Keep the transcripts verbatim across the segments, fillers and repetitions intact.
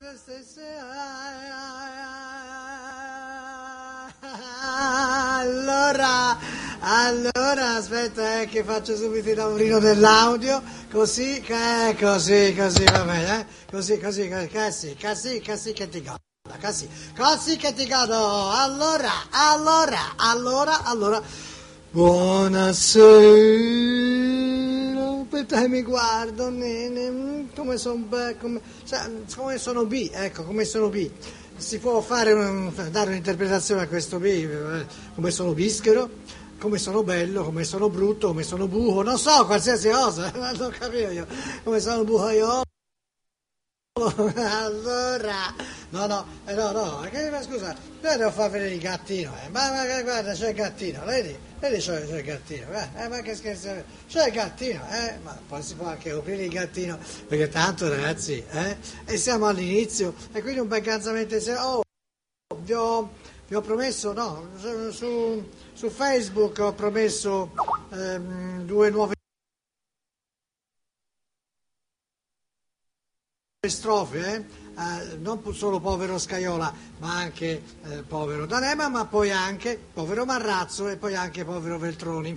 Allora, allora aspetta eh, che faccio subito il lavorino dell'audio, così, che, così, così va bene, eh? Così, così, così, così, così che ti godo, così, così che ti godo. Allora, allora, allora, allora, buonasera. Aspetta, mi guardo, nene, come sono come, cioè, come sono B, ecco, come sono B. Si può fare un, dare un'interpretazione a questo B, eh, come sono bischero, come sono bello, come sono brutto, come sono buco, non so, qualsiasi cosa, non capisco io, come sono buco io. Allora, no, no, eh, no, no, che, ma scusa, io devo far vedere il gattino, eh. ma, ma guarda, c'è il gattino, vedi, vedi c'è, c'è il gattino, eh, ma che scherzo, c'è il gattino, eh, ma poi si può anche aprire il gattino, perché tanto ragazzi, eh, e siamo all'inizio, e quindi un bel ganzamento insieme, oh, vi ho, vi ho promesso, no, su, su, su Facebook ho promesso ehm, due nuove strofe, eh? Eh, non solo povero Scaiola, ma anche eh, povero D'Alema, ma poi anche povero Marrazzo e poi anche povero Veltroni.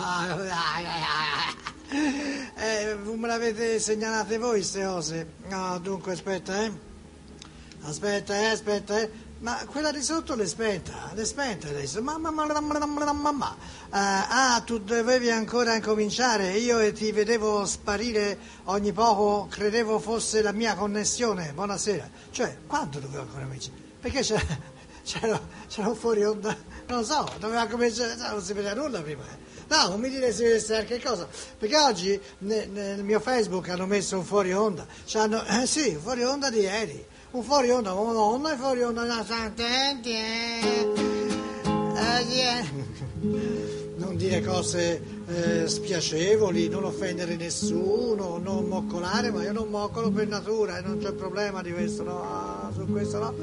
eh, me l'avete segnalate voi queste cose? No, dunque aspetta, eh. Aspetta, eh, aspetta, eh. Ma quella di sotto l'è spenta, l'è spenta adesso. Ma, ma, ma, ma, ma, ma, ma, ma. Uh, ah, tu dovevi ancora incominciare, io e ti vedevo sparire ogni poco, credevo fosse la mia connessione. Buonasera. Cioè, quando dovevo ancora cominciare? Perché c'era, c'era, c'era un fuori onda, non so, doveva cominciare, non si vedeva nulla prima. Eh. No, non mi dire se vedesse anche cosa, perché oggi nel, nel mio Facebook hanno messo un fuori onda, c'hanno, eh sì, un fuori onda di ieri. Un fuori onda, oh no, non è fuori onda, no, attenti, eh. Eh, non dire cose eh, spiacevoli, non offendere nessuno, non moccolare, ma io non moccolo per natura e non c'è problema di questo, no, ah, su questo no.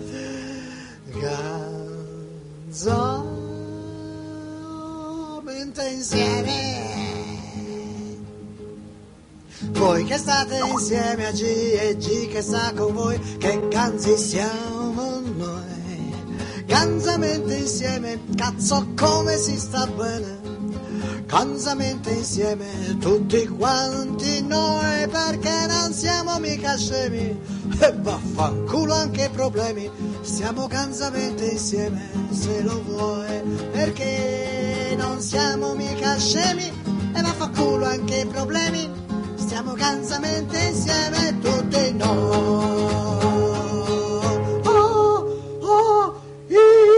Gazzamente insieme. Voi che state insieme a G e G che sta con voi, che ganzi siamo noi. Ganzamente insieme, cazzo come si sta bene. Ganzamente insieme tutti quanti noi, perché non siamo mica scemi. E vaffanculo anche i problemi, stiamo ganzamente insieme se lo vuoi, perché non siamo mica scemi. E vaffanculo anche i problemi, stiamo ganzamente insieme tutti noi. Oh, oh, i.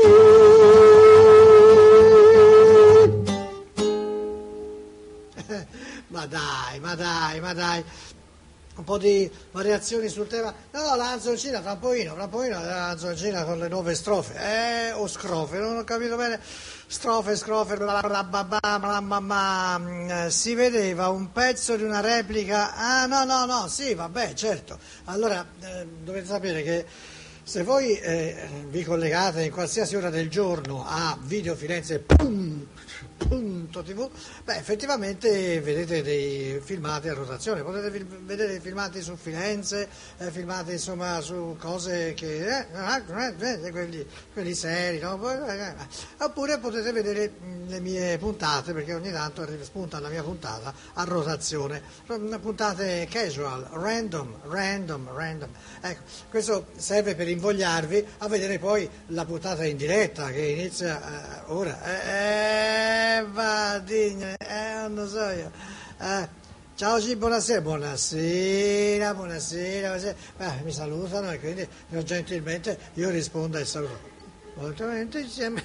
Ma dai, ma dai, ma dai. Un po' di variazioni sul tema. No, la canzoncina, tra un pochino, tra un pochino, la canzoncina con le nuove strofe. Eh, o scrofe, non ho capito bene. Strofe, scrofe, bla bla bla bla bla bla bla. Si vedeva un pezzo di una replica. Ah, no, no, no, sì, vabbè, certo. Allora, eh, dovete sapere che se voi eh, vi collegate in qualsiasi ora del giorno a Video Firenze punto tv, beh, effettivamente vedete dei filmati a rotazione, potete vi- vedere filmati su Firenze, eh, filmati insomma su cose che eh, eh, quelli, quelli seri, no? Oppure potete vedere mh, le mie puntate, perché ogni tanto arri- spunta la mia puntata a rotazione, puntate casual, random, random, random. Ecco, questo serve per invogliarvi a vedere poi la puntata in diretta che inizia eh, ora. Eh, va, digno, eh, non so io. Eh, ciao, sì, buonasera, buonasera, buonasera, buonasera. Eh, mi salutano e quindi io, gentilmente io rispondo al saluto. Volutamente insieme.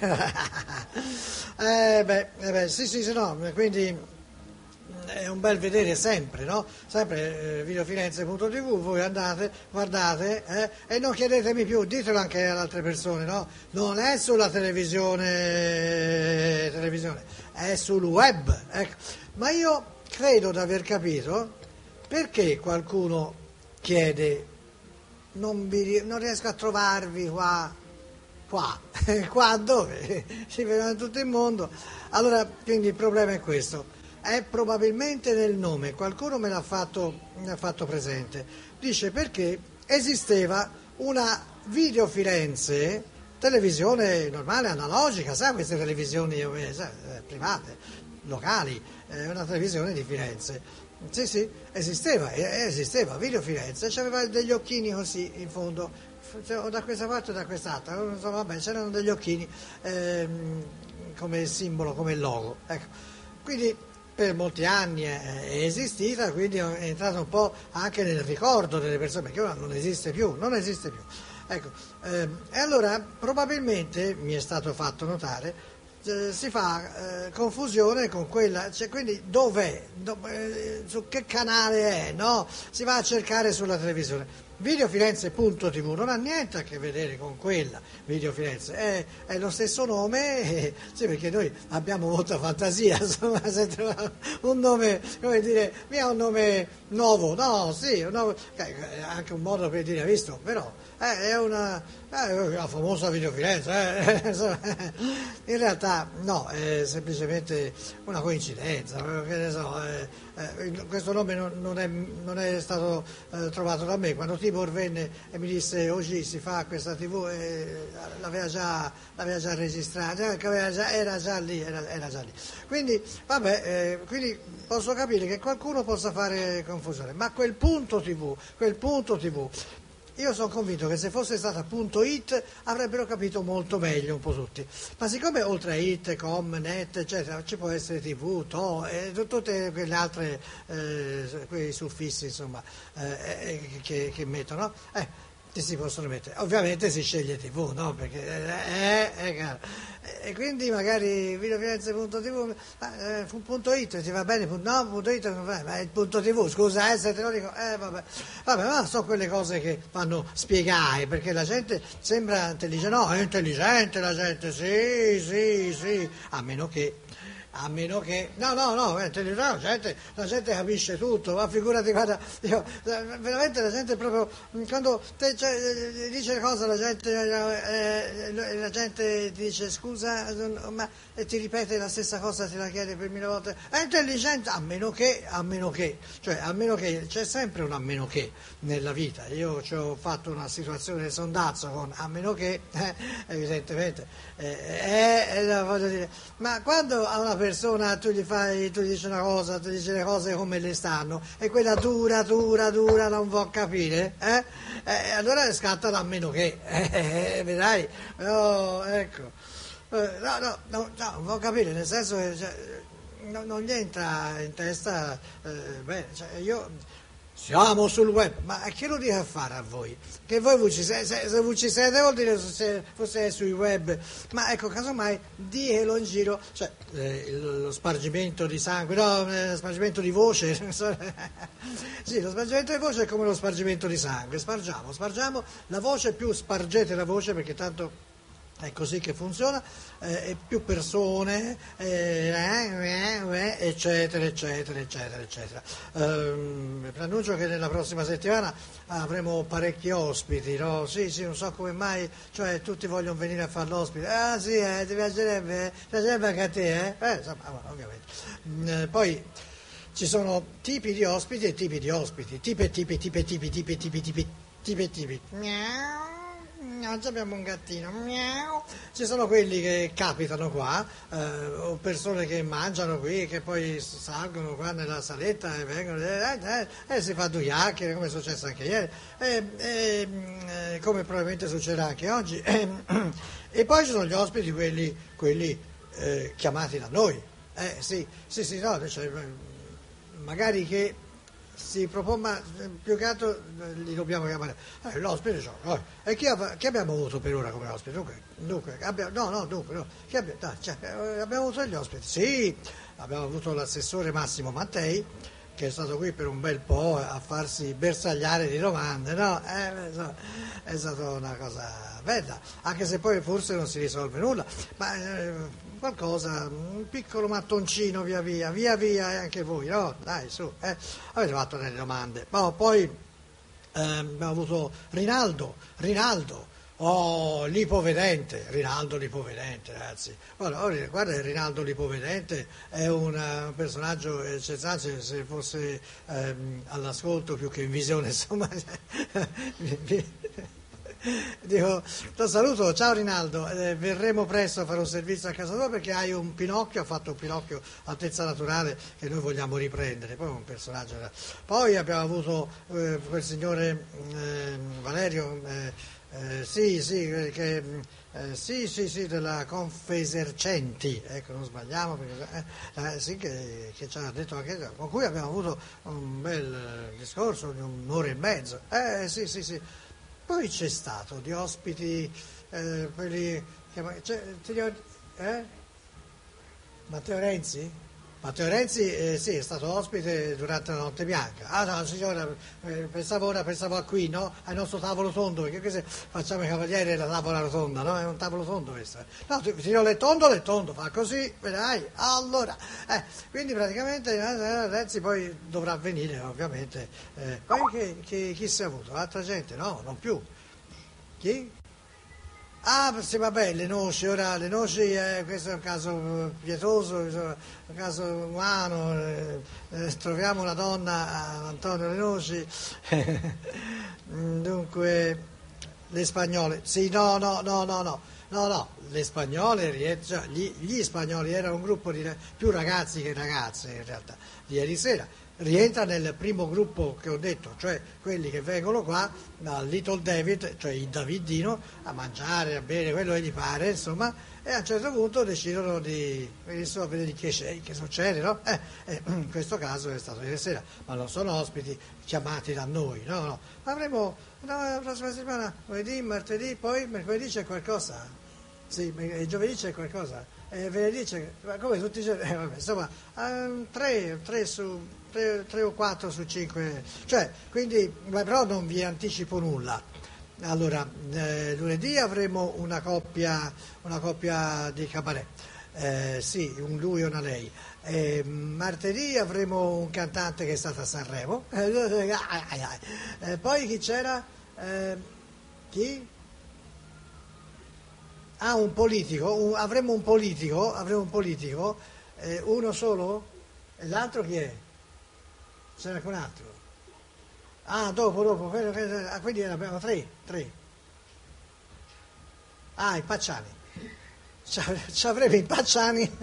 eh, beh, eh beh, sì, sì, sì, no, quindi è un bel vedere sempre, no? Sempre eh, videofirenze punto tv, voi andate, guardate eh, e non chiedetemi più, ditelo anche alle altre persone, no? Non è sulla televisione, televisione, è sul web, ecco. Ma io credo di aver capito perché qualcuno chiede, non, vi, non riesco a trovarvi qua, qua, qua dove? Si vedono in tutto il mondo. Allora, quindi il problema è questo. È probabilmente nel nome, qualcuno me l'ha fatto, me l'ha fatto presente. Dice perché esisteva una Video Firenze, televisione normale, analogica, sai queste televisioni eh, sai, eh, private, locali, eh, una televisione di Firenze. Sì, sì, esisteva, eh, esisteva, Video Firenze, c'aveva degli occhini così in fondo, f- o da questa parte o da quest'altra, non so, vabbè, c'erano degli occhini ehm, come simbolo, come logo, ecco. Quindi per molti anni è, è esistita, quindi è entrata un po' anche nel ricordo delle persone, perché ora non esiste più, non esiste più. Ecco, ehm, e allora probabilmente mi è stato fatto notare eh, si fa eh, confusione con quella, cioè quindi dov'è, Do- eh, su che canale è, no? Si va a cercare sulla televisione. Videofirenze punto tivù non ha niente a che vedere con quella Video Firenze, è, è lo stesso nome, eh, sì, perché noi abbiamo molta fantasia, insomma, se troviamo un nome, come dire, mia un nome nuovo, no, sì, un nome, eh, anche un modo per dire, visto, però eh, è una, eh, la famosa Video Firenze, eh, insomma, in realtà no, è semplicemente una coincidenza, che ne so, eh, eh, questo nome non, non, è, non è stato eh, trovato da me, quando Tibor venne e mi disse oggi si fa questa tivù, eh, l'aveva, già, l'aveva già registrata, già, era già lì, era, era già lì. Quindi, vabbè, eh, quindi posso capire che qualcuno possa fare confusione, ma quel punto tivù, quel punto tivù, io sono convinto che se fosse stata punto .it avrebbero capito molto meglio un po' tutti, ma siccome oltre a it, com, net, eccetera, ci può essere tv, to, e tutte quelle altre, eh, quei suffissi, insomma, eh, che, che mettono, eh, che si possono mettere. Ovviamente si sceglie tivù, no? Perché è, è chiaro. E quindi magari videofirenze punto tivù, eh, punto .it ti va bene, no, punto .it non va, ma è il punto tivù, scusa, eh, se te lo dico, eh, vabbè. Vabbè, ma sono quelle cose che fanno spiegare, perché la gente sembra intelligente, no, è intelligente la gente, sì, sì, sì, a meno che... A meno che, no, no, no, eh, la gente, la gente capisce tutto, ma figurati, guarda, io, veramente la gente proprio, quando te, cioè, dice le cose la gente, eh, la gente ti dice scusa, ma e ti ripete la stessa cosa, te la chiede per mille volte, è intelligente, a meno che, a meno che, cioè a meno che, c'è sempre un a meno che nella vita, io ci ho fatto una situazione di sondazzo con a meno che, eh, evidentemente, eh, eh, voglio dire, ma quando a una persona tu gli fai, tu gli dici una cosa, tu gli dici le cose come le stanno e quella dura, dura, dura non può capire, eh? Eh, allora scatta da meno che, eh, eh, vedrai, oh, ecco, eh, no, no, no, no, non può capire, nel senso che cioè, no, non gli entra in testa, eh, bene, cioè, io... Siamo sul web, ma che lo dica a fare a voi? Che voi ci siete, se, se voi ci siete vuol dire se fosse sui web, ma ecco, casomai ditelo in giro, cioè eh, lo spargimento di sangue, no, lo spargimento di voce, sì, lo spargimento di voce è come lo spargimento di sangue, spargiamo, spargiamo la voce, più spargete la voce perché tanto... È così che funziona, eh, e più persone, eh, eh, eccetera, eccetera, eccetera, eccetera. Eh, preannuncio che nella prossima settimana avremo parecchi ospiti, no? Sì, sì, non so come mai, cioè tutti vogliono venire a fare l'ospite. Ah sì, eh, ti piacerebbe? Eh? Piacerebbe anche a te, eh? Eh, insomma, ovviamente. Mm, eh, poi ci sono tipi di ospiti e tipi di ospiti, tipi e tipi, tipi e tipi, tipi e tipi, tipi, tipi e tipi. Miau. Oggi abbiamo un gattino, miau. Ci sono quelli che capitano qua, eh, o persone che mangiano qui, che poi salgono qua nella saletta e vengono e eh, eh, eh, si fa due chiacchiere, come è successo anche ieri, e eh, eh, come probabilmente succederà anche oggi. E poi ci sono gli ospiti, quelli, quelli eh, chiamati da noi. Eh, sì, sì, sì, no, cioè, magari che si propone, ma più che altro li dobbiamo chiamare eh, l'ospite, cioè, no. E chi, ha, chi abbiamo avuto per ora come ospite? Dunque, dunque abbiamo, no, no, dunque, no. Chi abbiamo, no, cioè, abbiamo avuto gli ospiti, sì, abbiamo avuto l'assessore Massimo Mattei, che è stato qui per un bel po' a farsi bersagliare di domande, no? Eh, è stata una cosa bella, anche se poi forse non si risolve nulla, ma eh, qualcosa, un piccolo mattoncino via via, via via e anche voi, no? Dai, su, eh, avete fatto delle domande. Ma poi eh, abbiamo avuto Rinaldo, Rinaldo, oh, l'ipovedente, Rinaldo l'ipovedente, ragazzi. Guarda, guarda, Rinaldo l'ipovedente è un, uh, un personaggio eccezionale, se fosse um, all'ascolto più che in visione, insomma. Dico, lo saluto, ciao Rinaldo, eh, verremo presto a fare un servizio a casa tua perché hai un Pinocchio, ha fatto un Pinocchio altezza naturale che noi vogliamo riprendere, poi è un personaggio. Poi abbiamo avuto eh, quel signore eh, Valerio, eh, eh, sì, sì, che, eh, sì, sì, sì, della Confesercenti, ecco, non sbagliamo, perché, eh, eh, sì, che, che ci ha detto anche, con cui abbiamo avuto un bel discorso di un'ora e mezzo, eh, sì, sì, sì. Poi c'è stato di ospiti, eh, quelli che, cioè, eh? Matteo Renzi? Matteo Renzi eh, sì, è stato ospite durante la notte bianca. Ah no, signora, eh, pensavo ora, pensavo a qui, no? Al nostro tavolo tondo, perché se facciamo i cavalieri la tavola rotonda, no? È un tavolo tondo questo. Eh. No, signor Lettondo, Lettondo, fa così, vedrai. Allora, eh, quindi praticamente eh, Renzi poi dovrà venire, ovviamente. Eh, poi che, che, chi si è avuto? Altra gente? No, non più. Chi? Ah, sì, vabbè, le noci, ora le noci, eh, questo è un caso pietoso, insomma, un caso umano, eh, eh, troviamo una donna, Antonio Le Noci, dunque, le spagnole, sì, no, no, no, no, no, no, no, le spagnole, cioè, gli, gli spagnoli erano un gruppo di più ragazzi che ragazze in realtà, di ieri sera. Rientra nel primo gruppo che ho detto, cioè quelli che vengono qua dal Little David, cioè il Davidino, a mangiare, a bere quello che gli pare, insomma, e a un certo punto decidono di venire a vedere che, che succede, no? Eh, eh, in questo caso è stato ieri sera, ma non sono ospiti chiamati da noi, no, no. Ma avremo la prossima settimana, lunedì, martedì, poi mercoledì c'è qualcosa? Sì, giovedì c'è qualcosa? Eh, venerdì c'è, ma come tutti i giorni? Eh, vabbè, insomma, um, tre, tre su... Tre, tre o quattro su cinque, cioè, quindi, però non vi anticipo nulla. Allora, eh, lunedì avremo una coppia, una coppia di cabaret, eh, sì, un lui e una lei. Eh, martedì avremo un cantante che è stato a Sanremo, eh, poi chi c'era? Eh, chi? Ah, un politico, un, avremo un politico, avremo un politico, eh, uno solo? E l'altro chi è? C'era qualcun altro? Ah, dopo, dopo, quindi abbiamo tre, tre. Ah, i Pacciani. Ci avremo i Pacciani.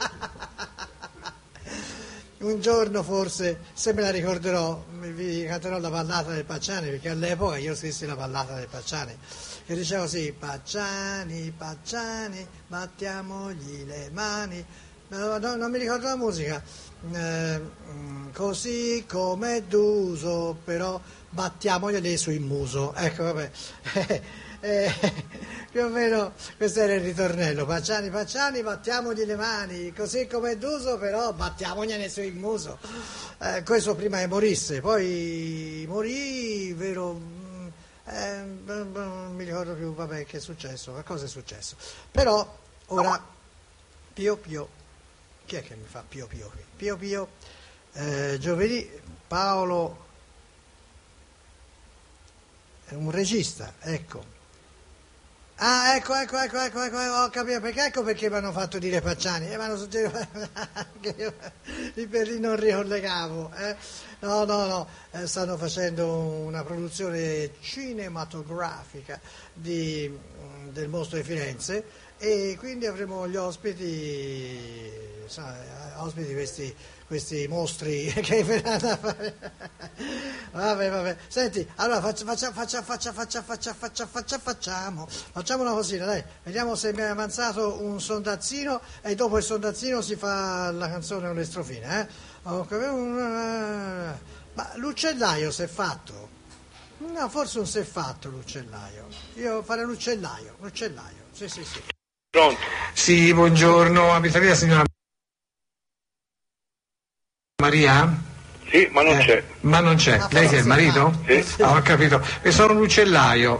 Un giorno forse, se me la ricorderò, vi canterò la ballata del Pacciani, perché all'epoca io scrissi la ballata del Pacciani, che diceva così: Pacciani, Pacciani, battiamogli le mani. No, no, non mi ricordo la musica. Eh, così come d'uso, però battiamoglieli sul muso. Ecco, vabbè. Eh, eh, più o meno questo era il ritornello. Pacciani, Pacciani, battiamogli le mani, così come d'uso, però battiamogliene sul muso. Eh, questo prima che morisse, poi morì, vero? Eh, non mi ricordo più, vabbè, che è successo, qualcosa è successo. Però ora Pio Pio. Chi è che mi fa Pio Pio qui? Pio Pio, eh, giovedì Paolo è un regista, ecco. Ah, ecco, ecco, ecco, ecco, ecco, ho capito perché, ecco perché mi hanno fatto dire Pacciani, e mi hanno suggerito che io lì per lì non ricollegavo, eh. No, no, no, eh, stanno facendo una produzione cinematografica di, del Mostro di Firenze, e quindi avremo gli ospiti, sa, ospiti questi, questi mostri che verranno a fare. Vabbè, vabbè. Senti, allora faccia, faccia, faccia, faccia, faccia, faccia, faccia, faccia, facciamo, facciamo una cosina, dai, vediamo se mi ha avanzato un sondazzino e dopo il sondazzino si fa la canzone con le strofine, eh? Ma l'uccellaio si è fatto? No, forse non si è fatto l'uccellaio. Io farei l'uccellaio, l'uccellaio, sì, sì, sì. Pronto? Sì, buongiorno, abitaria signora Maria? Sì, ma non eh, c'è. Ma non c'è. Ah, Lei che è il marito? Sì. Ah, ho capito. E sono un uccellaio.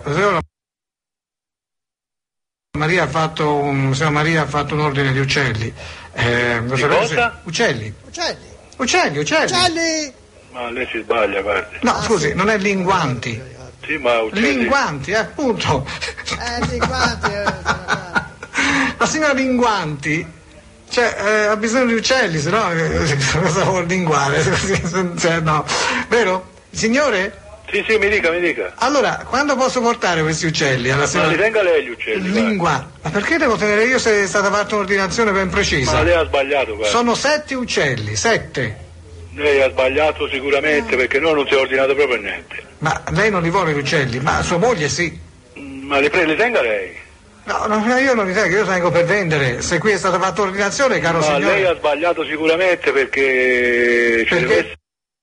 Maria ha fatto un, signora Maria ha fatto un ordine di uccelli. Eh, Di cosa? Uccelli. Uccelli. Uccelli, uccelli. Uccelli. Ma lei si sbaglia, guardi. No, Ah, scusi, sì. non è linguanti. Sì, ma uccelli. Linguanti, eh, appunto. Eh, linguanti. Eh, La signora Linguanti, cioè, eh, ha bisogno di uccelli, se no eh, cosa vuol linguare? Cioè, no. Vero? Signore? Sì. Sì, sì, mi dica, mi dica. Allora, quando posso portare questi uccelli alla Ma signora? li tenga lei gli uccelli. Lingua. Ma perché devo tenere io se è stata fatta un'ordinazione ben precisa? Ma lei ha sbagliato, guarda. Sono sette uccelli, sette. Lei ha sbagliato sicuramente perché noi non si è ordinato proprio niente. Ma lei non li vuole gli uccelli, ma sua moglie sì. Ma li, pre- li tenga lei. No, no, io non li tengo, io tengo per vendere. Se qui è stata fatta ordinazione, caro Ma signore. lei ha sbagliato sicuramente perché ci Perché? deve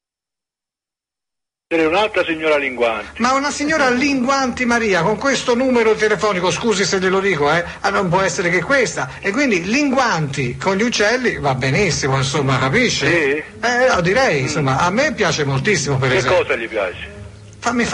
essere un'altra signora Linguanti. Ma una signora Linguanti Maria con questo numero telefonico, scusi se glielo dico, eh, ah, non può essere che questa. E quindi Linguanti con gli uccelli va benissimo, insomma, capisce? Sì? Eh, no, direi, insomma, a me piace moltissimo, per Che esempio. cosa gli piace? Fammi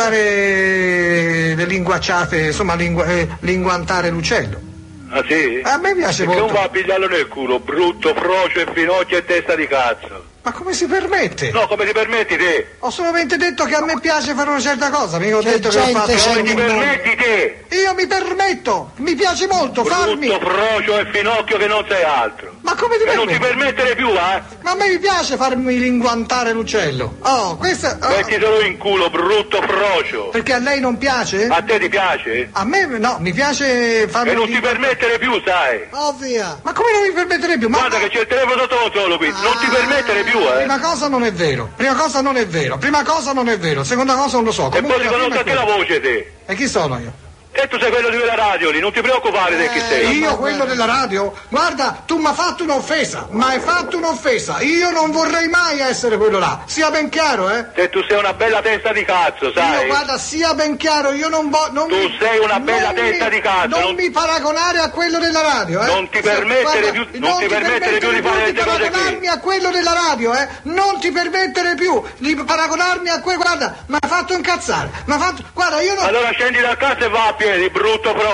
fare le linguacciate, insomma, lingu- eh, linguantare l'uccello. Ah sì? A me piace Perché molto. non va a pigliarlo nel culo, brutto, frocio e finocchio e testa di cazzo. Ma come si permette? No, come ti permetti te? Ho solamente detto che a me piace fare una certa cosa, mica ho Che detto che ho gente fatto. c'è Come in ti mondo. permetti te? Io mi permetto, mi piace molto farmi. Brutto, frocio e finocchio che non sei altro. Ma come ti E non ti permetti? permettere più, eh? Ma a me mi piace farmi linguantare l'uccello. Oh, questo. oh, Mettitelo in culo, brutto, frocio. perché a lei non piace? A te ti piace? A me no, mi piace farmi. E non ti lingu- permettere più, sai? Oh via. Ma come non mi permetterei più? Ma Guarda che c'è il telefono sotto controllo qui, non ti permettere più, eh? prima cosa non è vero. Prima cosa non è vero. Prima cosa non è vero. Seconda cosa non lo so. E Comunque poi la riconosco prima è anche la quella. voce te. E chi sono io? E tu sei quello di quella radio lì, non ti preoccupare di chi sei. Io quello della radio? Guarda, tu mi hai fatto un'offesa, mi hai fatto un'offesa. Io non vorrei mai essere quello là. Sia ben chiaro, eh? Se tu sei una bella testa di cazzo, Io sai? guarda, sia ben chiaro, io non voglio. Tu sei una bella testa di cazzo, Non, non- mi paragonare a quello della radio, eh? Non ti Se- permettere più- non ti permettere più di fare di queste cose qui. paragonarmi a quello della radio, eh? Non ti permettere più di paragonarmi a quello. Guarda, mi ha fatto incazzare. Mi ha fatto. Guarda, io non. Allora scendi dal cazzo e va a piedi, brutto frocio.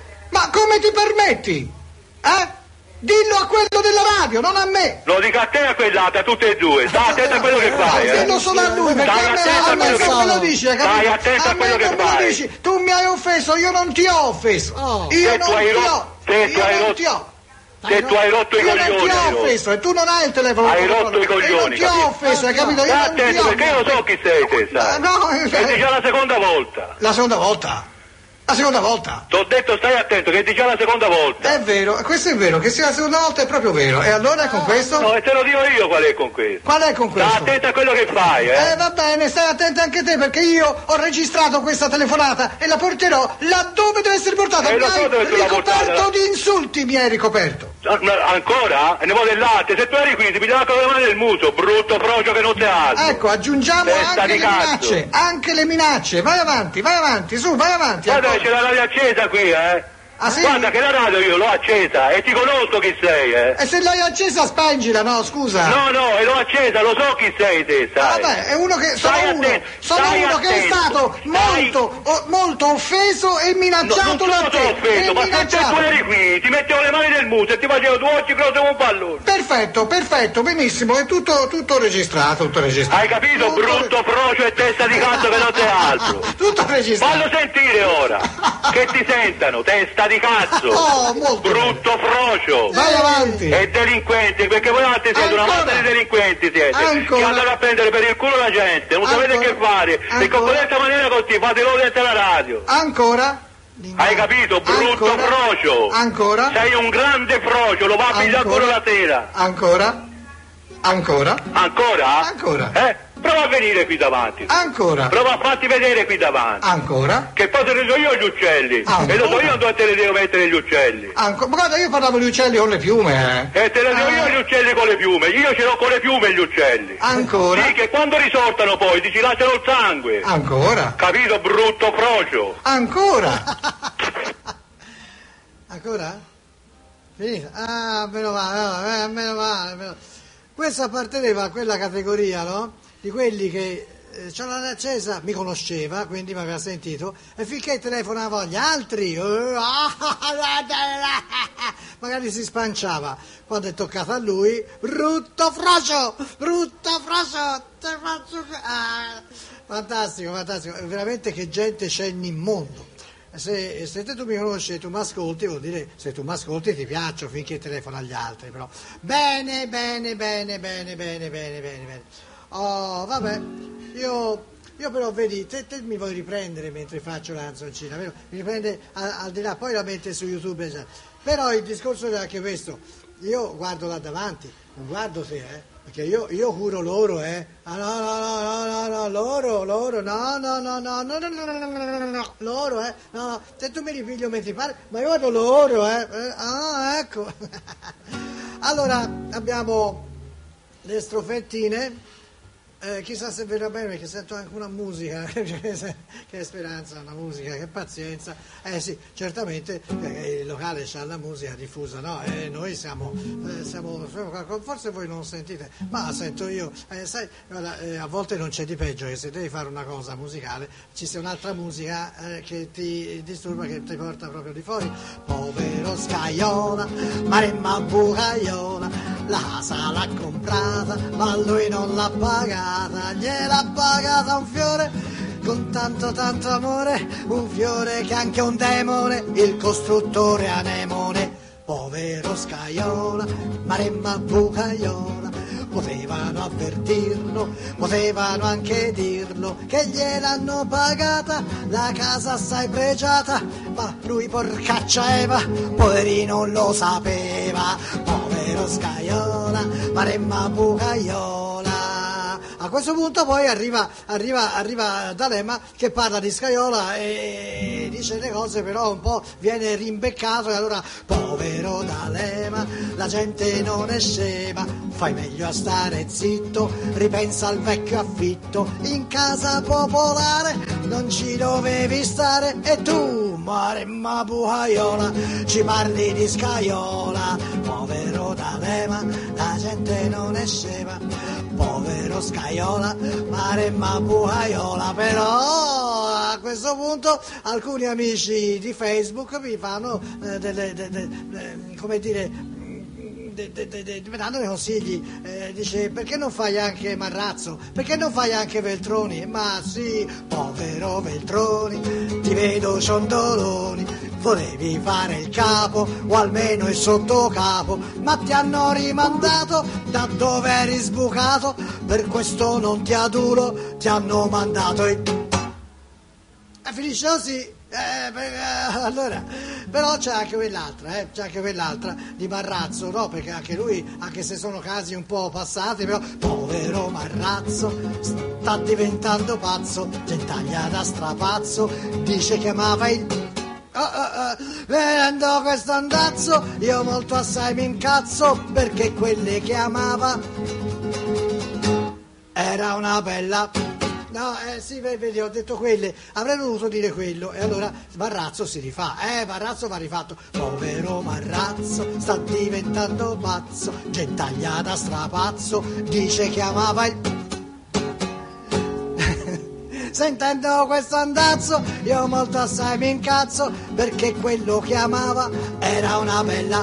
Ma come ti permetti? Eh? Dillo a quello della radio, non a me. Lo dico a te e a quell'altra, a tutte e due. Stai attento a quello che fai, eh. Dillo solo a lui, perché Stai a me, attento a a me quello se che me lo fai. dici, hai Stai capito? attento a me quello che non me lo fai. dici. Tu mi hai offeso, io non ti ho offeso. Oh. Io Te non tu hai ti rotto- ho. te tu io hai non rotto- ti ho. Se tu hai rotto i Io non ti coglioni, ho hai rotto. offeso e tu non hai il telefono. Hai con rotto i Io non coglioni, ti ho capito? offeso, hai capito? Io Stai non ti attento ho. perché io lo so chi sei te, sai. No, E di già la seconda volta. la seconda volta. La seconda volta. Ti ho detto stai attento che di già la seconda volta. È vero, questo è vero, che sia la seconda volta è proprio vero. E allora con questo? No, e te lo dico io qual è con questo. Qual è con Stai questo? attento a quello che fai, eh. Eh va bene, stai attento anche te perché io ho registrato questa telefonata e la porterò laddove deve essere portata. Eh, Mi lo so hai dove tu l'hai ricoperto portata. di insulti, mi hai ricoperto. No, no, ancora? E ne vuoi del latte? Se tu eri qui ti pigliava con le mani nel muso, brutto frocio che non sei altro. Ecco, aggiungiamo Testa anche di le cazzo. minacce, anche le minacce. Vai avanti, vai avanti, su, vai avanti. Guarda che ancora. c'è la radio accesa qui, eh. Ah, sì? Guarda che la radio io l'ho accesa e ti conosco chi sei, eh. E se l'hai accesa spengila, no, scusa. No, no, e l'ho accesa, lo so chi sei te, Ah, sai. vabbè, è uno che sono Stai uno, attento, sono stai uno che è attento. stato Stai- molto, o- molto offeso e No, minacciato non da sono te. offeso, e ma se te minacciato. tu eri qui, ti mettevo le mani nel muso e ti facevo due occhi croce come un pallone. Perfetto, perfetto, benissimo, è tutto, tutto registrato, tutto registrato. Hai capito? Tutto- Brutto frocio e testa di cazzo che non sei altro. Tutto registrato. Fallo sentire ora, che ti sentano, testa di cazzo. Oh, molto Brutto frocio. Vai avanti. E delinquenti, perché voi altri siete una Ancora? banda di delinquenti siete, Ancora? che andano a prendere per il culo la gente, non sapete Ancora? che fare, e con Ancora? questa maniera così fate loro dentro la radio. Ancora? Hai capito? Brutto Ancora? frocio. Ancora? Sei un grande frocio, lo va a pigliare Ancora? ancora la sera. Ancora? Ancora? Ancora? Ancora? Eh? Prova a venire qui davanti. Ancora? Prova a farti vedere qui davanti. Ancora? Che poi te ne so io gli uccelli. Ancora? E lo so io dove te ne devo mettere gli uccelli. Ancora? Ma guarda, io parlavo di uccelli con le piume, eh. E te ne devo io gli uccelli con le piume. Io ce l'ho con le piume gli uccelli. Ancora? Sì, che quando risortano poi ti ci lasciano il sangue. Ancora? Capito, brutto frocio? Ancora? Ancora? Finita? Ah, meno male, eh, meno male, meno- Questo apparteneva a quella categoria, no? Di quelli che eh, c'è la accesa, mi conosceva, quindi mi aveva sentito, e finché telefonava agli altri, eh, magari si spanciava. Quando è toccata a lui, brutto frocio, brutto frocio, te faccio... Ah, fantastico, fantastico, veramente che gente c'è in mondo. Se, se te tu mi conosci e tu mi ascolti, vuol dire se tu mi ascolti ti piaccio finché telefono agli altri, però. Bene, bene, bene, bene, bene, bene, bene, bene. Oh, vabbè, io Io però vedi, te, te mi vuoi riprendere mentre faccio la canzoncina, vero? Mi riprende al, al di là, poi la mette su YouTube, eccetera. Però il discorso è anche questo, io guardo là davanti, non guardo te, eh, perché io, io curo loro, eh. Ah, no, no, no, no, no, no, loro, loro, no, no, no, no, no, no, no, no, no, no, no, loro, eh, no, no, se tu mi ripiglio mentre parli, ma io guardo loro, eh, eh ah, ecco. Allora, abbiamo le strofettine. Eh, chissà se verrà bene perché sento anche una musica, che speranza, una musica, che pazienza. Eh sì, certamente eh, il locale c'ha la musica diffusa, no? E eh, noi siamo, eh, siamo, forse voi non sentite, ma sento io, eh, sai, guarda, eh, a volte non c'è di peggio che se devi fare una cosa musicale ci sia un'altra musica eh, che ti disturba, che ti porta proprio di fuori. Povero Scaiola, Maremma Bucaiola, la casa l'ha comprata, ma lui non l'ha pagata. Gliel'ha pagata un fiore con tanto tanto amore, un fiore che anche un demone, il costruttore anemone. Povero Scaiola, Maremma Bucaiola, potevano avvertirlo, potevano anche dirlo che gliel'hanno pagata, la casa assai pregiata, ma lui porcaccia Eva, poverino lo sapeva. Povero Scaiola, Maremma Bucaiola. A questo punto poi arriva, arriva, arriva D'Alema che parla di Scaiola e dice le cose, però un po' viene rimbeccato, e allora povero D'Alema, la gente non è scema, fai meglio a stare zitto, ripensa al vecchio affitto, in casa popolare non ci dovevi stare, e tu, Maremma Bucaiola, ci parli di Scaiola. Povero D'Alema, la gente non è scema, povero Scaiola, Maremma Bucaiola. Però a questo punto alcuni amici di Facebook mi fanno eh, delle, de, de, de, come dire, de, de, de, de, mi danno dei consigli, eh, dice perché non fai anche Marrazzo, perché non fai anche Veltroni? Ma sì, povero Veltroni, ti vedo ciondoloni, volevi fare il capo o almeno il sottocapo, ma ti hanno rimandato da dove eri sbucato, per questo non ti adulo, ti hanno mandato il... E finisce così. Eh, per, eh, allora, però c'è anche quell'altra, eh, c'è anche quell'altra di Marrazzo, no? Perché anche lui, anche se sono casi un po' passati, però povero Marrazzo sta diventando pazzo, gentaglia da strapazzo, dice che amava il... Oh, oh, oh. Vedendo questo andazzo io molto assai mi incazzo, perché quelle che amava era una bella... No, eh sì, vedi, ho detto quelle, avrei dovuto dire quello, e allora Marrazzo si rifà, eh, Marrazzo va rifatto. Povero Marrazzo sta diventando pazzo, gentaglia da strapazzo, dice che amava il... Sentendo questo andazzo io molto assai mi incazzo, perché quello che amava era una bella...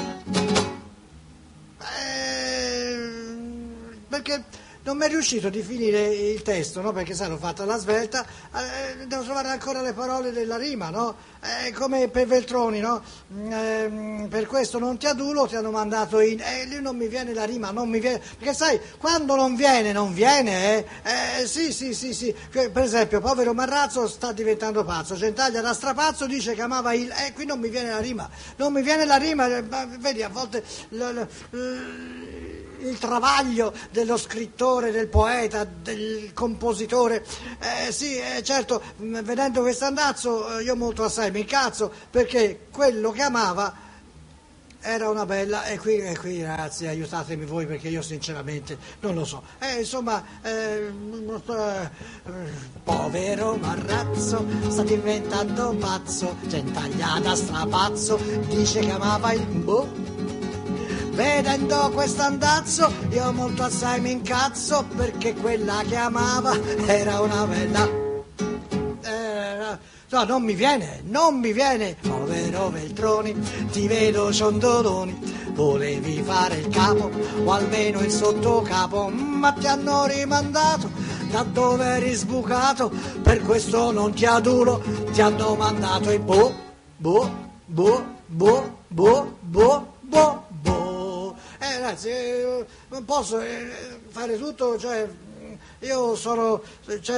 Eh, perché... non mi è riuscito di finire il testo, no? Perché sai, l'ho fatta alla svelta, eh, devo trovare ancora le parole della rima, no? Eh, come per Veltroni, no? Eh, per questo non ti adulo, ti hanno mandato in... Eh, lì non mi viene la rima, non mi viene... Perché sai, quando non viene, non viene, eh? Eh, sì, sì, sì, sì. Per esempio, povero Marrazzo sta diventando pazzo, gentaglia da strapazzo, dice che amava il... Eh, qui non mi viene la rima, non mi viene la rima, eh, vedi, a volte... L, l, l, il travaglio dello scrittore, del poeta, del compositore, eh, sì, eh, certo, vedendo questo andazzo io molto assai mi incazzo, perché quello che amava era una bella, e qui, e qui ragazzi aiutatemi voi, perché io sinceramente non lo so, eh, insomma, eh, eh, povero Marrazzo sta diventando pazzo, gentaglia da strapazzo, dice che amava il... boh. Vedendo questo andazzo io molto assai mi incazzo, perché quella che amava era una bella... Eh, no, non mi viene, non mi viene. Povero Veltroni, ti vedo ciondoloni, volevi fare il capo o almeno il sottocapo, ma ti hanno rimandato da dove eri sbucato, per questo non ti adulo, ti hanno mandato il boh, boh, boh, boh, boh, boh, boh. Eh, ragazzi, eh, non posso eh, fare tutto, cioè, io sono, cioè,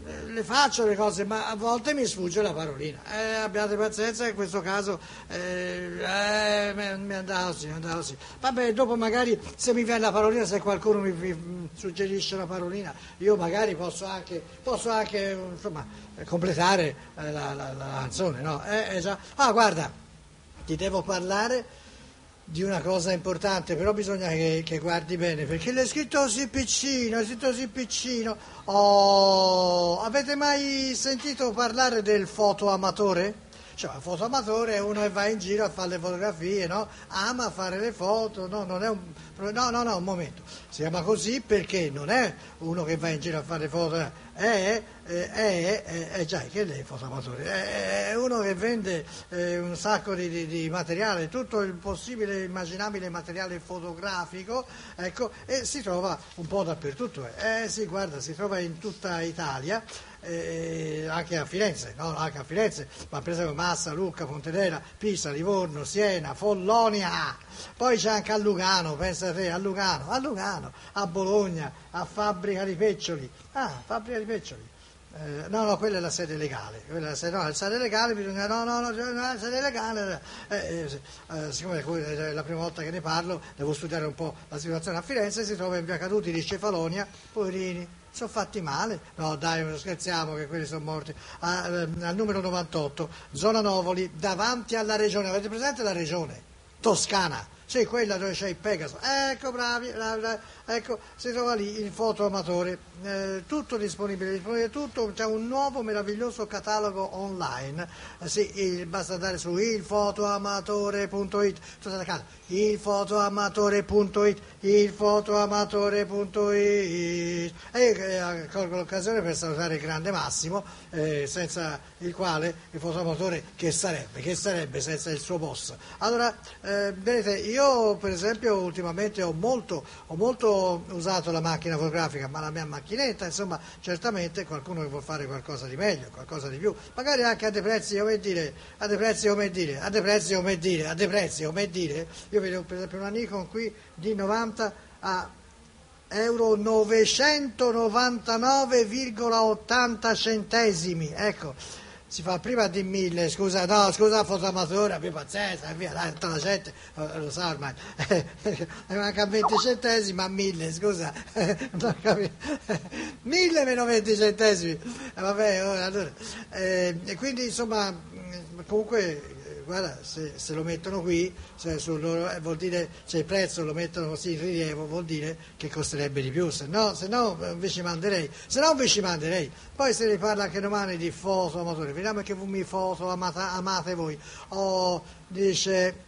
le faccio le cose, ma a volte mi sfugge la parolina. Eh, abbiate pazienza, in questo caso eh, eh, mi andava così, mi andava così. Vabbè, dopo magari se mi viene la parolina, se qualcuno mi, mi suggerisce una parolina, io magari posso anche, posso anche insomma, completare la, la, la, la canzone, no? Eh, eh, già. Ah, guarda, ti devo parlare di una cosa importante, però bisogna che, che guardi bene, perché l'hai scritto così piccino, l'hai scritto così piccino. Oh, avete mai sentito parlare del fotoamatore? Cioè, un fotoamatore è uno che va in giro a fare le fotografie, no? Ama fare le foto, no, non è un, no, no, no, un momento. Si chiama così perché non è uno che va in giro a fare le foto, è, è, è, è, è già, che è il fotoamatore? È, è uno che vende eh, un sacco di, di, di materiale, tutto il possibile, immaginabile materiale fotografico, ecco, e si trova un po' dappertutto. Eh sì, guarda, si trova in tutta Italia. Eh, anche a Firenze, no? Anche a Firenze, ma per esempio Massa, Lucca, Pontedera, Pisa, Livorno, Siena, Follonia, poi c'è anche a Lugano, pensa te, a Lugano, a Lugano, a Bologna, a Fabbrica di Peccioli, ah, Fabbrica di Peccioli, eh, no, no, quella è la sede legale, quella è la sede, no, la sede legale bisogna, no, no, no, la sede legale, eh, eh, eh, siccome è la prima volta che ne parlo, devo studiare un po' la situazione a Firenze, si trova in via Caduti di Cefalonia, poverini. Sono fatti male? No, dai, non scherziamo che quelli sono morti. Ah, eh, al numero novantotto, zona Novoli, davanti alla regione. Avete presente la regione? Toscana. Sì, quella dove c'è il Pegaso. Ecco, bravi, bravi, bravi. Ecco, si trova lì il fotoamatore. Eh, tutto disponibile, disponibile tutto. C'è un nuovo meraviglioso catalogo online. Eh, sì, il, basta andare su ilfotoamatore punto it. Tutta la casa. ilfotoamatore punto it. ilfotoamatore punto it. E eh, colgo l'occasione per salutare il grande Massimo, eh, senza il quale il fotoamatore che sarebbe? Che sarebbe senza il suo boss? Allora, eh, vedete, io per esempio ultimamente ho molto, ho molto usato la macchina fotografica, ma la mia macchinetta, insomma, certamente qualcuno che vuol fare qualcosa di meglio, qualcosa di più, magari anche a dei prezzi, come dire, a dei prezzi come dire, a dei prezzi come dire, a dei prezzi come dire. Io vedo per esempio una Nikon qui di novanta a euro novecentonovantanove virgola ottanta centesimi, ecco. Si fa prima di mille, scusa, no, scusa fotoamatore, abbi pazienza, via, dai, tutta la gente lo sa ormai, eh, manca venti centesimi a mille, scusa, non mille meno venti centesimi, eh, vabbè, allora, eh, e quindi insomma, comunque, guarda, se, se lo mettono qui, se sul loro, eh, vuol dire, se il prezzo lo mettono così in rilievo, vuol dire che costerebbe di più, se no, se no vi ci manderei, se no vi ci manderei. Poi se ne parla anche domani di fotoamatore, vediamo che mi foto amata, amate voi. Oh, dice,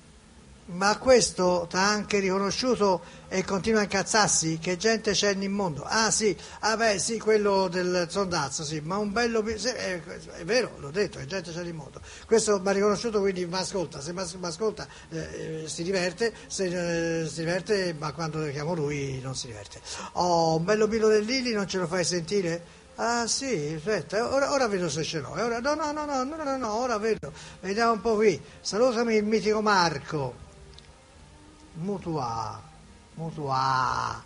ma questo ti ha anche riconosciuto e continua a incazzarsi? Che gente c'è nel mondo? Ah sì, ah beh sì, quello del sondazzo, sì, ma un bello, sì, è, è vero, l'ho detto, che gente c'è nel mondo. Questo mi ha riconosciuto, quindi mi ascolta, se mi ascolta eh, si diverte, se eh, si diverte, ma quando chiamo lui non si diverte. Oh, un bello billo del Lili, non ce lo fai sentire? Ah sì, aspetta, ora, ora vedo se ce l'ho, ora, no, no, no, no, no, no, no, ora vedo, vediamo un po' qui, salutami il mitico Marco. Mutua, Mutua,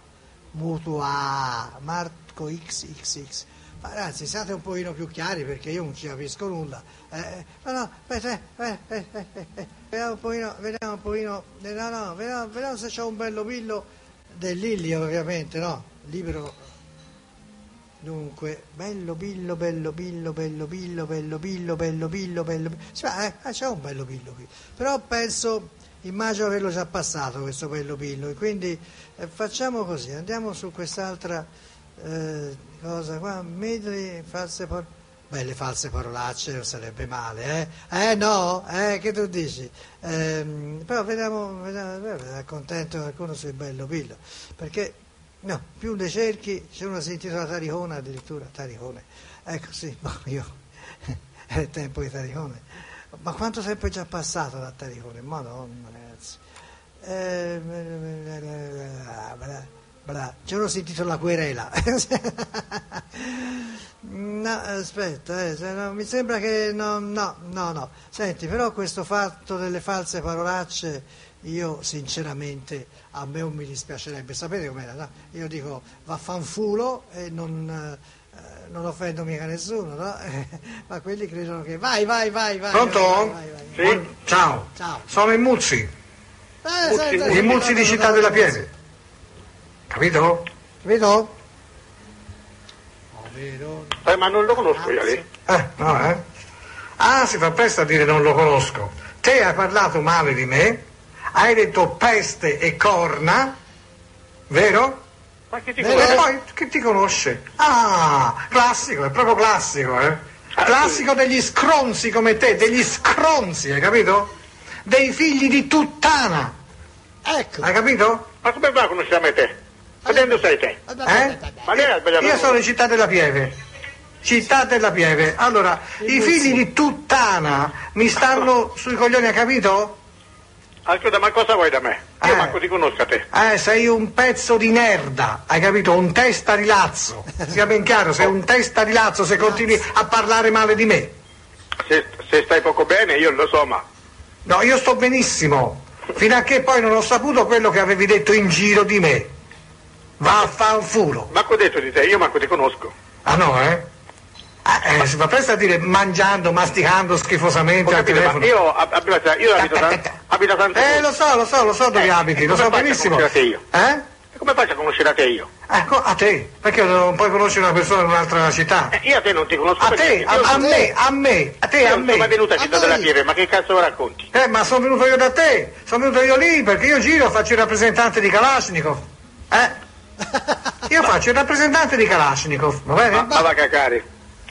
Mutua, Marco X X X. Ma ragazzi, siate un pochino più chiari perché io non ci capisco nulla. Eh, no, no, aspetta, eh, eh, eh, eh, eh, vediamo un pochino, vediamo un pochino, eh, no, no, vediamo, vediamo se c'è un bello billo del Lilli, ovviamente, no? Libro. Dunque, bello billo, bello billo, bello billo, bello billo, bello billo, bello billo. Sì, ma, eh, c'è un bello billo qui. Però penso. Immagino averlo già passato questo bello pillo e quindi eh, facciamo così, andiamo su quest'altra eh, cosa qua, medley, false par- belle false parolacce, non sarebbe male, eh? Eh no? Eh, che tu dici? Eh, però vediamo, vediamo eh, è contento qualcuno sul bello pillo, perché no, più le cerchi, c'è una si intitola Taricona addirittura, Taricone, ecco sì, boh, io, è il tempo di Taricone. Ma quanto tempo è già passato da Taricone? Madonna, ragazzi. Eh, c'è uno si intitola Querela. No, aspetta, eh, no, mi sembra che no, no, no, no. Senti, però questo fatto delle false parolacce, io sinceramente a me non mi dispiacerebbe. Sapete com'era? No? Io dico vaffanfulo e non. Eh, non offendo mica nessuno, no? Ma quelli credono che... Vai, vai, vai, vai. Pronto? Vai, vai, vai, vai. Sì? Ciao. Ciao. Sono i Muzzi. Eh, senta, I Muzzi di Città della Pieve. Capito? Vedo? Oh, vedo. Eh, ma non lo conosco io lì. Eh, no, eh? Ah, si fa presto a dire non lo conosco. Te hai parlato male di me, hai detto peste e corna, vero? Ma che ti E conosco? poi chi ti conosce? Ah, classico, è proprio classico, eh? Classico degli scronzi come te, degli scronzi, hai capito? Dei figli di puttana, Ecco. hai capito? Ma come va a conoscere me te? Ma dove sei te? Eh? Ma lei ha sbagliato. Io sono in Città della Pieve. Città della Pieve. Allora, i figli di puttana mi stanno sui coglioni, hai capito? Ascolta, ma cosa vuoi da me? Io Eh. manco ti conosco a te. Eh, sei un pezzo di merda, hai capito? Un testa di lazzo. Sia ben chiaro, sei un testa di lazzo se continui a parlare male di me. Se, se stai poco bene, io lo so, ma... No, io sto benissimo. Fino a che poi non ho saputo quello che avevi detto in giro di me. Vaffanculo. Manco detto di te, io manco ti conosco. Ah no, eh? Eh, eh, si fa presto a dire mangiando, masticando schifosamente Ho al capito, ma telefono. io ab- abito, io abito, tan- abito tanto... Eh, lo so, lo so, lo so dove Eh, abiti, e lo come so faccio a benissimo. conoscere io? Eh? E come faccio a conoscere a te io? Ecco, a te, perché non puoi conoscere una persona in un'altra città? Eh, io a te non ti conosco A per te, niente. a, Io a sono- me, a me, a te, io a non sono mai me. venuto a Città A della noi. Pieve, ma che cazzo racconti? Eh, ma sono venuto io da te, sono venuto io lì perché io giro, faccio il rappresentante di Kalashnikov. Eh? Io faccio il rappresentante di Kalashnikov, va bene? Ma, ma va a cagare.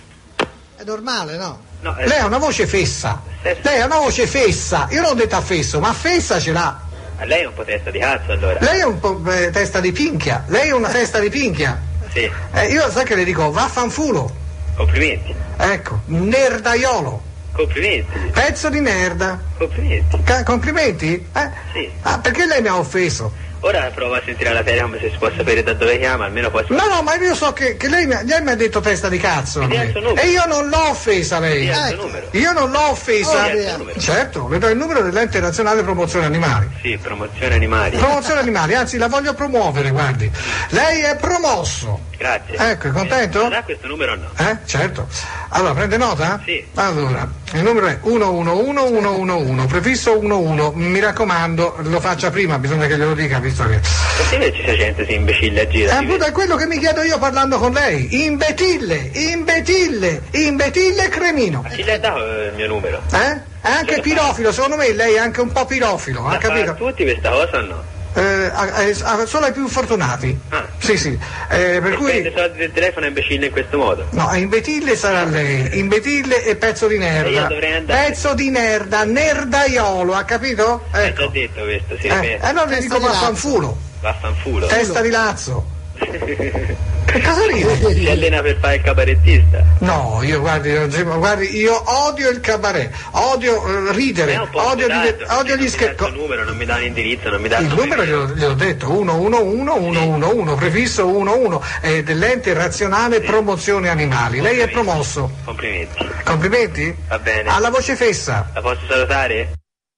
È normale, no? No, eh, Lei ha una voce fessa, lei ha una voce fessa, io non ho detto a fesso, ma fessa ce l'ha. lei è un po' testa di cazzo allora. Lei è un po' eh, testa di pinchia, lei è una testa di pinchia. Sì, Eh, io sai che le dico, vaffanfulo, complimenti. ecco, nerdaiolo, Complimenti. pezzo di merda. Complimenti. Ca- complimenti? Eh? Sì. Ah, perché lei mi ha offeso? Ora prova a sentire la telecam se si può sapere da dove chiama, almeno poi si No, no, ma io so che, che lei, mi ha, lei mi ha detto testa di cazzo. a Mi dia me. il suo numero. E io non l'ho offesa lei. dia il suo Ecco. numero. Io non l'ho offesa. Oh, via. Certo, le do il numero dell'Ente Nazionale Promozione Animali. Sì, promozione animali. Promozione Animali, anzi la voglio promuovere, guardi. Lei è promosso. Grazie. Ecco, è contento? Mi dà questo numero o no? Eh, certo. Allora, prende nota? Sì. Allora, il numero è uno uno uno uno uno uno, prefisso uno uno, mi raccomando, lo faccia prima, bisogna che glielo dica, visto che... Possibile ci sia gente si imbecille a gira? Eh, si appunto, è quello che mi chiedo io parlando con lei. Imbetille, imbetille, imbetille cremino. vede? Chi le ha dato eh, il mio numero? Eh? È anche pirofilo, secondo me lei è anche un po' pirofilo, ha La fa a capito? tutti questa cosa o no? Eh, a- a- solo ai più fortunati. Ah. Sì, sì. Eh, per E cui... prende soldi del telefono e imbecille in questo modo? No, imbetille sarà lei, imbetille e pezzo di E io nerda. dovrei andare. Pezzo di nerda, nerdaiolo, ha capito? Hai Ecco. già detto questo, si Eh, ripete. eh no, le dico Testa di vaffanfulo, Vaffanfulo. testa di lazzo. Che cosa ride? Si allena per fare il cabarettista? No, io guardi, non- guardi, io odio il cabaret, odio eh, ridere, È un po' odio, scusato, ride- odio gli non mi dà il suo scherzi. numero, non mi dà l'indirizzo, non mi dà Il nome. numero glielo, gliel'ho detto, uno uno uno uno uno uno, prefisso uno uno, è dell'Ente Razionale Promozione Animali. Lei è promosso. Complimenti. Complimenti? Va bene. Ha la voce fessa. La posso salutare?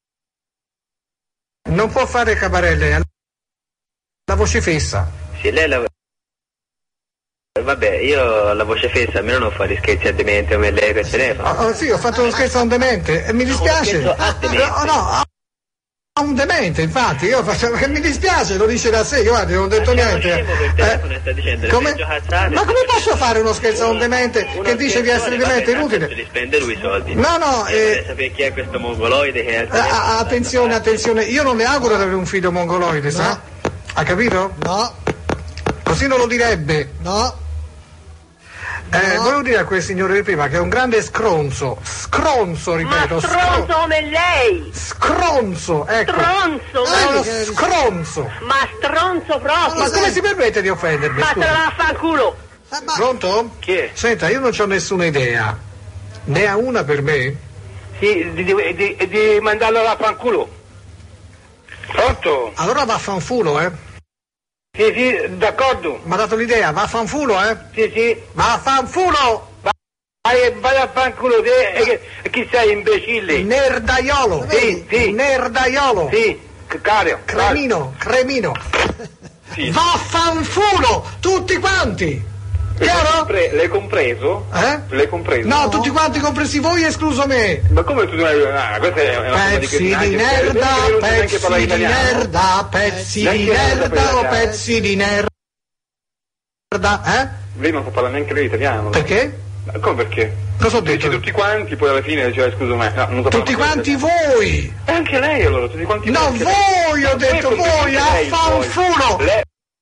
Non può fare cabaret, lei ha la voce fessa. Sì, lei la... Vabbè, io ho la voce fessa, almeno non fare scherzi a demente come lei per telefono. Oh, oh, sì, ho fatto uno scherzo a un demente, e mi dispiace. scherzo a demente. No, no, a a un demente, infatti, io faccio, che mi dispiace, lo dice da sé, guardi, non ho detto Ma siamo niente. scemo per telefono e sta dicendo le come? peggio cazzate. Ma come posso fare uno scherzo a un demente Uno che dice di essere scherzone, demente? vabbè, Inutile. tanto li spende lui i soldi. No, no, Io vorrei eh, sapere chi è questo mongoloide che è al eh, telefono. ah, attenzione, attenzione, io non le auguro di avere un figlio mongoloide, sa? Ha capito? No, Così non lo direbbe. no. Eh, No. volevo dire a quel signore di prima che è un grande scronzo, scronzo, ripeto, Ma stronzo come lei! scronzo, ecco. Stronzo! È uno Eh, che- scronzo. Ma stronzo proprio! Ma come si permette di offendermi? Ma te scusi? la vaffanculo! Eh, ma- Pronto? Chi è? Senta, io non ho nessuna idea. Ne ha una per me? Sì, di, di, di, di mandarlo a fanculo. Pronto? Allora vaffanfulo, eh? Sì, sì, d'accordo. Mi ha dato l'idea, vaffanfulo, eh? Sì, sì. Vaffanfulo! Vai, vai a fanculo te, e, che- e chi sei, imbecille? Nerdaiolo! Sì, sì. Nerdaiolo! Sì, c- caro. Cremino, cremino! Sì. Vaffanfulo! Tutti quanti! Chiaro? L'hai compreso? Eh? L'hai compreso? No, tutti quanti compresi voi, escluso me. Ma come tu non hai... Ah, questa è una forma di Pezzi di cretinaglia, merda, perché non sai neanche pezzi parlare di italiano. merda, pezzi di Neanche merda merda per o italiano. pezzi di merda, eh? Lei non sa parlare neanche lei italiano. Perché? Ma come perché? Cosa ho Dici detto? tutti quanti, poi alla fine diceva scusa me. No, non so Tutti parlare quanti italiano. voi! E anche lei allora, tutti quanti No, anche lei. voi ho No, detto poi voi, lei, affanculo! poi. Lei...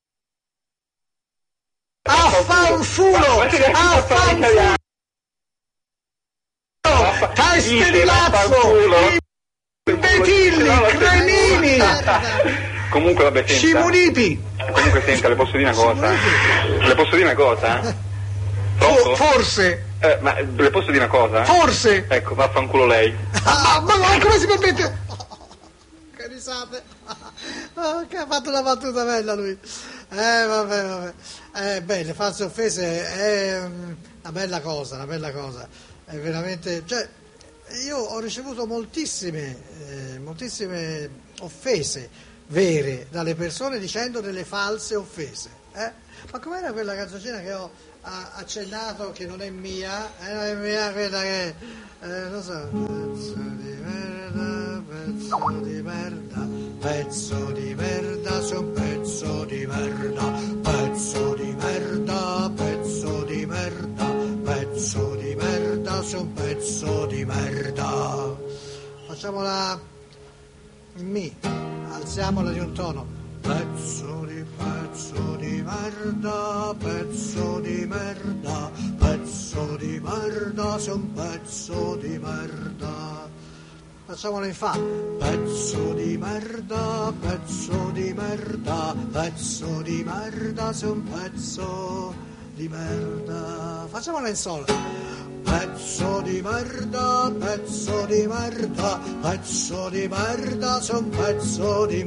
Affanculo! Ma sei anche parlare italiano. Affanculo! Teste Dice, di lazzo! vaffanculo. Imbecilli, No, ma- cretini! Comunque vabbè, senta. Scimunipi! Comunque senta, le posso dire una cosa? Le posso dire una cosa? Fo- Posso? forse, Eh, ma le posso dire una cosa? forse! Ecco, vaffanculo lei. Ah, ma ma come si permette? Che risate. Oh, che ha fatto una battuta bella lui. Eh vabbè, vabbè. Eh beh, le false offese è mm, una bella cosa, una bella cosa. È veramente, cioè, io ho ricevuto moltissime, eh, moltissime offese vere dalle persone dicendo delle false offese. Eh? Ma com'era quella canzoncina che ho ah, accennato che non è mia? Eh, non è mia quella che, eh, non so, pezzo di merda, pezzo di merda, pezzo di merda, sei un pezzo di merda, pezzo di merda, pezzo di merda, pezzo di merda, sei un pezzo di merda. Facciamola in mi, alziamola di un tono. Pezzo di pezzo di merda, pezzo di merda, pezzo di merda, sei un pezzo di merda. Facciamolo in fa. Pezzo di merda, pezzo di merda, pezzo di merda, sei un pezzo di merda. Facciamolo in sol. Pezzo di merda, pezzo di merda, pezzo di merda, sei un pezzo di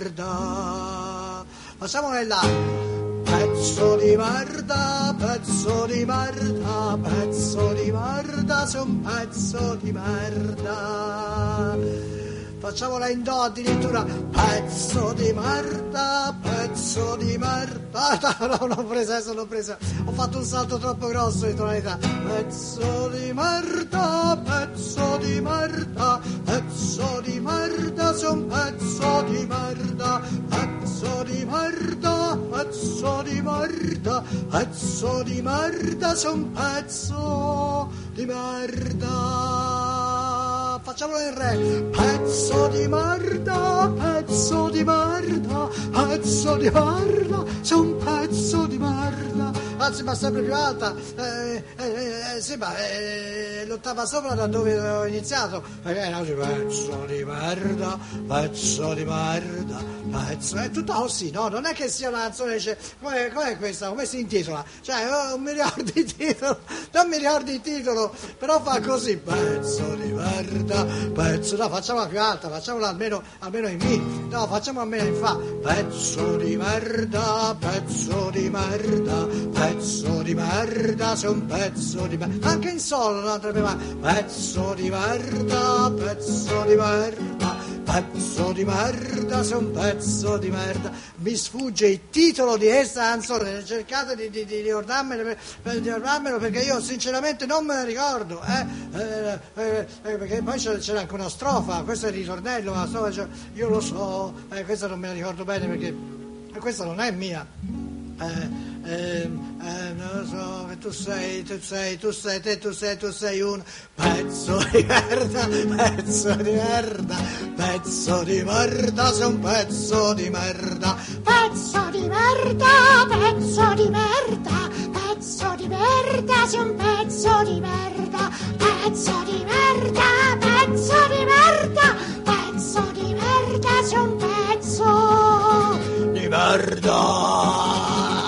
merda. Facciamolo in la. Pezzo di merda, pezzo di merda, pezzo di merda, sei un pezzo di merda. Facciamola in do addirittura. Pezzo di merda, pezzo di merda. No, no, non ho presa, adesso l'ho presa. Ho fatto un salto troppo grosso di tonalità. Pezzo di merda, pezzo di merda, pezzo di merda, sei un pezzo di merda. Pezzo di merda, pezzo di merda, pezzo di merda, sei un pezzo di merda. Facciamolo in re. Pezzo di merda, pezzo di merda, pezzo di merda, sei un pezzo di merda. Anzi, ma sempre più alta. Eh, eh, eh, sì, ma eh, l'ottava sopra da dove ho iniziato. Perché era così, pezzo di merda, pezzo di merda, pezzo. È tutto così, no? Non è che sia una canzone che dice, com'è, com'è questa? Come si intitola? Cioè, non mi ricordo il titolo, non mi ricordo il titolo, però fa così, pezzo di merda, pezzo. No, facciamola più alta, facciamola almeno, almeno in mi. No, facciamo almeno in fa. Pezzo di merda, pezzo di merda, pezzo di merda, sei un pezzo di merda. Anche in solo non andrebbe mai. Pezzo di merda, pezzo di merda, pezzo di merda, sei un pezzo di merda. Mi sfugge il titolo di questa canzone, cercate di, di, di ricordarmelo, per, di ricordarmelo perché io sinceramente non me la ricordo. Eh? Eh, eh, eh, perché poi c'era, c'era anche una strofa, questo è il ritornello, una strofa, cioè, io lo so, eh, questa non me la ricordo bene perché questa non è mia. Eh, eh, eh, non lo so, che tu sei, tu sei, tu sei, te, tu sei, tu sei un pezzo di merda, pezzo di merda, pezzo di merda, sei un pezzo di merda, Pezzo di merda, pezzo di merda, pezzo di merda, sei un pezzo di merda, pezzo di merda, pezzo di merda, pezzo di merda, sei un pezzo di merda.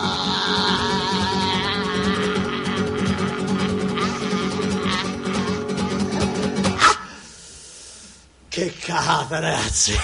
Che cagata, ragazzi.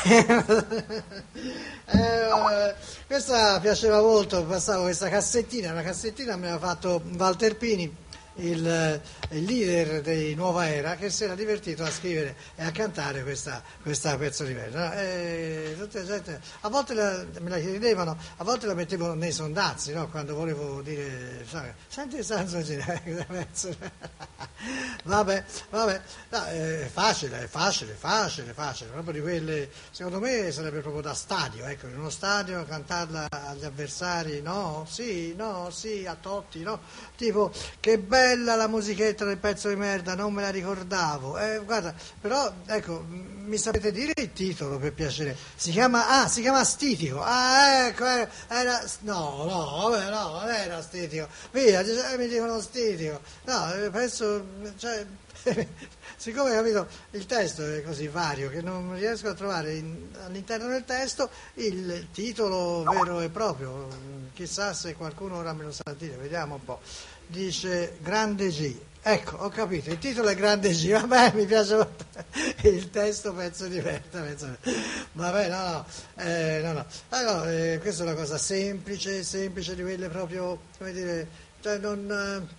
eh, questa piaceva molto, passavo questa cassettina, una cassettina me l'ha fatto Walter Pini il, il leader di Nuova Era, che si era divertito a scrivere e a cantare questa, questa pezzo di merda. No? E tutta la gente, a volte la, me la chiedevano, a volte la mettevo nei sondazzi, no? Quando volevo dire, sai, senti Sanzogina, pezzo. Vabbè, vabbè, no, è facile, è facile, facile, facile, proprio di quelle, secondo me sarebbe proprio da stadio, ecco, in uno stadio cantarla agli avversari, no, sì, no, sì, a Totti, no, tipo, che bella la musichetta del pezzo di merda, non me la ricordavo, eh, guarda, però, ecco, mi sapete dire il titolo per piacere, si chiama, ah, si chiama Stitico, ah, ecco, era, era no, no, vabbè, no, non era Stitico, via, mi dicono Stitico, no, penso, cioè, siccome capito il testo è così vario che non riesco a trovare in, all'interno del testo il titolo vero e proprio, chissà se qualcuno ora me lo sa dire, vediamo un po'. Dice Grande G, ecco, ho capito, il titolo è Grande G, vabbè, mi piace molto il testo, pezzo di merda, pezzo di... vabbè, no, no, eh, no, no, allora, eh, questa è una cosa semplice, semplice di quelle proprio, come dire, cioè non...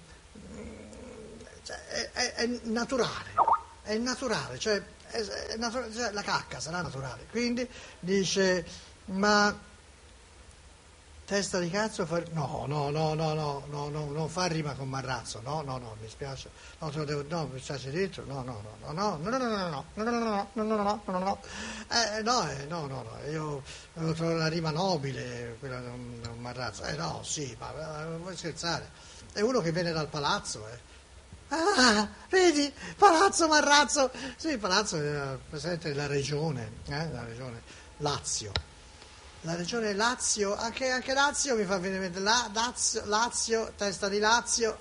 È, è, è naturale, è naturale, cioè, è, è naturale, cioè la cacca sarà naturale. Quindi dice, ma testa di cazzo fa... no, no, no, no, no, no, no, non fa rima con Marrazzo, no, no, no, mi spiace, no, te lo devo, no, mi spiace dietro, no, no, no, no, no, no, no, no, no, no, no, no, no, no, no, no, eh, no, eh, no, no, no, io devo trovare la rima nobile, quella di un Marrazzo, eh, no, sì, ma, ma vuoi scherzare? È uno che viene dal palazzo, eh. Ah, vedi, Palazzo Marrazzo, sì, Palazzo è presente nella regione, eh, la regione Lazio, la regione Lazio, anche, anche Lazio mi fa venire in mente, la, Lazio, Lazio, testa di Lazio,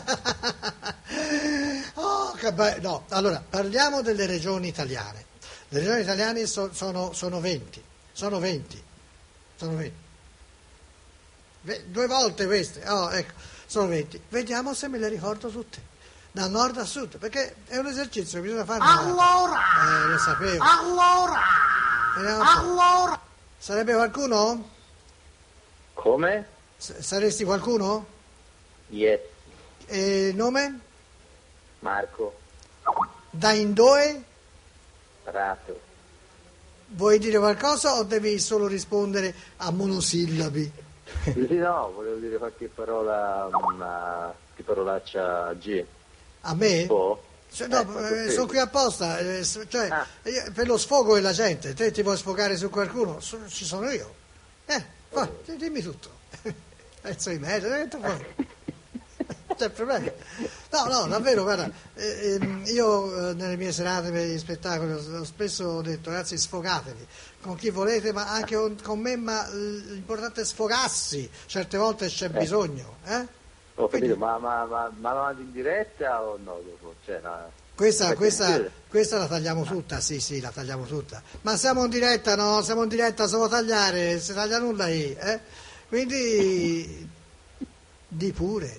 oh, che be- no, allora, parliamo delle regioni italiane, le regioni italiane so, sono, sono venti, sono venti, sono venti, Ve- due volte queste, oh, ecco, sono venti, vediamo se me le ricordo tutte. Da nord a sud, perché è un esercizio che bisogna fare. Allora! Eh, lo sapevo. Allora! Allora! Sarebbe qualcuno? Come? S- saresti qualcuno? Yes, E nome? Marco, Da Indoe? Prato. Vuoi dire qualcosa o devi solo rispondere a monosillabi? Sì, no, volevo dire qualche parola, una, che parolaccia G. A me? Oh. Cioè, no, Ecco, eh, sì. sono qui apposta, eh, s- cioè, Ah. io- per lo sfogo della gente, te ti vuoi sfogare su qualcuno? So- ci sono io. Eh, poi, di- dimmi tutto. Pezzo di merda, eh, fuori. C'è problema. No, no, davvero, guarda, eh, ehm, io eh, nelle mie serate per gli spettacoli ho ho spesso detto, ragazzi, sfogatevi con chi volete, ma anche con, con me, ma l'importante è sfogarsi, certe volte c'è bisogno, eh? Ho Quindi- capito, ma, ma, ma, ma la mandi in diretta o no dopo? Cioè, no. Questa, Perché questa, sì. questa la tagliamo tutta, sì, sì, la tagliamo tutta. Ma siamo in diretta, no? Siamo in diretta, solo tagliare, si taglia nulla lì, eh? Quindi, di pure.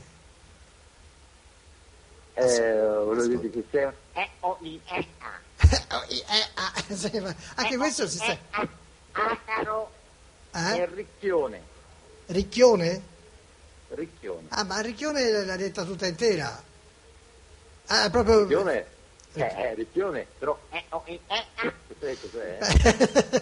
Eh, volevo dire che sei... E O I E A. Oh, eh, ah, sì, ma anche questo si sa. Acaro. È Eh? Ricchione. Ricchione? Ricchione. Ah, ma Ricchione l'ha detta tutta intera. Ah, proprio... Ricchione? Eh, eh, Ricchione, però... E O I E A. Cos'è, cos'è?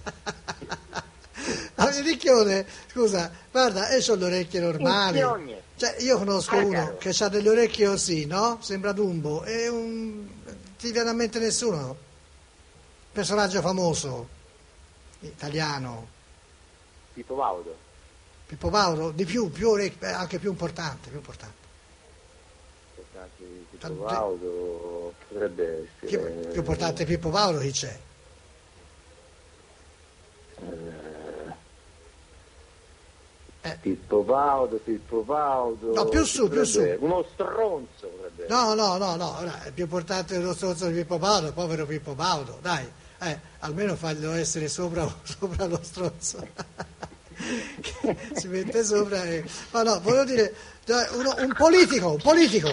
Ah, il Ricchione, scusa, guarda, e c'ho le orecchie normali. Ricchione. Cioè, io conosco Ah, uno caro. che ha delle orecchie così, no? Sembra Dumbo. E un... ti viene a mente nessuno? Personaggio famoso, italiano. Tipo Vaudo. Pippo Paolo, di più, più orecchie, eh, anche più importante, più importante. Tipo Tanto- Vaudo potrebbe Più, essere... più importante Pippo Paolo chi c'è? Eh. Pippo Vaudo, Pippo Vaudo... No, più su, più potrebbe- su. Uno stronzo potrebbe essere. No, no, no, no, ora, è più importante lo stronzo di Pippo Paolo, povero Pippo Paolo, dai, eh, almeno faglielo essere sopra, sopra lo stronzo. Si mette sopra e... Ma no, volevo dire, cioè, uno- un politico, un politico.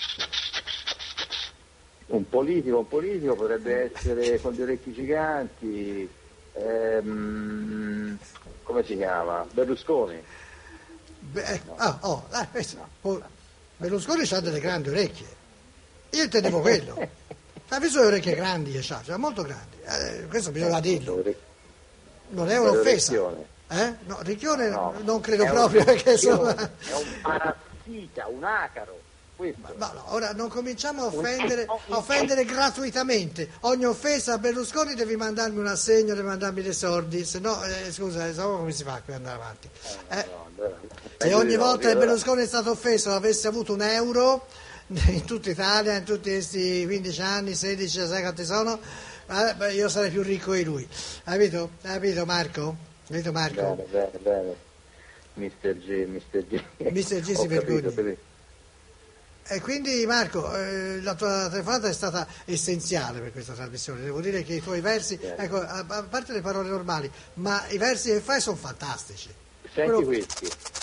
Un politico, un politico potrebbe essere con gli orecchi giganti, ehm, come si chiama? Berlusconi. Beh, ecco, ah, oh, eh, questo, po- Berlusconi ha delle grandi orecchie, io intendevo quello. Ha visto le orecchie grandi che c'ha, cioè molto grandi, eh, questo bisogna dirlo, non è un'offesa. Eh? No, Ricchione No, non credo è un proprio perché ricchione, insomma... è un parassita, un acaro. Questo. Ma no, ora non cominciamo a offendere, a offendere gratuitamente. Ogni offesa a Berlusconi devi mandarmi un assegno, devi mandarmi dei soldi, se no, eh, scusa, eh, so come si fa qui ad andare avanti. Eh, se ogni volta che Berlusconi è stato offeso avesse avuto un euro in tutta Italia, in tutti questi quindici anni, sedici, sai quanti sono, eh, beh, io sarei più ricco di lui. Hai capito? Hai capito Marco? Hai capito Marco? Bene, bene, bene. mister G, mister G. mister G si vergogna. E quindi Marco, eh, la tua telefonata è stata essenziale per questa trasmissione, devo dire che i tuoi versi, ecco, a, a parte le parole normali, ma i versi che fai sono fantastici. Senti Quello... questi.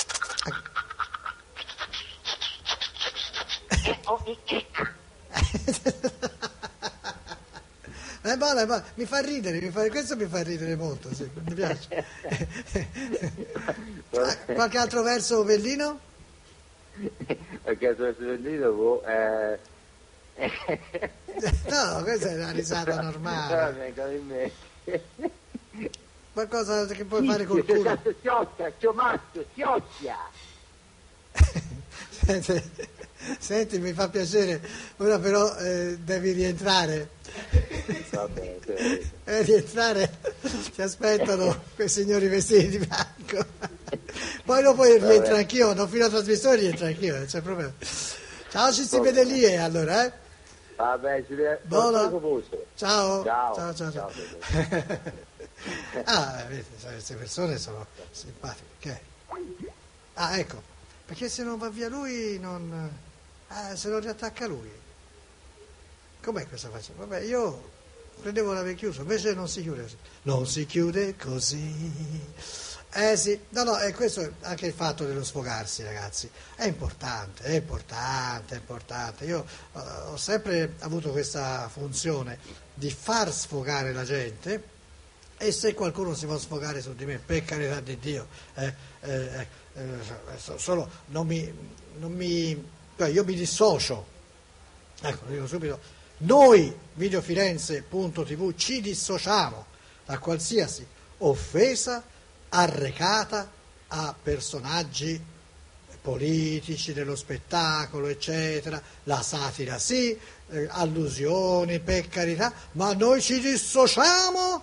È buono, è buono. Mi fa ridere, mi fa... questo mi fa ridere molto, sì, mi piace. Qualche altro verso bellino? Perché il Bellino boh, eh... No, questa è una risata normale. Qualcosa che puoi fare col culo. Chioccia, chiomazzo, chioccia. Senti, senti, mi fa piacere, ora però eh, devi rientrare. Vabbè, sì. Eh, rientrare, ti aspettano quei signori vestiti di bianco. Poi dopo rientro anch'io, non fino alla trasmissione rientro anch'io, non c'è problema. Ciao, ci si vede lì eh, allora, eh? Vabbè, ci vede. Buono. Ciao. Ciao. Ciao, ciao, ciao. Ah, vedi, queste persone sono simpatiche. Che? Ah, ecco, perché se non va via lui non... Ah, se non riattacca lui. Com'è questa faccia? Vabbè, io credevo l'aver chiuso, invece non si chiude così. Non si chiude così. Eh sì, no, no, e questo è anche il fatto dello sfogarsi, ragazzi, è importante, è importante, è importante. Io uh, ho sempre avuto questa funzione di far sfogare la gente e se qualcuno si vuole sfogare su di me, per carità di Dio, eh, eh, eh, solo non mi, non mi, cioè io mi dissocio, ecco, lo dico subito, noi videofirenze punto tv ci dissociamo da qualsiasi offesa arrecata a personaggi politici dello spettacolo, eccetera, la satira sì, eh, allusioni, per carità, ma noi ci dissociamo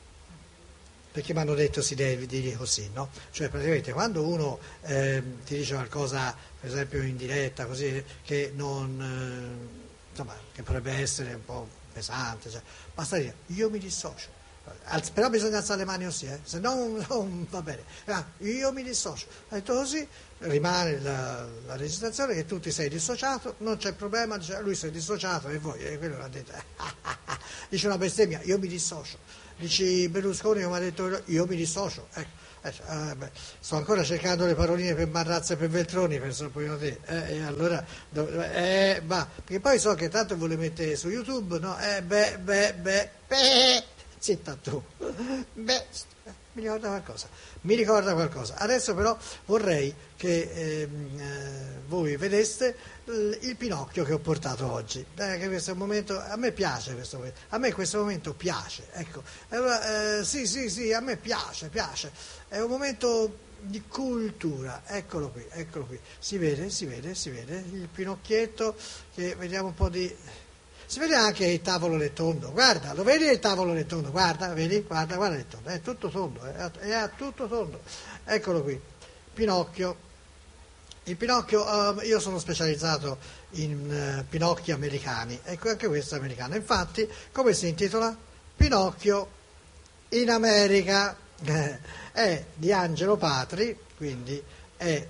perché mi hanno detto si deve dire così, no? Cioè praticamente quando uno eh, ti dice qualcosa, per esempio in diretta, così, che non, eh, insomma, che potrebbe essere un po' pesante, cioè, basta dire io mi dissocio. Però bisogna alzare le mani così, eh? Se no non va bene. Ah, io mi dissocio. Ha detto così, rimane la, la registrazione che tu ti sei dissociato, non c'è problema, dice, lui si è dissociato e voi, e quello l'ha detto. Dice una bestemmia, io mi dissocio. Dici Berlusconi mi ha detto io mi dissocio. Ecco. Eh, beh, sto ancora cercando le paroline per Marrazza e per Veltroni, penso un po' te. Eh, e allora, eh, bah, perché poi so che tanto vuole mettere su YouTube, no? Eh, beh, beh, beh, beh. Zitta tu. Beh, mi ricorda qualcosa. Mi ricorda qualcosa. Adesso però vorrei che ehm, eh, voi vedeste il, il Pinocchio che ho portato oggi. Eh, che questo è un momento, a me piace questo momento. A me questo momento piace. Ecco. Allora, eh, sì, sì, sì, a me piace, piace. È un momento di cultura. Eccolo qui, eccolo qui. Si vede, si vede, si vede il Pinocchietto che vediamo un po' di... Si vede anche il tavolone tondo, guarda, lo vedi il tavolone tondo, guarda, vedi, guarda, guarda il tondo, è tutto tondo, è a, è a tutto tondo, eccolo qui, Pinocchio. Il Pinocchio, uh, io sono specializzato in uh, Pinocchi americani, ecco anche questo è americano, infatti, come si intitola? Pinocchio in America, è di Angelo Patri, quindi è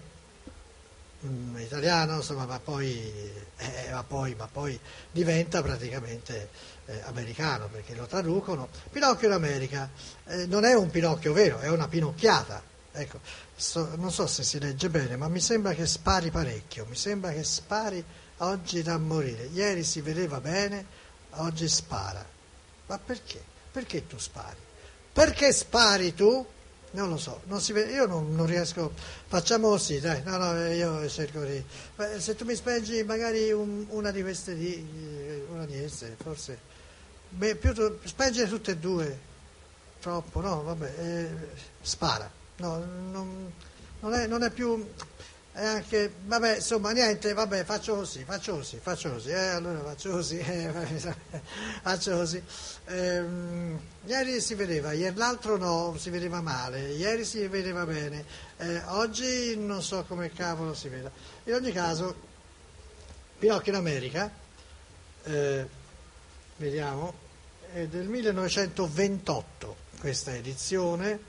um, italiano, insomma, ma poi... Eh, ma, poi, ma poi diventa praticamente eh, americano perché lo traducono. Pinocchio in America eh, non è un Pinocchio vero, è una pinocchiata. Ecco, so, non so se si legge bene, ma mi sembra che spari parecchio, mi sembra che spari oggi da morire. Ieri si vedeva bene, oggi spara. Ma perché? Perché tu spari? Perché spari tu? Non lo so, non si vede, io non, non riesco, facciamo così, dai, no, no, io cerco di... Beh, se tu mi speggi magari un- una di queste di, una di esse, forse, beh, più tu, spengere tutte e due, troppo, no, vabbè, eh, spara, no, non, non è, non è più, è anche, vabbè, insomma, niente, vabbè, faccio così, faccio così, faccio così, eh, allora faccio così, eh, faccio così. Ehm, ieri si vedeva, ieri l'altro no, si vedeva male, ieri si vedeva bene, eh, oggi non so come cavolo si veda. In ogni caso, Pinocchio in America, eh, vediamo, è del millenovecentoventotto questa edizione,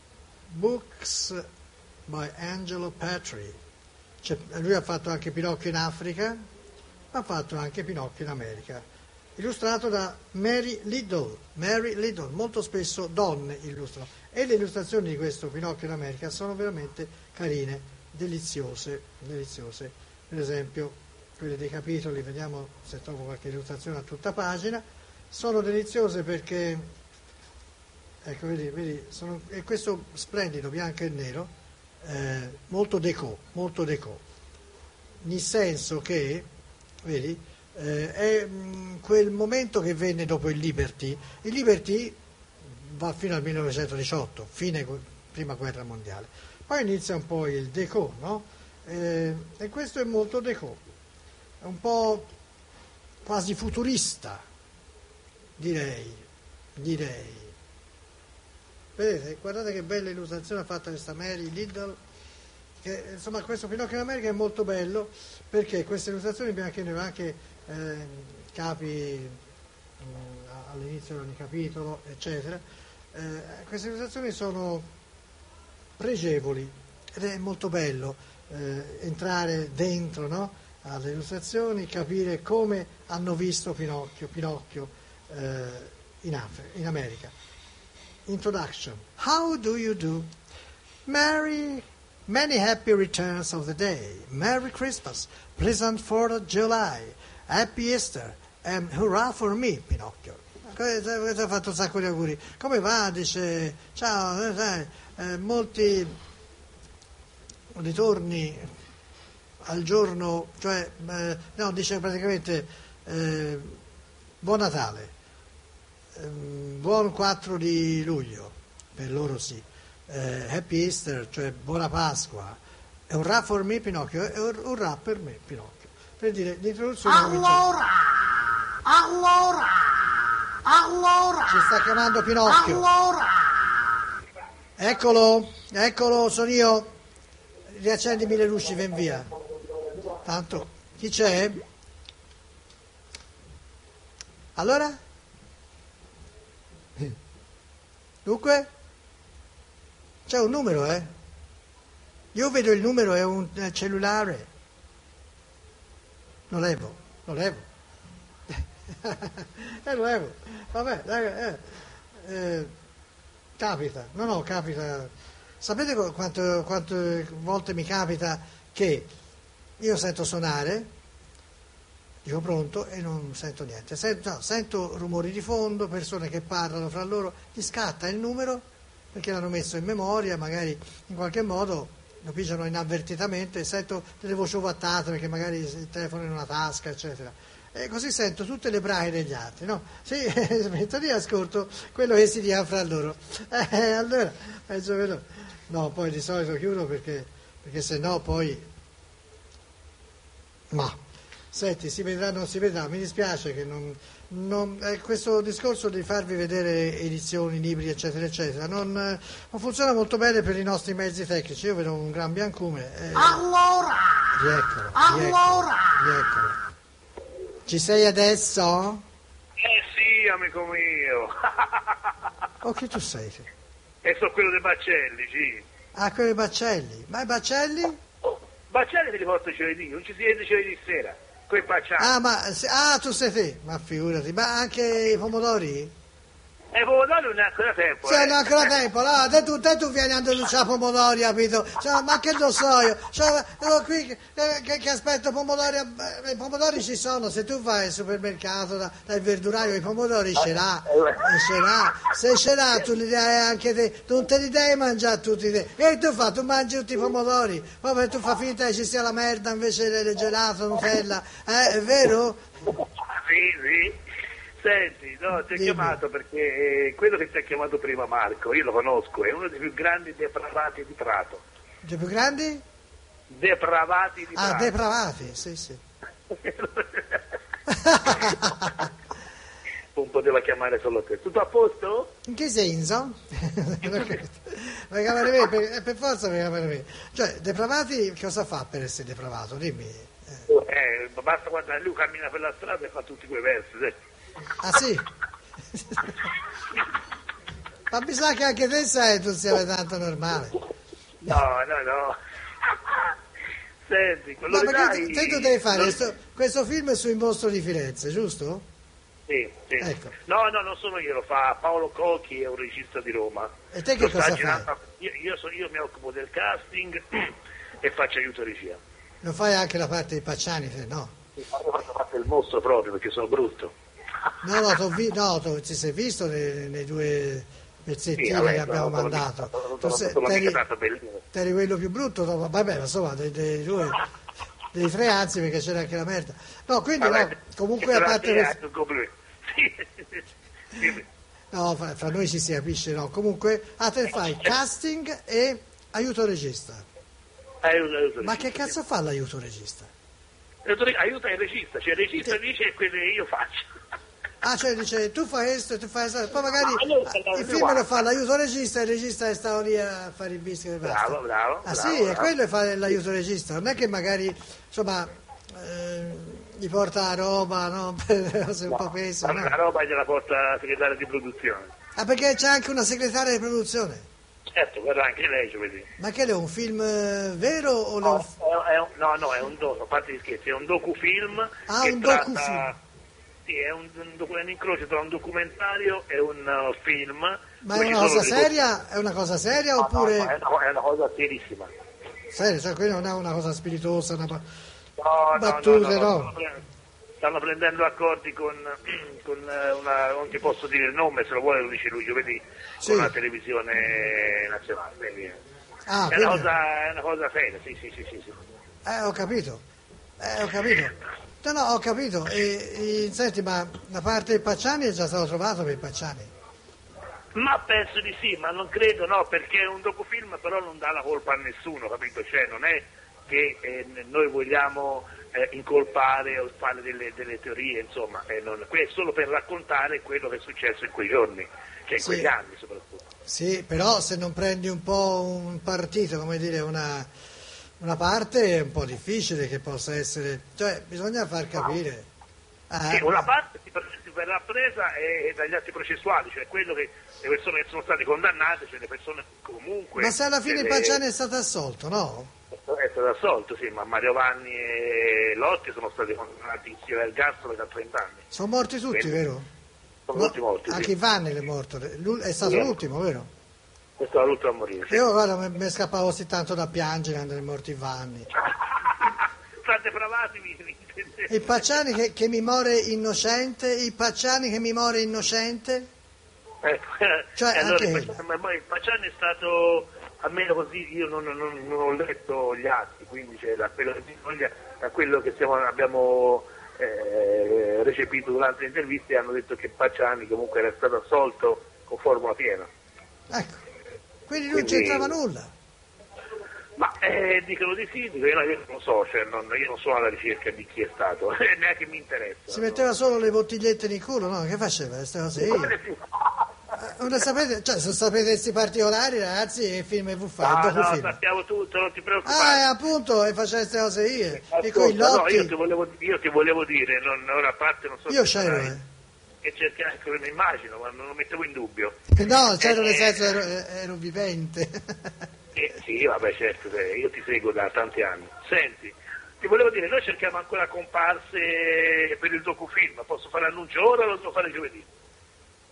Books by Angelo Petrie. Cioè, lui ha fatto anche Pinocchio in Africa, ma ha fatto anche Pinocchio in America, illustrato da Mary Liddell. Mary Liddell, molto spesso donne illustrano, e le illustrazioni di questo Pinocchio in America sono veramente carine, deliziose, deliziose. Per esempio, quelle dei capitoli, vediamo se trovo qualche illustrazione a tutta pagina, sono deliziose perché, ecco, vedi, vedi sono, e questo splendido bianco e nero, eh, molto déco, molto déco, nel senso che, vedi, eh, è mh, quel momento che venne dopo il Liberty. Il Liberty va fino al millenovecentodiciotto, fine prima guerra mondiale, poi inizia un po' il déco, no? Eh, e questo è molto déco, è un po' quasi futurista, direi, direi. Vedete, guardate che bella illustrazione ha fatto questa Mary Liddell, che insomma questo Pinocchio in America è molto bello perché queste illustrazioni bianche e nere, anche eh, capi mh, all'inizio di ogni capitolo, eccetera, eh, queste illustrazioni sono pregevoli ed è molto bello eh, entrare dentro, no, alle illustrazioni, capire come hanno visto Pinocchio, Pinocchio eh, in, Af- in America. Introduction. How do you do? Merry, many happy returns of the day. Merry Christmas, pleasant fourth of July, Happy Easter, and hurrah for me, Pinocchio. Questo ha fatto un sacco di auguri. Come va? Dice, ciao, eh, sai, eh, molti ritorni al giorno, cioè, eh, no, dice praticamente eh, buon Natale. Buon quattro di luglio, per loro sì, eh, Happy Easter, cioè buona Pasqua, è un rap for me Pinocchio, è un, un rap per me Pinocchio, per dire l'introduzione. Allora, allora, allora, ci sta chiamando Pinocchio, allora, eccolo, eccolo, sono io, riaccendimi le luci, ven via, tanto, chi c'è? Allora? Dunque? C'è un numero, eh? Io vedo il numero, è un cellulare. Lo levo, lo levo. eh, lo levo. Vabbè, dai, eh, eh, capita, no, no, capita. Sapete quanto, quante volte mi capita che io sento suonare, dico pronto e non sento niente, sento, no, sento rumori di fondo, persone che parlano fra loro, gli scatta il numero perché l'hanno messo in memoria, magari in qualche modo lo pigiano inavvertitamente, sento delle voci ovattate perché magari il telefono è in una tasca, eccetera, e così sento tutte le brache degli altri, no? Sì, metto lì, ascolto quello che si dica fra loro, eh, allora penso che no. No, poi di solito chiudo perché, perché se no poi, ma senti, si vedrà, non si vedrà, mi dispiace che non, non eh, questo discorso di farvi vedere edizioni, libri, eccetera, eccetera, non, eh, non funziona molto bene per i nostri mezzi tecnici. Io vedo un gran biancume. Eh, allora, rieccolo, allora, rieccolo. Ci sei adesso? Eh sì, amico mio. O chi tu sei? E so quello dei Baccelli, sì. Ah, quelli Baccelli. Ma i Baccelli? Oh, Baccelli te li porto giovedì, non ci si vede giovedì sera. Quei Baccelli. Ah, ma ah, tu sei te, ma figurati, ma anche i pomodori? E i pomodori non è ancora tempo. Cioè, eh. non ha ancora tempo, no? Te tu, te tu vieni a introducere pomodori, capito? Cioè, ma che lo so io? Cioè, io qui che, che, che aspetto pomodori, eh, i pomodori ci sono, se tu vai al supermercato, da, dal verduraio, i pomodori ce l'ha, e ce l'ha. Se ce l'ha, tu li dai anche te, tu non te li devi mangiare tutti te. E tu fa, tu mangi tutti i pomodori, poi perché tu fa finta che ci sia la merda invece del gelato, Nutella, eh, è vero? Sì, sì. Senti, no, ti ho Dimmi. chiamato perché eh, quello che ti ha chiamato prima Marco, io lo conosco, è uno dei più grandi depravati di Prato. I più grandi? Depravati di Ah, Prato. depravati, sì, sì. Non poteva chiamare solo te. Tutto a posto? In che senso? Per chiamare me, per, per forza per chiamare me. Cioè, depravati cosa fa per essere depravato? Dimmi. Eh. Eh, basta guardare, lui cammina per la strada e fa tutti quei versi. Sì. Ah sì? Ma mi sa che anche te sai tu sia tanto normale. No, no, no. Senti, quello No, che perché dai... te, te tu devi fare non- questo, questo film sui mostri di Firenze, giusto? Sì, sì. Ecco. No, no, non sono io, lo fa Paolo Cocchi, è un regista di Roma. E te che Lo sta cosa girando- Io, io, so- io mi occupo del casting e faccio aiuto regia. Non fai anche la parte di Pacciani, te? No. Io faccio parte del mostro proprio perché sono brutto. No, no, t'ho vi- no t'ho- ti sei visto nei, nei due pezzettini Sì, vabbè, che abbiamo no, sono mandato. mica- sono- Tu sono- sei- sono t'eri- mica tanto bellino. t'eri quello più brutto, no, vabbè, ma insomma, dei, dei due, dei tre anzi, perché c'era anche la merda. No, quindi Vabbè, no, comunque a parte grazie, questo- eh, complimenti. Sì. Sì. no, fra, fra noi ci si capisce, no, comunque, a te fai casting e aiuto regista. Aiuto, aiuto Ma che regista, cazzo fa l'aiuto regista? sì. Aiuto- Aiuta il regista, cioè il regista dice e quello che io faccio. Ah, cioè dice tu fai questo, tu fai questo, poi magari No, io- ah, il film lo fa l'aiuto regista e il regista sta lì a fare il bisco e basta. Bravo, bravo. Ah bravo, sì, è bravo. quello è fare l'aiuto regista, non è che magari insomma eh, gli porta la roba, no? Per cose un po' peso, La, no? la roba gliela porta la segretaria di produzione. Ah, perché c'è anche una segretaria di produzione. Certo, verrà anche lei giovedì. Ma che è un film eh, vero o no? No, è, è un, no, no, è un docu, a parte gli scherzi, è un docufilm. Ah, che un tratta- docufilm. Sì, è un, un, docu- è un incrocio tra un documentario e un uh, film. Ma dove è ci una sono cosa dei seria? È una cosa seria docu- oppure No, no, è, una, è una cosa serissima. seria? Cioè, quindi non è una cosa spiritosa, una pa- No, no, battute, no, no, no? Stanno, pre- stanno prendendo accordi con, con eh, una, non ti posso dire il nome, se lo vuole lo dice lui giovedì, Sì. con la televisione nazionale. Quindi, Ah, è, quindi- una cosa, è una cosa seria, sì, sì, sì, sì, sì. Eh, ho capito. Eh, ho capito. No, no, ho capito. E, e, senti, ma la parte del Pacciani è già stato trovato per il Pacciani? Ma penso di sì, ma non credo, no, perché è un docufilm, però non dà la colpa a nessuno, capito? Cioè non è che eh, noi vogliamo eh, incolpare o fare delle, delle teorie, insomma, eh, non, que- è solo per raccontare quello che è successo in quei giorni, cioè in Sì. quegli anni soprattutto. Sì, però se non prendi un po' un partito, come dire, una, una parte è un po' difficile che possa essere... Cioè, bisogna far capire. Ah, Sì, una parte si, si verrà presa è dagli atti processuali, cioè quello che le persone che sono state condannate, cioè le persone comunque... ma se alla fine il delle- Pacciani è stato assolto, no? È stato assolto, sì, ma Mario Vanni e Lotti sono stati condannati insieme al Gassolo da trenta anni. Sono morti tutti, Quindi- vero? Sono No, tutti morti, anche sì. Vanni è morto, Lui è stato Sì. l'ultimo, vero? Questo è l'ultimo a morire, sì. Io guarda, mi, mi scappavo così tanto da piangere quando è morto Vanni. State bravati, mi mi intendete? Il Pacciani che, che mi muore innocente, il Pacciani che mi muore innocente. Ecco, Cioè, e allora anche il ella. Pacciani, ma poi il Pacciani è stato, almeno così, io non, non- non ho letto gli atti, quindi cioè, da, quello che, da quello che siamo- abbiamo eh, recepito durante le interviste hanno detto che Pacciani comunque era stato assolto con formula piena. Ecco, quindi non Quindi- c'entrava nulla. Ma eh, dicono di sì, dico, io, io non lo so, cioè, non- io non sono alla ricerca di chi è stato, neanche mi interessa. Si metteva solo le bottigliette nel culo, no? Che faceva queste cose? no? Io? Eh, Non le sapete, cioè, se sapete questi particolari, ragazzi, il film è buffa, No, il no, docufilm. sappiamo tutto, non ti preoccupare. Ah, e appunto, e faceva queste cose io. E con i Ascolta, no, lotti, io ti volevo, io ti volevo dire, non, ora a parte non so io se c'ero, sarai- eh. che cercare, ecco, mi immagino, ma non lo mettevo in dubbio. No, c'ero nel Eh, senso, ero, ero vivente. eh, sì, vabbè, certo, eh, io ti seguo da tanti anni. Senti, ti volevo dire, noi cerchiamo ancora comparse per il docufilm, posso fare annuncio ora o lo devo fare giovedì?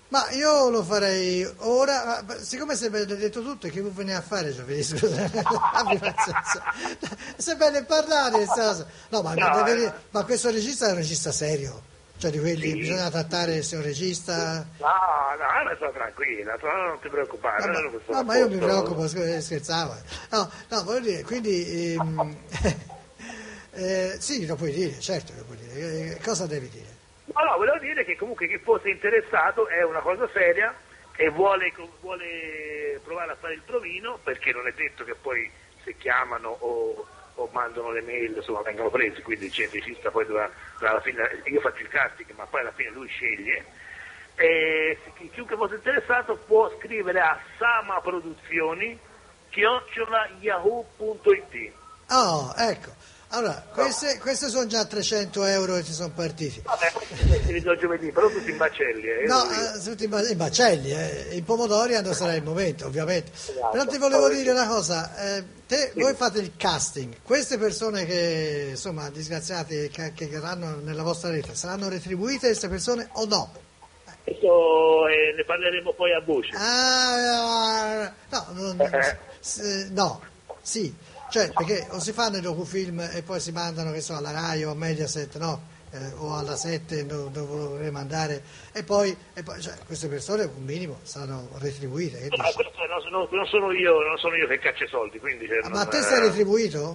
Ma io lo farei ora, ma siccome se avete detto tutto, che ve ne a fare giovedì, scusa, abbi pazienza. Se bene parlare, sta- no, ma, No, deve- eh. ma questo regista è un regista serio, cioè di quelli Sì. che bisogna trattare se è un regista. No, no, ma sto tranquilla, tu non ti preoccupare. No, non ma, è questo no, ma io mi rapporto- preoccupo, scu- scherzavo. No, no, voglio dire, quindi ehm, eh, sì, lo puoi dire, certo lo puoi dire. Eh, cosa devi dire? No, no, volevo dire che comunque chi fosse interessato è una cosa seria e vuole, vuole provare a fare il provino, perché non è detto che poi se chiamano o, o mandano le mail, insomma, vengono presi, quindi il regista poi dovrà, dovrà alla fine, io faccio il casting, ma poi alla fine lui sceglie. E chi- chiunque fosse interessato può scrivere a samaproduzioni chiocciola yahoo punto it. Oh, ecco. Allora, queste, queste sono già trecento euro che ci sono partiti. Vabbè, ti rido giovedì, però tutti in bacelli. Eh, No, io- eh, tutti i ba- i bacelli, eh. I pomodori quando sarà il momento, ovviamente. Esatto. Però ti volevo dire una cosa, eh, te, voi fate il casting, queste persone che, insomma, disgraziate, che, che verranno nella vostra rete, saranno retribuite queste persone o no? Questo eh, ne parleremo poi a voce. Ah, no, non- Eh. s- no, sì, cioè perché o si fanno i docufilm e poi si mandano, che so, alla Rai o a Mediaset, no? Eh, o alla sette dove vorrei mandare e poi, e poi cioè, queste persone un minimo saranno retribuite. Che Ma dici? questo non sono, non sono io, non sono io che caccio i soldi, quindi cioè, Ah, non- ma a te sei retribuito?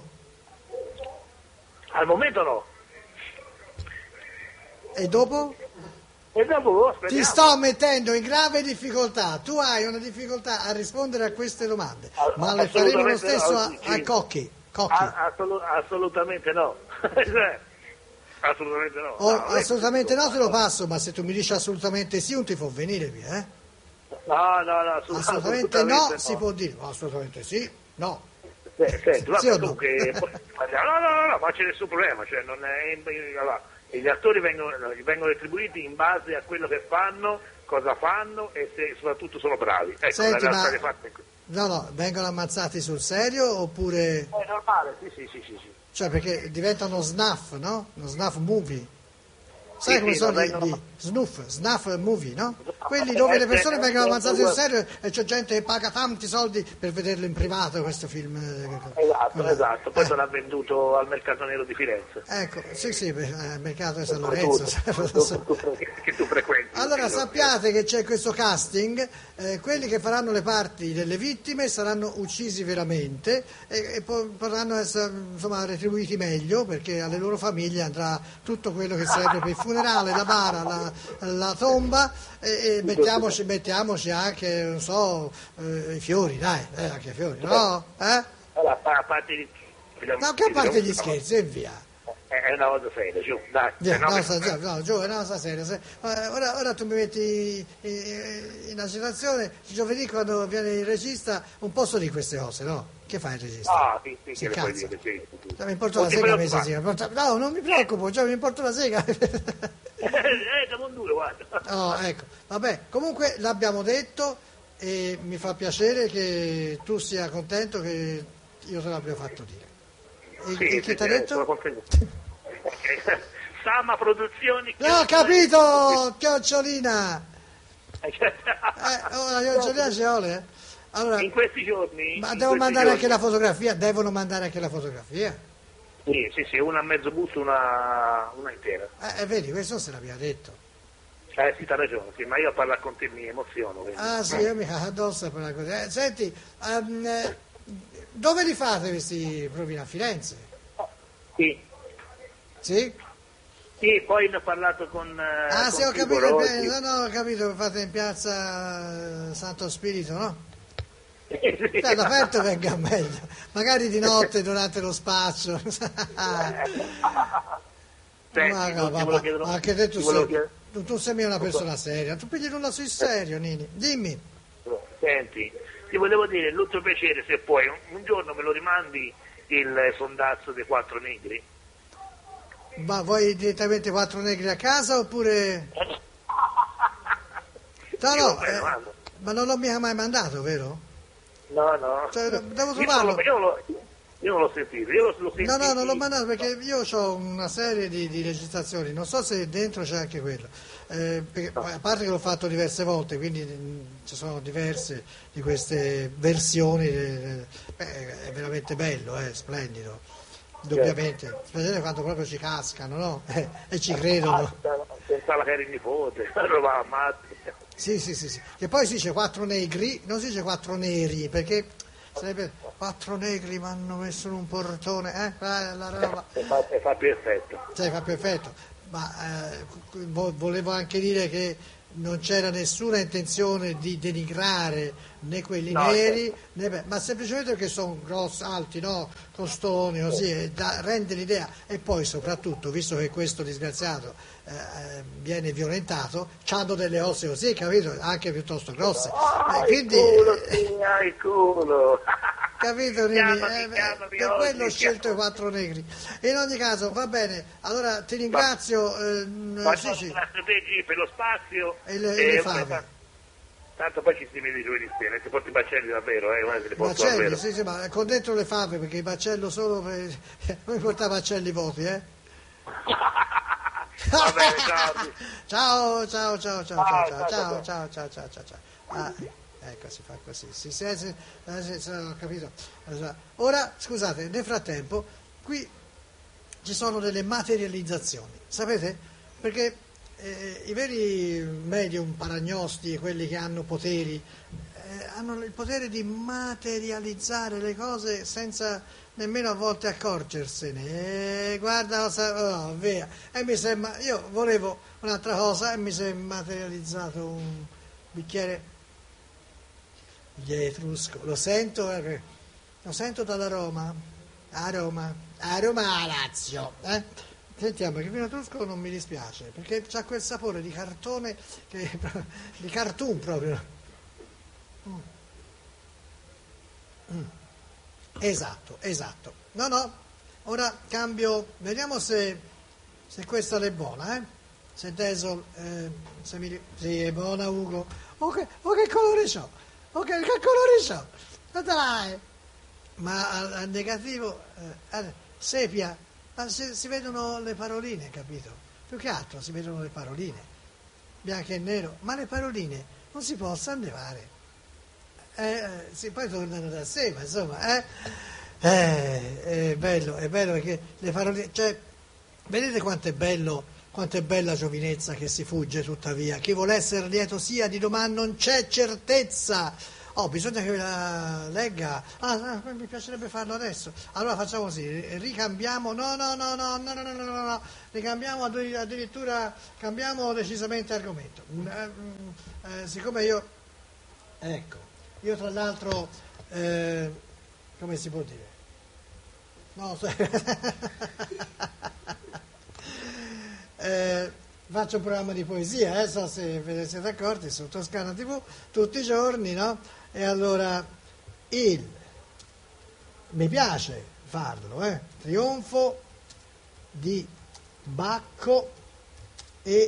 al momento no. E dopo? E dopo aspettiamo. Ti sto mettendo in grave difficoltà, tu hai una difficoltà a rispondere a queste domande, Ah, ma le faremo lo assolutamente stesso no, a, sì, a sì. Cocchi. Cocchi. A- assolu- assolutamente no. Cioè, assolutamente no. O- No, eh, assolutamente no, te lo passo, ma se tu mi dici assolutamente sì, non ti può venire via, eh? No, no, no, assolut- Assolutamente no, assolutamente si può dire, ma assolutamente sì, no. Eh, senti, vabbè, Sì o no? comunque, poi- no, no, no, no, ma c'è nessun problema, cioè non è, allora, gli attori vengono, vengono retribuiti in base a quello che fanno, cosa fanno e se soprattutto sono bravi. Ecco, Senti, la ma- realtà dei fatti è così. No, no, vengono ammazzati sul serio oppure... È normale, sì, sì, sì, sì, sì. Cioè perché diventano snuff, no? Uno snuff movie. Sai Sì, come sì, sono non gli, vengono- gli snuff, snuff movie, no? Quelli dove le persone Eh, vengono eh, ammazzate eh, sul serio e c'è gente che paga tanti soldi per vederlo in privato questo film. eh, Esatto, quella- esatto, poi eh, sarà venduto al mercato nero di Firenze. Ecco, sì, sì, per- eh, mercato di San Tu- Lorenzo. tu- tu- tu- tu- che tu frequenti. Allora quindi, sappiate che c'è questo casting, eh, quelli che faranno le parti delle vittime saranno uccisi veramente e, e poi potranno essere insomma, retribuiti meglio perché alle loro famiglie andrà tutto quello che serve per il funerale, la bara, la, la tomba e, e mettiamoci, mettiamoci anche, non so, eh, i fiori, dai, eh, anche i fiori, no? Eh? Allora, a parte gli No, che a parte gli scherzi e via. È una cosa seria, giù, dai. Via, se no no, che- sta- già, no, giù, no, stasera. se- eh, ora, ora tu mi metti in, in agitazione, giovedì quando viene il regista, un posto di queste cose, no? Che fa il regista? Ah, sì, sì, Si che le puoi cazza. dire, sì, sì, sì. Cioè, mi importa Non la ti sega a me preoccupare. stasera, mi importa- no, non mi preoccupo, cioè, mi importa la sega. Eh, siamo un duro, guarda. No, ecco, vabbè, comunque l'abbiamo detto e mi fa piacere che tu sia contento che io te l'abbia fatto dire. E, Sì, e chi sì, ti ha sì, detto? sono contento. Ok. Sama Produzioni. No, ho capito, chiocciolina! Eh, ora chiocciolina ci vuole, eh? Allora, In questi giorni. ma in devo questi mandare giorni- anche la fotografia? Devono mandare anche la fotografia? Sì, sì, sì, una a mezzo busto, una, una intera. Eh, eh, vedi, questo se l'abbiamo detto. Eh sì, t'ha ragione, sì, ma io a parlare con te mi emoziono. quindi. Ah sì, io mi cago addosso per la cosa. Eh, senti, ehm, eh, dove li fate questi proprio a Firenze? Sì. Sì? Sì, poi ne ho parlato con. eh, Ah con sì, ho Chico capito, Rossi. bene, no, no, ho capito che fate in piazza eh, Santo Spirito, no? Sì. Cioè, all'aperto venga meglio, magari di notte durante lo spaccio. Senti, Ma ti no, volevo papà, chiedere- ma anche te tu ti volevo sei, chiedere- tu, tu sei una persona seria, tu pigli nulla sul serio, Nini. Dimmi. Senti, ti volevo dire, l'ultimo piacere, se puoi, un, un giorno me lo rimandi il sondazzo dei quattro negri? Ma vuoi direttamente quattro negri a casa oppure... No, Io no, me lo eh, mando. ma non l'ho mica mai mandato, vero? No, no. Cioè, devo Io non trovarlo. lo- io non lo- Io non l'ho sentito, io l'ho, l'ho sentito. No, no, non l'ho mandato perché io ho una serie di, di registrazioni, non so se dentro c'è anche quello, eh, perché, a parte che l'ho fatto diverse volte, quindi mh, ci sono diverse di queste versioni, eh, beh, è veramente bello, è splendido, indubbiamente, specialmente quando proprio ci cascano, no? Eh, e ci credono. Pensava che era il nipote, roba matti. Sì, sì, sì, sì, che poi si dice quattro negri, non si dice quattro neri, perché sarebbe quattro negri mi hanno messo in un portone, eh, la roba. E fa, e fa più effetto. Cioè, fa più effetto, ma eh, vo- volevo anche dire che non c'era nessuna intenzione di denigrare né quelli No, neri, certo. né be- ma semplicemente perché sono grossi, alti, no? Costoni, così, e da- rende l'idea. E poi soprattutto, visto che questo disgraziato eh, eh, viene violentato, hanno delle ossa così, capito? Anche piuttosto grosse. Ah, Eh, quindi, il culo, eh, sì, ah, il culo. capito Nini? Chiamami, Eh, beh, chiamami per oggi, quello ho scelto i chiamami. quattro negri. In ogni caso, va bene, allora ti ringrazio. eh, Ma sì, no, sì. grazie a te, G, per lo spazio. E le, e e le una- fave. Tanto poi ci si vede giovedì sera, ti porti i bacelli davvero, eh, guarda, te li porto Bacelli, davvero. sì, sì, ma con dentro le fave, perché il bacello solo per... non mi portava bacelli voti, eh? Va bene, ciao. ciao, ciao, ciao, ciao, ciao, ciao, ciao, ciao, ciao, ciao, ciao, ciao. Ah, ecco, si fa così. Sì, sì, sì, eh, sì, sì, ho capito. Ora, scusate, nel frattempo, qui ci sono delle materializzazioni, sapete? Perché eh, i veri medium paragnosti, quelli che hanno poteri, eh, hanno il potere di materializzare le cose senza nemmeno a volte accorgersene. E guarda cosa, oh, via. E mi sembra, io volevo un'altra cosa e mi si è materializzato un bicchiere di etrusco. Lo sento, eh, lo sento dalla Roma, a Roma, a Roma, a Lazio. Eh? Sentiamo, che il vino etrusco non mi dispiace, perché c'ha quel sapore di cartone, che, di cartoon proprio. Mm. Mm. Esatto, esatto. No, no, ora cambio, vediamo se, se questa è buona, eh? Se Desol, eh, se mi... Sì, è buona Ugo. Oh che, oh, che colore c'ho? Oh che, che colore c'ho? Dai. Ma al, al negativo, eh, eh, sepia, ma si, si vedono le paroline, capito? Più che altro si vedono le paroline, bianco e nero, ma le paroline non si possono levare. Eh, eh, sì, poi tornano da sé, ma insomma, eh, eh, è bello, è bello perché le paroline, cioè, vedete quanto è bello, quanto è bella giovinezza che si fugge tuttavia, chi vuole essere lieto sia, di domani non c'è certezza. Oh, bisogna che la legga, ah, ah, mi piacerebbe farlo adesso, allora facciamo così, ricambiamo, no, no, no, no, no, no, no, no, no, no. Ricambiamo addirittura, cambiamo decisamente argomento, eh, eh, siccome io, ecco, io tra l'altro, eh, come si può dire? No, eh, faccio un programma di poesia, eh, so se ve ne siete accorti, su Toscana tivù, tutti i giorni, no? E allora, il, mi piace farlo, eh, trionfo di Bacco e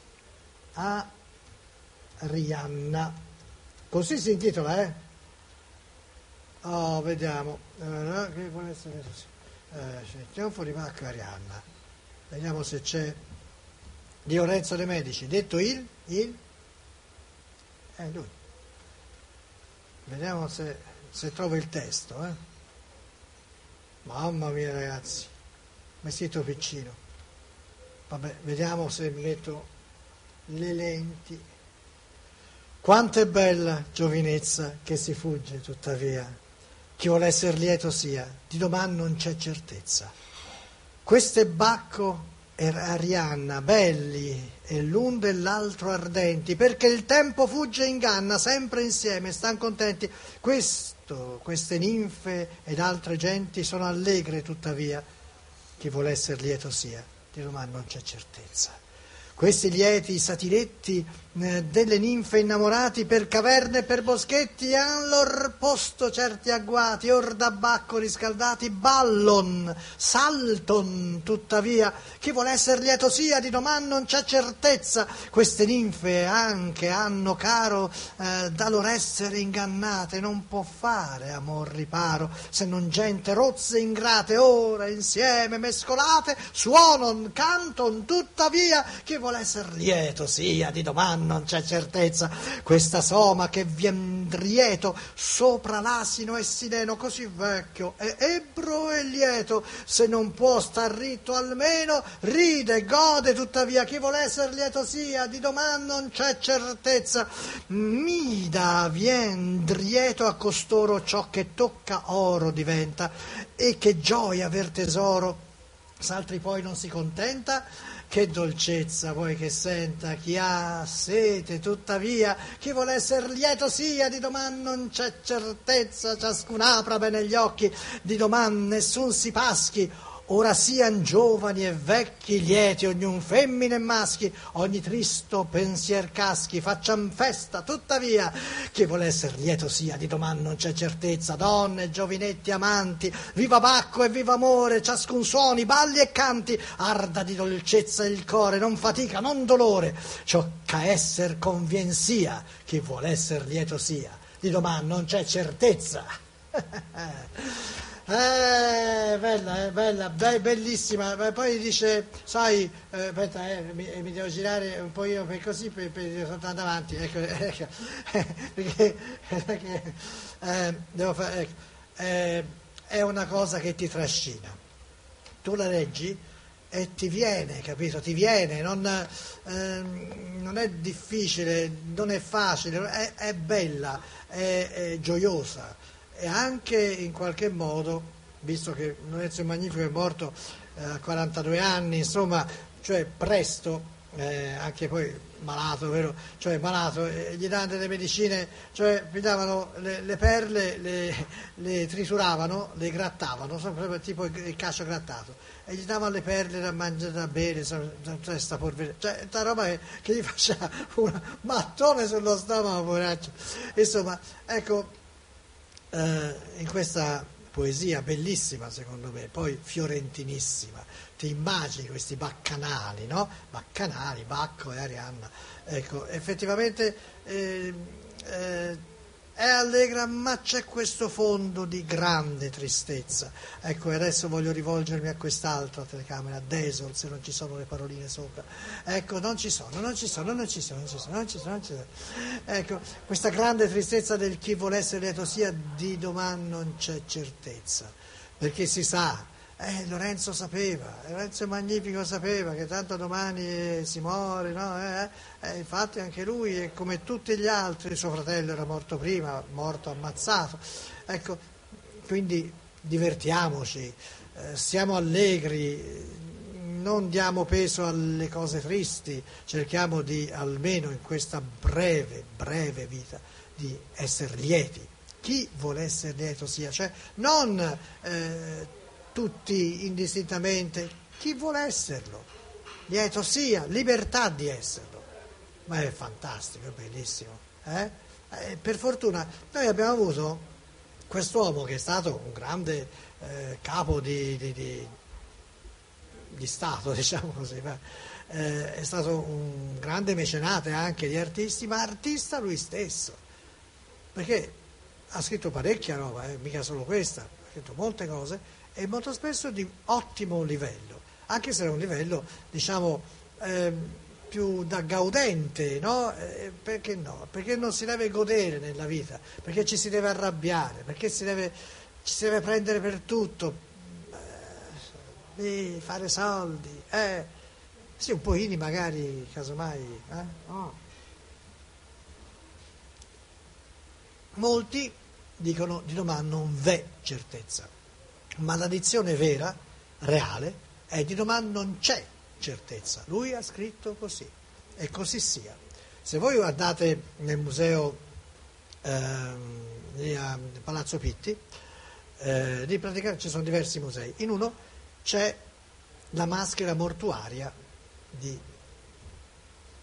Arianna. Così si intitola, eh? Oh, vediamo. Uh, che vuole essere così? Uh, c'è il trionfo di Bacco e Arianna. Vediamo se c'è di Lorenzo De Medici. Detto il, il, è lui. Vediamo se, se trovo il testo, eh? Mamma mia, ragazzi, vestito piccino. Vabbè, vediamo se mi metto le lenti. Quanto è bella giovinezza che si fugge, tuttavia. Chi vuole essere lieto sia, di domani non c'è certezza. Questo è Bacco e Arianna, belli, e l'un dell'altro ardenti, perché il tempo fugge e inganna, sempre insieme, stan contenti. Questo, queste ninfe ed altre genti sono allegre, tuttavia. Chi vuole essere lieto sia, di domani non c'è certezza. questi lieti satiretti eh, delle ninfe innamorati per caverne e per boschetti han lor posto certi agguati, or da bacco riscaldati ballon, salton, tuttavia chi vuol esser lieto sia di doman non c'è certezza, queste ninfe anche hanno caro eh, da lor essere ingannate, non può fare amor riparo, se non gente rozze ingrate, ora insieme mescolate, suonon, canton, tuttavia chi vuol esser lieto sia di doman non c'è certezza, questa soma che vien drieto sopra l'asino e sileno così vecchio e ebbro e lieto, se non può star ritto almeno ride, gode, tuttavia chi vuol esser lieto sia di doman non c'è certezza, mida vien drieto a costoro ciò che tocca oro diventa e che gioia aver tesoro, s'altri poi non si contenta, che dolcezza vuoi che senta chi ha sete, tuttavia chi vuol esser lieto sia di doman non c'è certezza, ciascun apra bene gli occhi, di doman nessun si paschi, ora sian giovani e vecchi lieti, ognun femmine e maschi, ogni tristo pensier caschi, facciam festa, tuttavia chi vuol esser lieto sia di doman non c'è certezza, donne, giovinetti, amanti, viva bacco e viva amore, ciascun suoni, balli e canti, arda di dolcezza il core, non fatica, non dolore, ciò che esser convien sia, chi vuol esser lieto sia, di doman non c'è certezza. Eh, bella, eh, bella, be- bellissima. Poi dice, sai, eh, aspetta, eh, mi, mi devo girare un po' io per così, per, per andare avanti, ecco, ecco, perché, perché eh, devo fare, ecco, eh, è una cosa che ti trascina. Tu la leggi e ti viene, capito? Ti viene, non, eh, non è difficile, non è facile, è, è bella, è, è gioiosa. E anche in qualche modo, visto che Lorenzo Magnifico è morto eh, a quarantadue anni, insomma, cioè presto, eh, anche poi malato, vero? Cioè malato, eh, gli davano delle medicine, cioè gli davano le, le perle, le, le trituravano, le grattavano, insomma, tipo il cacio grattato, e gli davano le perle da mangiare, da bere, insomma, cioè sta polvere, cioè sta roba che, che gli faceva un mattone sullo stomaco, poraccio. Insomma, ecco, Uh, in questa poesia bellissima secondo me, poi fiorentinissima, ti immagini questi baccanali, no? Baccanali, Bacco e Arianna, ecco, effettivamente eh, eh, è allegra, ma c'è questo fondo di grande tristezza. Ecco, e adesso voglio rivolgermi a quest'altra telecamera, Desol, se non ci sono le paroline sopra. Ecco, non ci sono, non ci sono, non ci sono, non ci sono, non ci sono, non ci sono. Ecco, questa grande tristezza del chi vuole essere lieto sia, di doman non c'è certezza, perché si sa, eh, Lorenzo sapeva, Lorenzo Magnifico sapeva che tanto domani eh, si muore, no? Eh, eh, infatti anche lui, eh, come tutti gli altri, suo fratello era morto prima, morto ammazzato, ecco, quindi divertiamoci, eh, siamo allegri, non diamo peso alle cose tristi, cerchiamo di, almeno in questa breve, breve vita, di essere lieti. Chi vuole essere lieto sia, cioè non eh, tutti indistintamente, chi vuole esserlo, lieto sia, libertà di esserlo, ma è fantastico, è bellissimo. Eh? Eh, per fortuna noi abbiamo avuto quest'uomo che è stato un grande eh, capo di, di, di, di Stato, diciamo così, ma, eh, è stato un grande mecenate anche di artisti, ma artista lui stesso, perché ha scritto parecchia roba, eh, mica solo questa, ha scritto molte cose, e molto spesso di ottimo livello, anche se era un livello, diciamo, eh, più da gaudente, no? Eh, perché no? Perché non si deve godere nella vita, perché ci si deve arrabbiare, perché si deve, ci si deve prendere per tutto, eh, fare soldi, eh. Sì, un pochini magari, casomai, eh? Oh. Molti dicono di domani non v'è certezza, ma la dizione vera, reale, è di domani non c'è certezza. Lui ha scritto così, e così sia. Se voi andate nel museo ehm, lì a Palazzo Pitti, eh, lì praticamente ci sono diversi musei, in uno c'è la maschera mortuaria di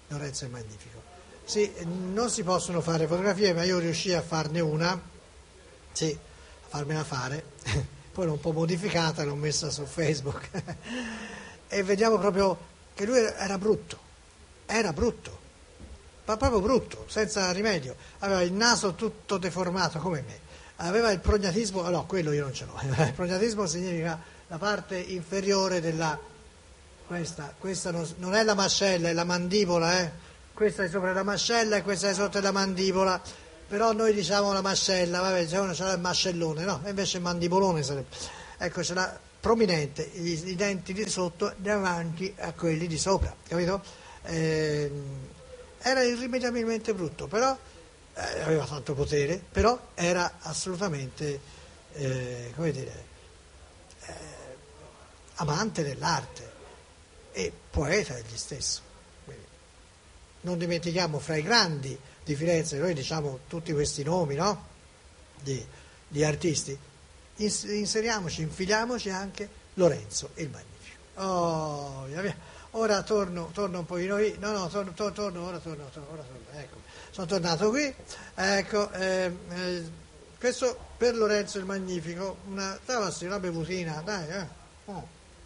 Lorenzo il Magnifico. Sì, non si possono fare fotografie, ma io riuscii a farne una, sì, a farmela fare, poi l'ho un po' modificata, l'ho messa su Facebook e vediamo proprio che lui era brutto, era brutto, ma proprio brutto, senza rimedio, aveva il naso tutto deformato come me, aveva il prognatismo, no, quello io non ce l'ho, il prognatismo significa la parte inferiore della, questa, questa non, non è la mascella, è la mandibola, eh? Questa è sopra la mascella e questa è sotto la mandibola, però noi diciamo la mascella, vabbè, c'è uno c'è il mascellone, no? E invece il mandibolone sarebbe, ecco, ce l'ha prominente, i, i denti di sotto davanti a quelli di sopra, capito? Eh, era irrimediabilmente brutto, però eh, aveva tanto potere, però era assolutamente, eh, come dire, eh, amante dell'arte e poeta egli stesso. Non dimentichiamo fra i grandi di Firenze, noi diciamo tutti questi nomi, no? Di, di artisti, ins- inseriamoci, infiliamoci anche Lorenzo il Magnifico. Oh, via via. Ora torno, torno un pochino qui, no no, torno, torno, torno ora torno, torno, ora torno, ecco, sono tornato qui, ecco, eh, eh, questo per Lorenzo il Magnifico, una, davasi una bevutina, dai, eh. Oh.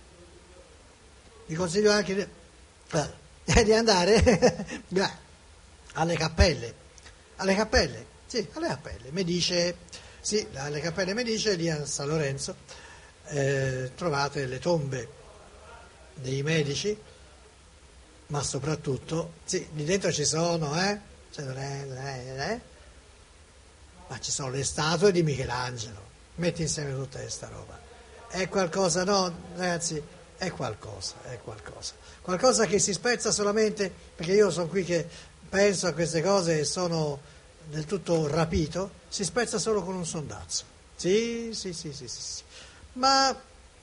Vi consiglio anche di... Eh. di andare alle cappelle, alle cappelle, sì, alle cappelle Medice, sì, alle cappelle Medice di San Lorenzo, eh, trovate le tombe dei medici, ma soprattutto, sì, lì dentro ci sono, eh, cioè, eh, eh, ma ci sono le statue di Michelangelo, metti insieme tutta questa roba, è qualcosa, no, ragazzi, è qualcosa, è qualcosa. Qualcosa che si spezza solamente, perché io sono qui che penso a queste cose e sono del tutto rapito, si spezza solo con un sondazzo. Sì, sì, sì, sì, sì, sì. Ma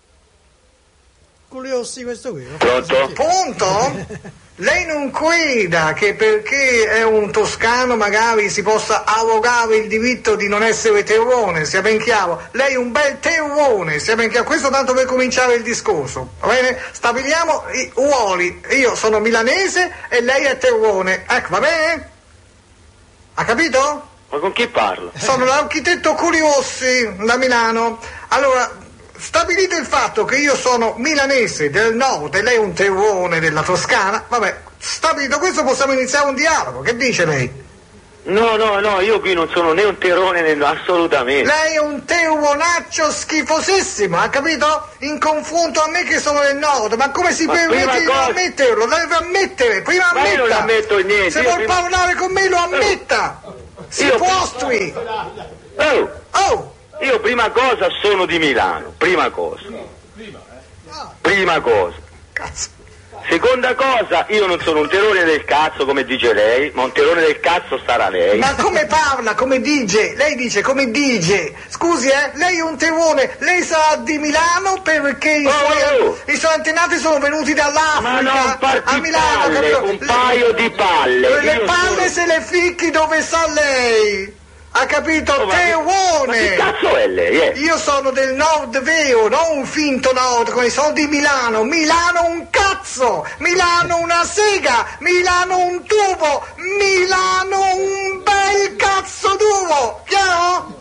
Culiossi questo qui. Pronto? Punto? Lei non creda che perché è un toscano magari si possa arrogare il diritto di non essere terrone, sia ben chiaro. Lei è un bel terrone, sia ben chiaro. Questo tanto per cominciare il discorso. Va bene? Stabiliamo i ruoli. Io sono milanese e lei è terrone. Ecco, va bene? Ha capito? Ma con chi parlo? Sono l'architetto Culiossi da Milano. Allora, stabilito il fatto che io sono milanese del nord e lei è un terrone della Toscana, vabbè, stabilito questo possiamo iniziare un dialogo, che dice lei? No, no, no, io qui non sono né un terrone né assolutamente. Lei è un terronaccio schifosissimo, ha capito? In confronto a me che sono del nord, ma come si ma permette di cosa... non ammetterlo? Lo deve ammettere, prima ammetta. Ma io non ammetto niente. Se vuol prima... parlare con me lo ammetta. Oh. Si io postri. Oh. Oh. Io prima cosa sono di Milano, prima cosa. Prima cosa. Cazzo. Seconda cosa, io non sono un terrone del cazzo come dice lei, ma un terrone del cazzo sarà lei. Ma come parla, come dice? Lei dice come dice. Scusi, eh, lei è un terrone, lei sarà di Milano perché i, oh, suoi, oh. i suoi antenati sono venuti dall'Africa ma non a Milano, palle, capito? Un paio di palle. Le io palle sono... se le ficchi dove sta lei. Ha capito? Oh, terrone! Ma che cazzo è lei? Eh? Io sono del nord vero, non un finto nord, come sono di Milano. Milano un cazzo! Milano una sega! Milano un tubo! Milano un bel cazzo duro! Chiaro?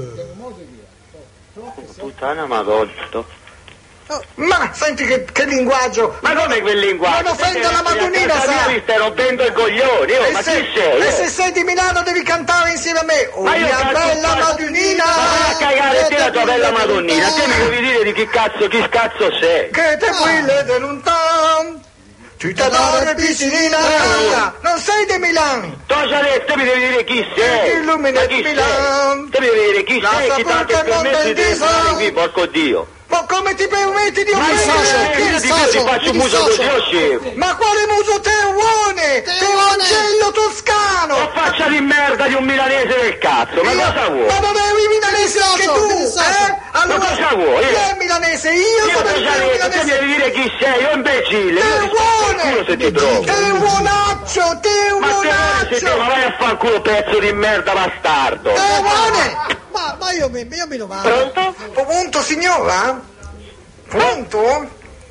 Puttana madonna. Oh, ma senti che, che linguaggio! Ma come quel linguaggio? Non offenda la Madonnina, sa! Mi stai rompendo i coglioni, oh, e ma se, chi sei? E se sei di Milano devi cantare insieme a me! Oh ma io mia bella Madonnina! Ma vai a cagare te la tua bella Madonnina! Te mi devi dire di chi cazzo, chi cazzo sei! Che te brille de lontano! Cittadina piscinina! Non sei di Milano! Tu già detto, mi devi dire chi sei! Che illumina di Milano! Te mi devi dire chi sei, chi tanto è permesso di entrare qui, porco Dio! Ma come ti permetti di offendere? Ma io ti, ti faccio un muso così, oh scemo! Ma quale muso terrone? Terroncello toscano! Ma faccia di merda di un milanese del cazzo, ma io, cosa vuoi? Ma non eri milanese anche tu, eh? Allora, ma cosa vuoi? Chi è milanese? Io, io sono il milanese! Te mi devi dire chi sei, io imbecille! Terrone! Se ti trovo! Terronaccio, terronaccio! Ma vai a fanculo pezzo di merda bastardo! Terrone! Ma, ma io mi, io mi lo vado. Pronto? Pronto signora? Pronto?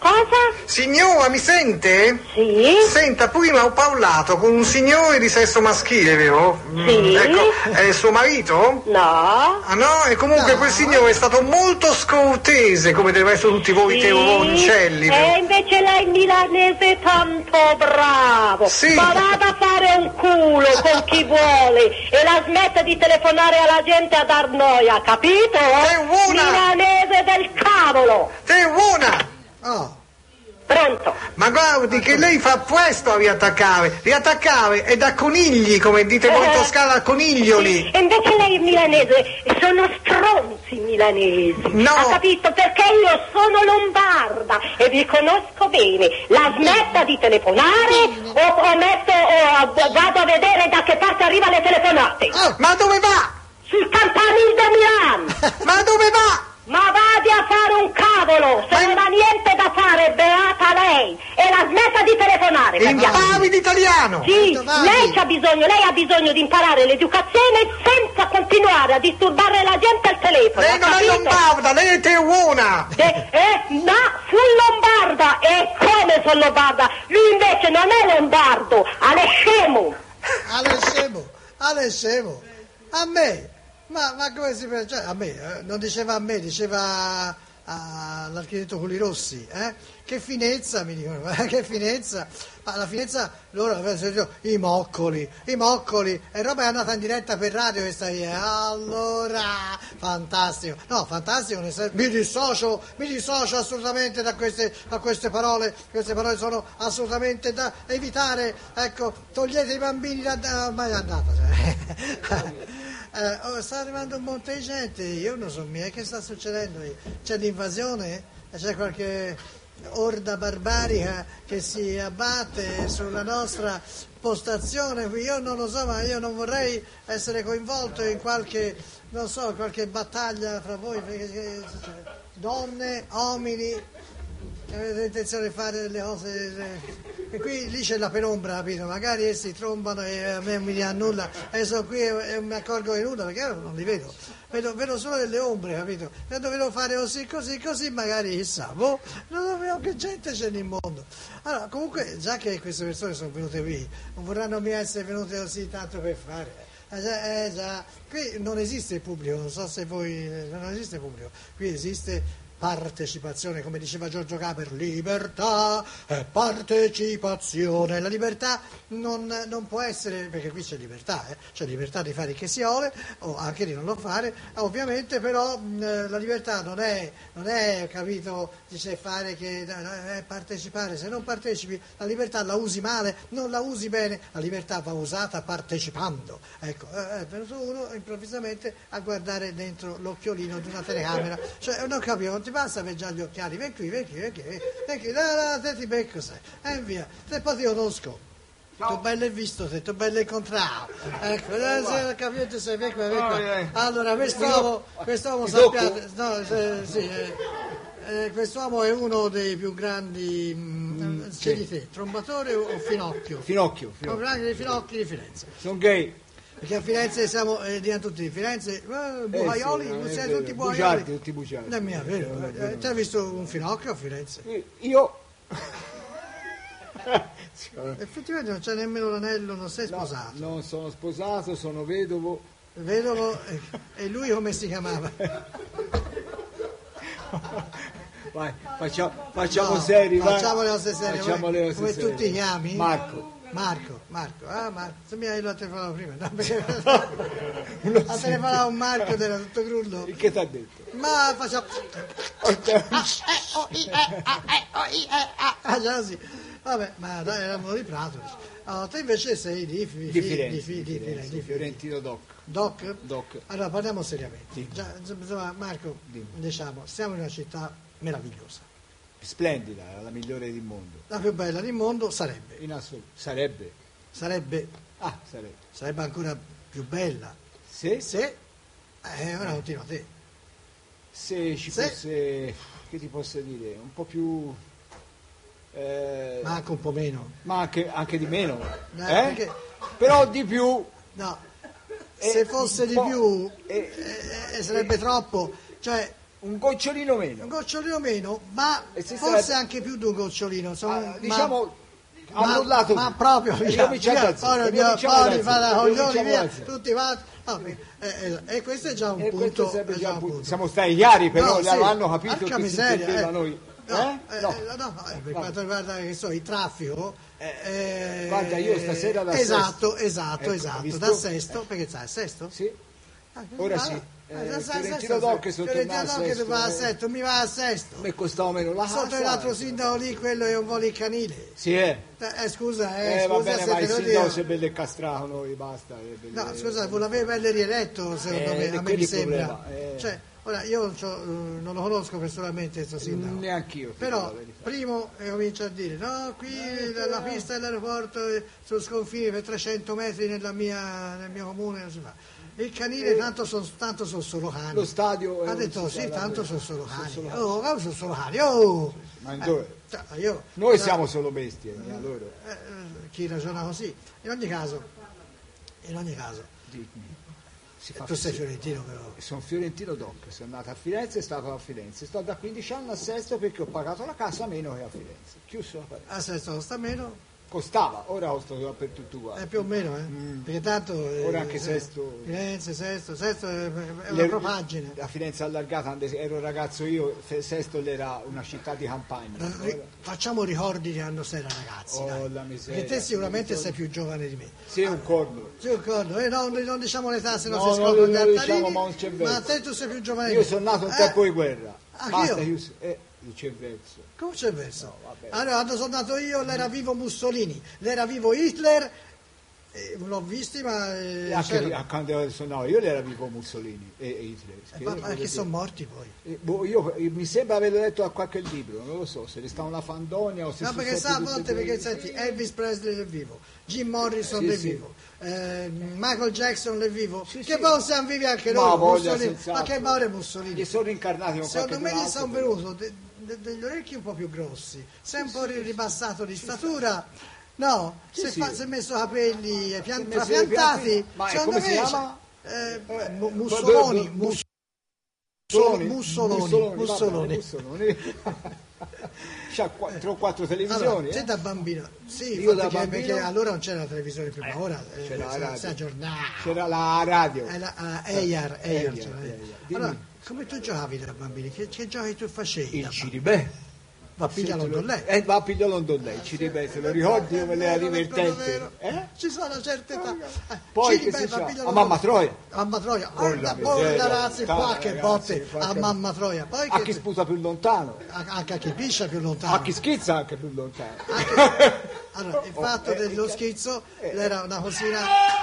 Cosa? Signora, mi sente? Sì? Senta, prima ho parlato con un signore di sesso maschile, vero? Sì. Mm, ecco, è il suo marito? No. Ah no? E comunque No. quel signore è stato molto scortese, come del resto tutti voi Sì. teoroncelli. E invece lei milanese è tanto bravo. Sì. Ma vada a fare un culo con chi vuole e la smetta di telefonare alla gente a dar noia, capito? Sei buona. Milanese del cavolo. Teorona! Oh, Pronto? Ma guardi che lei fa presto a riattaccare. Riattaccare è da conigli, come dite voi in Eh. Toscana, coniglioli. E invece lei è milanese, sono stronzi milanesi. No. Ha capito? Perché io sono lombarda e vi conosco bene. La smetta di telefonare o, o metto o vado a vedere da che parte arrivano le telefonate. oh, Ma dove va? Sul campanile di Milano. Ma dove va? Ma vadi a fare un cavolo, se non ha niente da fare, beata lei. E la smetta di telefonare, capiamo? Impari l'italiano. Sì, Tanto vadi. lei c'ha bisogno, lei ha bisogno di imparare l'educazione senza continuare a disturbare la gente al telefono. Lei ha non è capito? lombarda, lei è teorona. Eh, eh, no, fu lombarda, e come sono lombarda? Lui invece non è lombardo, è scemo. Ale scemo, Ale scemo. A me, ma, ma come si fa? Cioè, a me, eh, non diceva a me, diceva all'architetto Culirossi, eh? Che finezza, mi dicono, eh, che finezza. Ma la finezza, loro avevano sentito i moccoli, i moccoli, e roba è andata in diretta per radio questa via. Allora, fantastico. No, fantastico, nel senso, mi dissocio, mi dissocio assolutamente da queste, da queste parole, queste parole sono assolutamente da evitare. Ecco, togliete i bambini da... da ormai è andata. Cioè. Eh, oh, sta arrivando un monte di gente, io non so mica che sta succedendo. C'è l'invasione? C'è qualche orda barbarica che si abbatte sulla nostra postazione qui? Io non lo so, ma io non vorrei essere coinvolto in qualche, non so, qualche battaglia fra voi, perché, cioè, donne, uomini, avete intenzione di fare delle cose... E qui lì c'è la penombra, capito? Magari essi trombano e a me non mi diranno nulla, e sono qui e, e mi accorgo di nulla perché io non li vedo. Vedo, vedo solo delle ombre, capito? Se dovevo fare così, così, così, magari chissà, boh, non sapevo che gente c'è nel mondo. Allora, comunque, già che queste persone sono venute qui, non vorranno mica essere venute così tanto per fare. Eh già, eh già, qui non esiste il pubblico, non so se voi, non esiste il pubblico, qui esiste partecipazione, come diceva Giorgio Gaber, libertà e partecipazione. La libertà non, non può essere, perché qui c'è libertà, eh? C'è libertà di fare che si vuole, o anche di non lo fare, ovviamente, però mh, la libertà non è, non è, capito, dice fare che è partecipare. Se non partecipi, la libertà la usi male, non la usi bene, la libertà va usata partecipando. Ecco, è venuto uno improvvisamente a guardare dentro l'occhiolino di una telecamera, cioè non capivo, non ti basta avere già gli occhiali, ven qui, ven qui, ven qui, ven qui, no, no, te ti becco sei, e via, te poi ti conosco. Tu bello hai visto, te, tu bello hai incontrato. Ecco, eh, capito, sei, ven qui, ven qui. Allora, quest'uomo, quest'uomo sappiate, no, eh, sì, eh, eh, quest'uomo è uno dei più grandi, mh, c'è di te, trombatore o, o Finocchio? Finocchio, Più Finocchio. grandi dei Finocchi di Firenze. Sono gay. Perché a Firenze siamo, eh, dicono tutti di Firenze, eh, buaioli, Eh sì, no, è siete vero. tutti buaioli. Bugiardi, tutti bugiardi. Non mi è vero, È vero, è vero. eh, ti hai visto un Finocchio a Firenze? Io... Effettivamente non c'è nemmeno l'anello, non sei No, sposato. non sono sposato, sono vedovo. Vedovo, eh, e lui come si chiamava? Vai, facciamo, facciamo No, seri, vai. facciamo le cose serie. Facciamo come, le cose come serie. tu ti chiami? Marco. Marco, Marco, ah Marco, se mi hai telefonato prima, no, perché ha telefonato un Marco ed era tutto crullo. E che ti ha detto? Ma facciamo... Ah, già sì. Vabbè, ma dai, eravamo di Prato. Oh, te invece sei di, fi, Di fi- Firenze, di, fi- di di Firenze, Firenze, di Fiorentino Doc. Doc? Doc. Allora parliamo seriamente. Sì. Già, insomma, Marco, Dimmi. diciamo, siamo in una città meravigliosa. Splendida, la migliore del mondo. La più bella del mondo sarebbe. In assoluto. Sarebbe. Sarebbe, Ah, sarebbe. sarebbe ancora più bella Se, se... Eh, ora continua te. se ci Se- fosse, che ti posso dire, un po' più... eh, Ma anche un po' meno. ma anche, anche di meno. Eh, eh? perché- Però di più... No, Eh, se fosse un di po', più eh, eh, eh, sarebbe troppo. Cioè, Un gocciolino meno. Un gocciolino meno, ma E se forse sarebbe- anche più di un gocciolino. Insomma, Ah, ma- diciamo, ma, annullato. ma proprio via, Ricominciamo via, da zero, poi ricominciamo poi da li fa da zero, coglioni ricominciamo via, da zero. tutti quanti. No, eh, eh, e questo è già un E questo punto. sarebbe è già un un punto. punto. Siamo stati chiari, però No, lo sì, hanno capito porca che si miseria, intendeva eh. noi. No, Eh? eh, No. eh, no, eh, per quanto riguarda che so, il traffico, eh, guarda, io stasera da esatto, Sesto- esatto, ecco, esatto, visto? da Sesto, perché sai, Sesto? Sì. Ah, Ora ah, sì. ah, Eh, sai, sai, Fiorentino sai, Doc sai, sono Fiorentino tornato a Doc che Sesto, va a eh. Sesto, mi va a Sesto. Mi costava meno la Sotto casa. l'altro sindaco lì, quello è un po' il canile. Sì, eh. Eh, scusa, eh, Eh, va scusa bene, se ma te il lo sindaco dico. si è bello castrato noi, basta. è bello- No, scusa, voi l'avete bello rieletto, secondo Eh, me, ed è a me quello mi il sembra. problema, eh. Cioè, ora, io non, c'ho, eh, non lo conosco personalmente questo sindaco. Neanch'io. ti dico Però, la verità. primo eh, comincia a dire, no, qui la, la pista dell'aeroporto è sul sconfine per trecento metri nella mia, nel mio comune, non si fa. Il canile, tanto sono tanto son solo cani. Lo stadio è Ha un- detto, si sì, sa, tanto vabbè, sono solo sono cani. solo cani. Oh, come sono solo cani? Oh! Ma in dove? Cioè, io, Noi cioè, siamo solo bestie, eh, allora. eh, eh, chi ragiona così. In ogni caso, in ogni caso, Dimmi. Si fa tu sei sì. fiorentino però. Sono Fiorentino Doc, sono nato a Firenze e stato a Firenze. Sto da quindici anni a Sesto perché ho pagato la casa meno che a Firenze. Chiuso la parete. A Sesto costa meno, Costava, ora costa dappertutto uguale. è più o meno, eh? Perché tanto... eh, Ora anche se- Sesto- Firenze, Sesto, Sesto è, è una Le- propaggine. La Firenze allargata, quando ero ragazzo io, Fe- Sesto era una città di campagna. Ri- Ora- Facciamo ricordi che hanno sei ragazzi, Oh, dai. la miseria. Perché te sicuramente sei più giovane di me. Sì, un corno. Sì, d'accordo, eh, no, non diciamo l'età se no, No, si no, scoprono non gli lo diciamo, altarini, ma non c'è verso. ma te tu sei più giovane di Io me. sono nato in Eh, tempo di guerra. anch'io. Basta, io... Eh, il cervello. Come c'è verso? No, vabbè. Allora, quando sono nato io, l'era vivo Mussolini, l'era vivo Hitler, eh, l'ho visti, ma... eh, Anche c'era- a quando sono nato io le era vivo Mussolini e, e Hitler. eh, Che ma- io ma voglio che dire- sono morti poi. Eh, boh, io, io- mi sembra aver letto a qualche libro, non lo so, se ne sta una fandonia o se No, sono perché stati sa a tutti volte, e due- perché senti, Elvis Presley è vivo, Jim Morrison Sì, è sì. vivo, eh, Michael Jackson è vivo, Sì, che sì. poi siamo vivi anche Ma noi, voglia, Mussolini. senz'altro. Ma che male Mussolini? Gli sono rincarnati con Secondo qualche me gli altro, sono però. venuti de- de- degli orecchi un po' più grossi, si è un po' ribassato di statura, no, Sì, si è, sì. fa- si è messo capelli eh, pian- Si è messo i trapiantati, pianti- ma secondo come me si c'è- chiama? eh, Eh, Mu- eh, Mussoloni, bu- bu- Mussoloni, Mussoloni, Mussoloni, Mussoloni, Mussoloni. C'ha qua- tre o quattro televisioni. Allora, eh? te da bambino, sì, Io infatti da che- bambino- perché allora non c'era la televisione più, ma ora eh, c'era la si- radio. si aggiornava. C'era la radio. Eh, la- la- Eyar, Eyar, Eyar, c'era. Eyar. Allora, Dimmi. come tu giocavi da bambini? Che, che giochi tu facevi? Il da Ciribè. Ma piglialo con lei. Eh, va a piglialo con lei, Ciribè, se lo ricordi come era divertente. Eh? Ci sono certe età. Eh, Poi ci che ribella, si fa? piglialo A con- mamma Troia. A mamma Troia. Oh, la Guarda, miseria, porca razzi, tanta, qua che ragazzi, botte qua a che- mamma Troia. Poi A che chi sputa più lontano, anche a chi piscia più lontano. a chi schizza anche più lontano. Allora, il fatto eh, dello eh, schizzo era una cosina.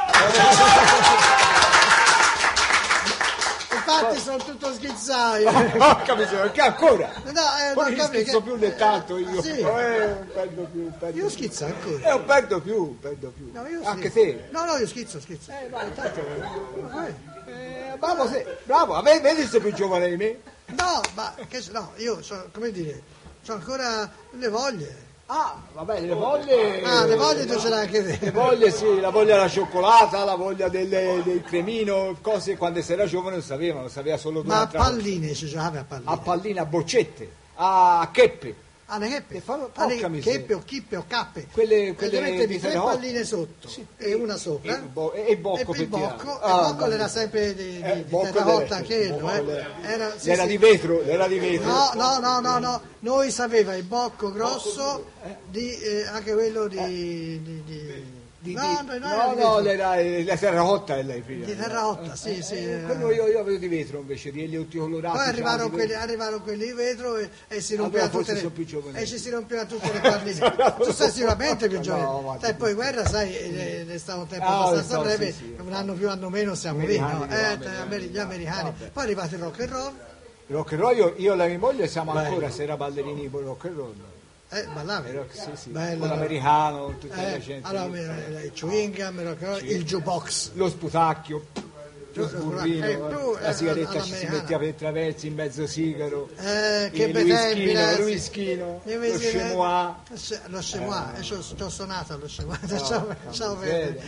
Infatti sono tutto schizzaio. Porca miseria, perché ancora? No, eh, Poi non non capi schizzo che- più di tanto io. Sì. Eh, non perdo più, perdo Io più. schizzo ancora. Eh, non perdo più, perdo più. No, io Anche sì. te. No, no, io schizzo, schizzo. Eh, vai, intanto. Eh, Eh, bravo, se- bravo, a me, vedi sei più giovane di me? No, ma che, no, io so, come dire, ho ancora le voglie. Ah, va bene, le voglie. Ah, le voglie tu ce l'hai anche te. Le voglie sì, la voglia della cioccolata, la voglia del, del cremino, cose quando si era giovane non sapevano, non sapeva solo Ma a durante la- palline ci giocavi a palline. a palline, a boccette, a cheppe. Ah, le cheppe. Che fanno- Ah, le porca miseria. cheppe o chippe o cappe. Quelle- E quelle te mettevi di tre terracotta. palline sotto e una sopra. E il bo- e il bocco e per il bocco, tirare. il Ah, bocco va era bene. sempre di, di, Eh, di bocco terracotta deve anche essere, quello, bocco eh. deve- Era, sì, era sì. di vetro, era di vetro. No, no, no, no, no, noi sapeva il bocco grosso di eh, anche quello di, di, di- Di- no, di- no, no, no, era di no, vetro. era eh, la terracotta è lei prima. Di terracotta, sì, sì. Eh, eh. quello io, io avevo di vetro invece, di eliotti colorati. Poi arrivarono gialli, quelli, arrivarono quelli di vetro e, e si Allora rompevano forse tutte sono più le giovane. e ci si rompevano tutte le palline. Tu sei sicuramente più No, giovane. ma- Dai, poi guerra, sai, è, è stato un tempo Ah, abbastanza so, breve, sì, sì. un anno più, anno meno siamo lì, Americani, no? no, Eh, americani, ameri- gli americani. vabbè. Poi è arrivato il rock and roll, Rock and roll, io, io e la mia moglie siamo Bello. ancora, se era ballerini con rock and roll. eh, ballavi. Rock, sì, sì. Bello. Con l'americano, con tutta la Eh, gente. allora, lì. eh, il chewing gum, il rock and roll, il jukebox. Lo sputacchio, lo Eh, sburrino, eh, tu, la eh, sigaretta ci si all'americana. metteva per traversi in mezzo sigaro. Eh, che il bei tempi, whiskyno, ragazzi. il whiskyno, Io lo mi si- chemois. Lo chemois, eh, ci ho- ci ho suonato allo chemois. No, ciao, porca ciao miseria. Fede.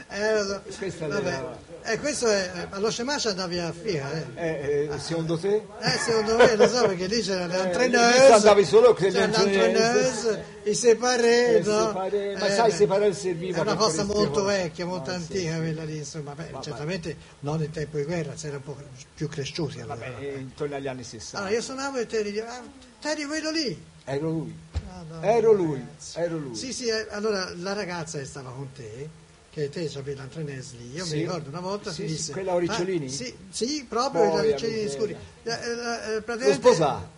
Eh, lo so. Questa è Vabbè. la- Eh, questo è, allo scemacia andavi a Fiera, eh. Eh, eh, secondo te? Eh, secondo me lo so perché lì c'era Eh, l'entraîneuse, lì andavi solo con c'era l'entraîneuse. l'entraîneuse, i separé, Eh, no? separé, ma Eh, sai, beh, separé serviva è una per cosa queste molto cose. vecchia, molto Ah, antica sì, quella lì, insomma, beh, Vabbè. certamente non in tempo di guerra, c'era un po' più cresciuti allora. Vabbè, eh, intorno agli anni sessanta. Allora io suonavo e te dicevo, ah, Teddy quello lì. Ero lui. Ah, no, Ero lui, ragazzi. ero lui. Sì, sì, eh, allora la ragazza che stava con te, che te avevi l'entraîneuse lì, io Sì. mi ricordo una volta Sì, ti sì, disse... quella a Ricciolini? Ah, sì, sì, proprio Poi, la Ricciolini amiche- scuri. Eh, eh, eh, Lo praticamente- sposato.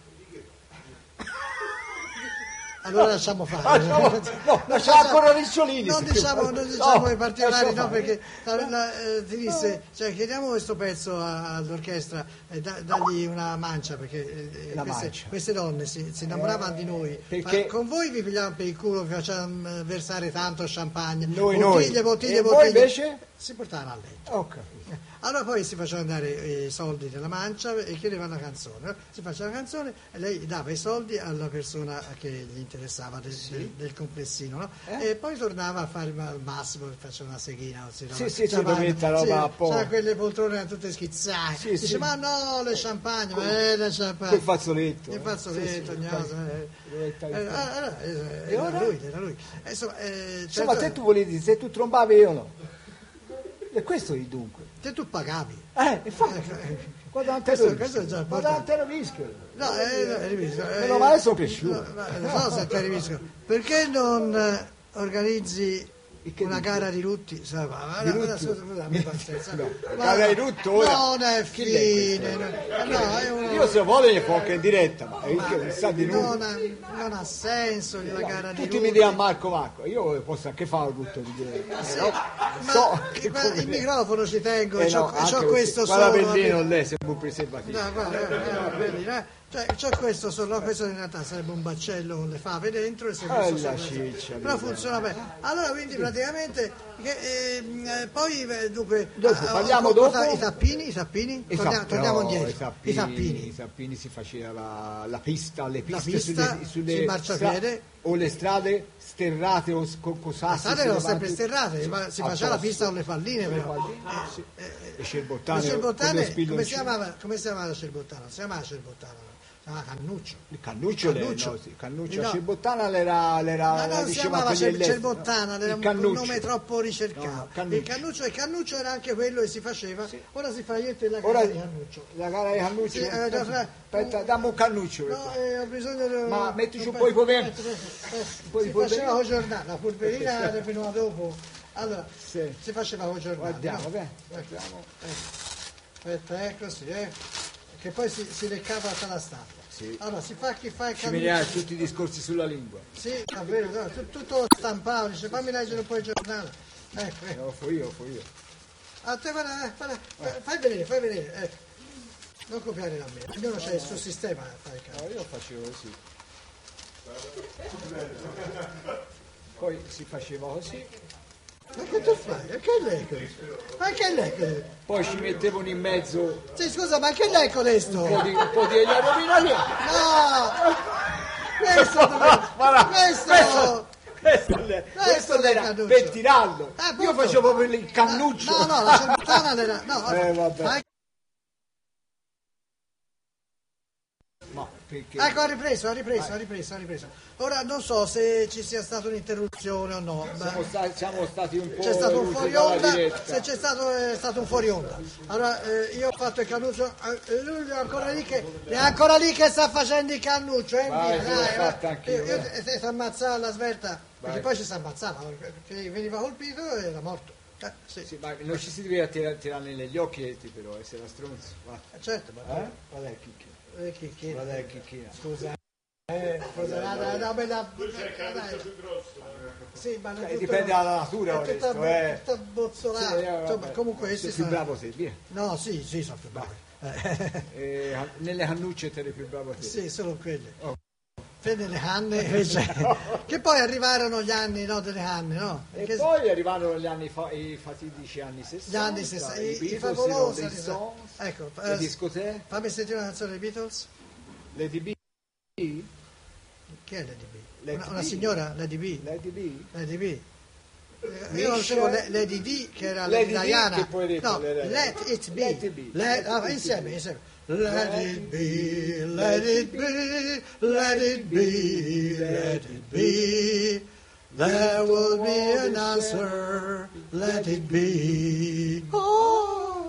Allora lasciamo fare. Lasciamo- no, lasciamo ancora Ricciolini. Non se diciamo, più- non diciamo no, i particolari, lasciamo no, fare. perché la- la- eh, ti disse, cioè, chiediamo questo pezzo a- all'orchestra e da- dagli una mancia, perché eh, Una queste, mancia. queste donne si, si innamoravano di noi. perché- Ma con voi vi pigliavano per il culo, vi facevano eh, versare tanto champagne, Noi, bottiglie, noi. bottiglie, E bottiglie. voi invece? Si portavano a letto. Ho capito. Allora poi si facevano andare i soldi della mancia e chiedevano una canzone. Si faceva una canzone e lei dava i soldi alla persona che gli interessava del, del- del complessino, no? Eh? E poi tornava a fare al massimo, faceva una seghina. Sì, sì, sì, dovetta roba a po'. C'era quelle poltrone erano tutte schizzate. Sì, Dice, sì. ma no, le champagne, eh, le champagne. Quel fazzoletto. Il eh. fazzoletto, Sì, sì, gnoso, eh. dovetta di Eh, fare. ah, allora, eh, E era ora? lui, era lui. Eh, Insomma, eh, Insomma, certo- te tu volevi dire, se tu trombavi io no. E questo è il dunque. te tu pagavi. Eh, infatti. Guarda un Questo- terrorista. questo è già Guarda un importante. terrorista. No, eh, no, eh, eh, Meno male sono cresciuto. no, ma non so se capisco. Perché non eh, organizzi E che una dici? gara di lutti? Sa, ma- ma- Di ma- lutti? scusa, scusa, mi fa scherzo. No, Ma- gara di lutti ora? Non è Chi lei fine. No, no, è uno- Io se vuole ne può anche in diretta, ma è che sa di lui. non, ha, non ha senso la gara di Tutti lutti. mi dicono a Marco Marco, io posso anche fare un rutto di diretta. Sì, però ma so che guarda, il come- microfono ci tengo, Eh e c'ho, no, e anche c'ho perché- questo guarda solo. Bellino, lei sembra un preservativo. No, guarda, guarda, vedi, eh? Cioè, c'ho questo solo, questo in realtà sarebbe un baccello con le fave dentro e se Ah, questo la sopra- ciccia, però vedi. funziona bene. Allora quindi praticamente che, ehm, eh, poi eh, dunque Dopo, ah, parliamo ho portato dopo. i tappini, i tappini, I torniamo, tapp- torniamo no, indietro. I tappini, I tappini. i tappini si faceva la, la pista, le La piste pista, sulle, sulle sul marciapiede. stra- o le strade sterrate o con Le sassi. strade erano sempre sterrate, ma si a faceva la posto. pista con le palline Con le però. palline, sì. Le cerbottane, Le con lo cerbottane, come si spilloncino. chiamava, come si chiamava la cerbottana? Si chiamava cerbottana, no? Si chiamava cannuccio. Il cannuccio, Cannuccio. Le, no, sì, cannuccio. No. La cerbottana l'era, l'era Ma la non si diceva chiamava per gli cer- allestri, cerbottana, no? era Il un cannuccio. nome troppo ricercato. No, cannuccio. Il cannuccio, il cannuccio era anche quello che si faceva, ora si fa niente la Ora gara di cannuccio. la gara di cannuccio. Sì, eh, da fra- Aspetta, dammi un cannuccio. No, eh, ho bisogno di... Ma mettici un po' di polverino. Aspetta, aspetta, aspetta. po' di Si polverino. faceva con giornata, la polverina era fino a dopo. Allora, Sì. si faceva con giornata. Guardiamo, no? beh. Ecco, ecco. Aspetta, ecco, sì, eh. Che poi si, si leccava tutta la stampa. Sì. Allora, si fa chi fa il Ci cannuccio. veniamo tutti i discorsi sulla lingua. Sì, davvero, no, tu- tutto lo stampato, dice fammi leggere un po' il giornale. Ecco, ecco. Lo fo io, lo fo io. A te guarda, eh, guarda, fai vedere, fai vedere, ecco. Non copiare da me, ognuno c'è il suo sistema a fare il No, cazzo. io facevo così. Poi si faceva così, Ma che tu fai? Ma che lei questo? Ma che lei questo? poi ci mettevano in mezzo Sì, scusa, ma che lei questo? un po' di, un po' di rovinaglione. No! Questo dove... Guarda, Questo... questo, le- questo del era cannuccio. per tirarlo. Eh, Io appunto. facevo per il cannuccio. No, no, la cerbottana era... No, Eh, vabbè. fai- Ma perché? Ecco, ha ripreso, ha ripreso, ha ripreso, ha ripreso. Ora non so se ci sia stata un'interruzione o no. ma Siamo stati, siamo stati un po' C'è stato un elusi fuori dalla onda, diretta. se c'è stato è stato un fuori onda. Allora eh, io ho fatto il cannuccio, eh, lui è ancora lì che è ancora lì che sta facendo il cannuccio, eh, Vai, via, se l'ho dai, fatta eh. anch'io, Io- io- vai. e se si ammazzava alla svelta, perché Vai. poi ci si ammazzava, perché veniva colpito e era morto. Eh, sì. Sì, ma non ci si deve tirare, tirarne negli occhietti però, essere stronzo. Va. Eh, certo, ma Eh? Guarda il chicchino. eh, chi, chi, Guarda il chicchino. scusa. Eh, scusa, una, una, una bella... dai. Sì, ma non Eh, tutto- dipende dalla natura, è ho tutta, detto, eh. tutta bozzolata. Sì, eh, Insomma, vabbè. comunque Sei questi più sono- bravo te, via. No, sì, sì, sono più bravo. Eh, Eh, nelle cannucce te ne più bravo te. sì, solo quelle. Oh. Te delle canne invece. Che poi arrivarono gli anni no, delle canne, no? E Che- poi arrivarono gli anni fa, i fatidici anni sessanta, gli anni sessanta, i i, i Beatles, favolosi i anni Rolling sessanta. Stones, Ecco, le eh, discoteche, fammi sentire una canzone dei Beatles. Lady B, Chi è Lady B? Lady Una, una B. signora, Lady B. Lady B, Lady B. Io non sapevo Lady D, che era Lady Lady D, Diana. che poi detto No, le- Let It Be. Let It Be. Let- ah, Let It insieme, Be. insieme. Let it be, let it be, let it be, let it be. There will be an answer, let it be. Oh.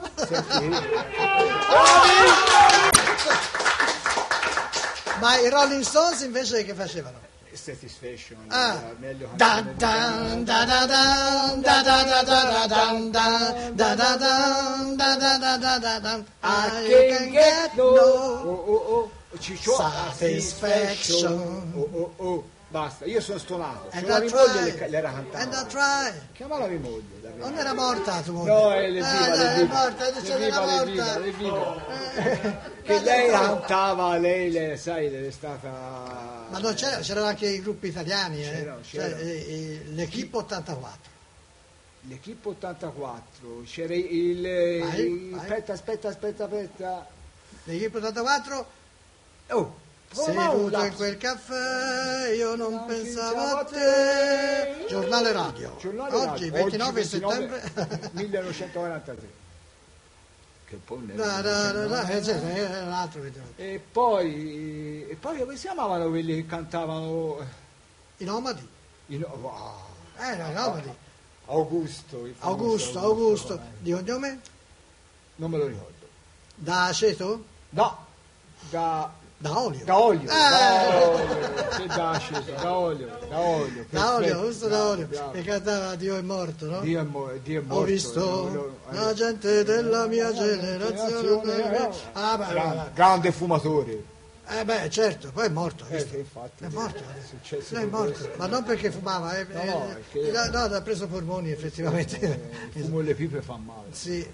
Ma i Rolling Stones invece che facevano? Satisfaction, Ah, la meglio da canzone da da da da da da da da da da da da da da da da da da. I I can can get get no, no oh, oh, oh, Ciccio, satisfaction. oh, oh, oh, basta, io sono stonato, And c'era I mia moglie try, le- l'era and I cantata, try. chiamala mia moglie, la Non era morta tu moglie? no, è le Eh, viva, no, le è viva, morta, le c'è della viva, le viva, morta. le viva. Eh, Che ma lei no. cantava, lei, le- sai, è stata... Ma non c'era, c'erano anche i gruppi italiani, eh? C'erano, Cioè, c'erano. eh, eh, l'Equipe ottantaquattro. L'Equipe ottantaquattro, c'era il... Vai, il- vai. aspetta, aspetta, aspetta, aspetta. L'Equipe ottantaquattro, Oh, seduto oh, in quel caffè, io non Non pensavo pensavo a a te. te. Giornale radio. Giornale Oggi, radio. ventinove Oggi, ventinove settembre. millenovecentoquarantatré. Che poi nel Da, da, da, da, eh, sì, millenovecentonovantatré. sì, era un altro video. E poi, e poi come si chiamavano quelli che cantavano? I nomadi. i no- wow. Eh, no, i nomadi. Augusto, il famoso Augusto, Augusto. eh. Di cognome? Non me lo ricordo. Da aceto? No, da, Da olio. da olio, Eh. da olio, che da aceto, da olio, da olio. Da olio, perfetto, Augusto da bravo, olio. bravo. Che cantava Dio è morto, no? Dio è, mo- Dio è morto. Ho visto lo- lo- la gente della mia generazione. Ah, beh, Gran- beh, grande fumatore. beh. Eh beh, certo, poi è morto. hai Eh, visto? sì, infatti, È sì, morto. è successo Lui è per morto, questo. ma non perché fumava, eh, No, eh, no, perché- no, no, ha preso polmoni effettivamente. Il fumo e le pipe fa male. Sì.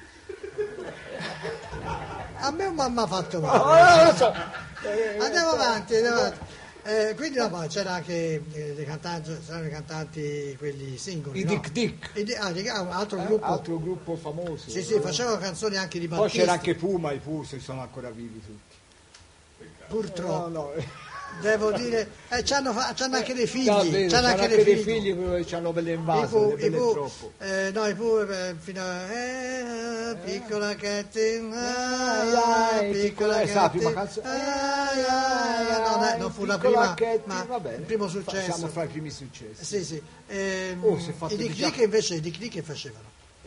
A me non mi ha fatto Oh, male. non lo so. Andiamo avanti, andiamo avanti. Eh, quindi no, poi c'era anche eh, dei cantanti, c'erano i cantanti quelli singoli. I no? Dick Dick. I Di- ah, di- ah, un altro Eh, gruppo. altro gruppo famoso. Sì, sì, facevano canzoni anche di Poi Battisti. c'era anche Puma, i Pus, sono ancora vivi tutti. Purtroppo. No, no. Devo dire, eh, c'hanno, fa- c'hanno anche dei figli, No, è vero, c'hanno anche dei figli. figli che hanno belle I invase, Pooh, le i belle Pooh, troppo. eh, no, i Pooh, eh, fino a eh, piccola cattina, Ai, ai, piccola piccola- sa, prima cattina, canzone. ai, ai, no, no, non fu la Piccola prima, Katy, ma va bene. il primo Fa- successo. Siamo fra i primi successi. Sì, sì. Ehm, Oh, si è fatto I Dick già- Dick invece, i Dick Dick che facevano?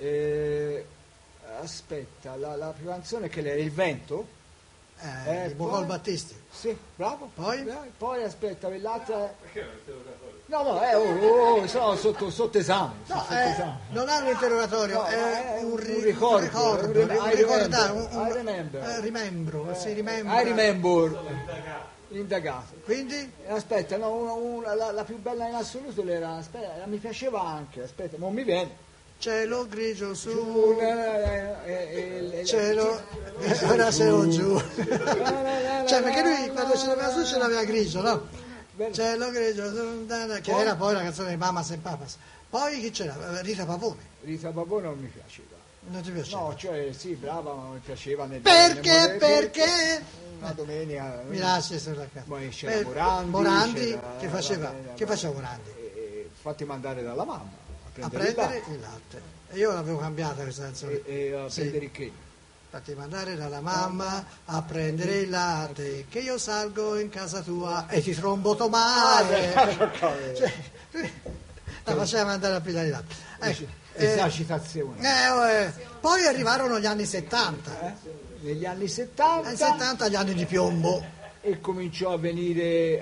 Eh, aspetta, la, la prima canzone che era Il vento? Eh, Eh, di Bocol poi- Battisti. Sì, bravo. Poi? Eh, poi aspetta, quell'altra... No, no, eh, oh, oh, oh, sono sotto, sotto esame. sono No, sotto eh, esame. non è un interrogatorio, No, è è un, un ri- ricordo, un ricordo, un rem- un I ricordare, remember, un- un- I remember. eh, rimembro, si rimembra. I remember. L'indagato. Quindi? Eh, Aspetta, no, una- una- la, la più bella in assoluto era, aspetta, mi piaceva anche, aspetta, non mi viene. Cielo grigio su, Giù, eh, eh, eh, cielo, giù, ora siamo giù. giù. Cioè, perché lui quando ce l'aveva su ce l'aveva grigio, no? Bello. Cielo grigio su, da, da, che Poi? era poi la canzone di Mamas and Papas. Poi chi c'era? Rita Pavone, Rita Babone non mi piaceva. non ti piaceva? No, cioè sì, brava, ma non mi piaceva nel Perché? nel- Perché? Una domenica. Mi lasci sulla casa. Poi c'era Eh, Morandi. Morandi, c'era- che faceva? vabbè, Che vabbè. faceva Morandi? E- e fatti mandare dalla mamma a A prendere, prendere il latte. il latte. E io l'avevo cambiata questa canzone. E, e a Sì. prendere che? Fatti mandare dalla mamma a prendere il latte, che io salgo in casa tua e ti trombo tomare. Cioè, lui la faceva mandare a pigliare il latte. Ecco, eh, Esercitazione. eh, oh, eh. Poi arrivarono gli anni settanta, Eh? Negli anni settanta, anni settanta gli anni di piombo. e cominciò a venire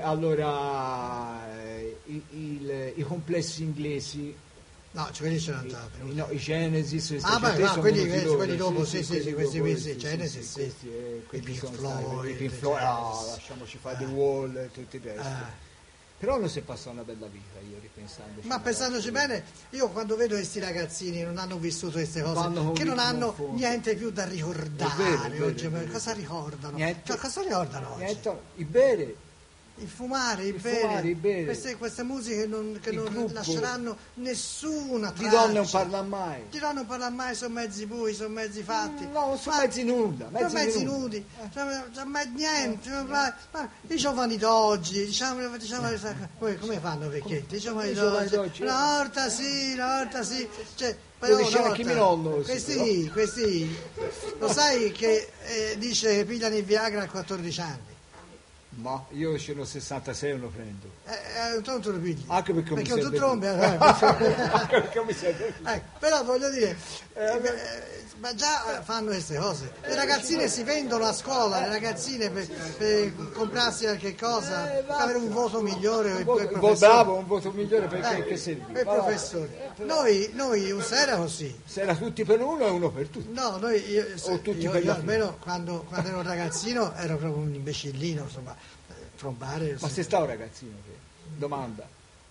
allora eh, i, il- i complessi inglesi, No, cioè, quelli c'erano già. i, no, i Genesis, i Ah, beh, seicentesimi no, sono quelli, venuti quelli, quelli dopo, dopo, sì, sì, sì, quelli questi dopo, qui, sì, Genesis, sì. questi, eh, I questi Pink sono stati, Floyd, i Pink i Floyd, ah, Genesis. lasciamoci fare The Wall e tutto il resto. Ah. Però non si è passata una bella vita, io ripensandoci. Ma pensandoci bene, io quando vedo questi ragazzini che non hanno vissuto queste cose, Vanno con che non ritmo hanno a fondo. niente più da ricordare È vero, è vero, oggi, è vero, cosa è vero. ricordano? Niente. Cioè, cosa ricordano oggi? Niente, il bere, Il il fumare, il, Il bere, fumare, il bere. Queste, queste musiche non, che Il non gruppo. lasceranno nessuna Di traccia. donne non parla mai. Di donne non parla mai, sono mezzi bui, sono mezzi fatti. No, non sono Ma- mezzi nuda. sono mezzi nudi, sono, sono me- niente, ma, ma i giovani d'oggi, diciamo, diciamo come, come fanno vecchietti? I giovani I giovani d'oggi, d'oggi, una volta sì, una volta sì, cioè, però Lo diceva una anche volta- mio nonno, sì, questi, questi, lo sai che eh, dice che pigliano il Viagra a quattordici anni? Ma io ce n'ho sessantasei e non lo prendo. Eh, eh, tu non te lo pigli. Anche perché, Perché mi tu serve trombi, più. eh, Anche perché mi serve più. ecco, però voglio dire, eh, ma già fanno queste cose. Le ragazzine si vendono a scuola, le ragazzine per, per comprarsi qualche cosa, per avere un voto migliore Un per voto- il un voto- professore. bravo, un voto migliore perché Eh, che serve? per il professore. Noi, noi un era così. Se era tutti per uno e uno per tutti. No, noi, io, O tutti io- per io la almeno quando, quando ero ragazzino ero proprio un imbecillino, insomma, eh, trombare. Ma sì. se sta un ragazzino che domanda.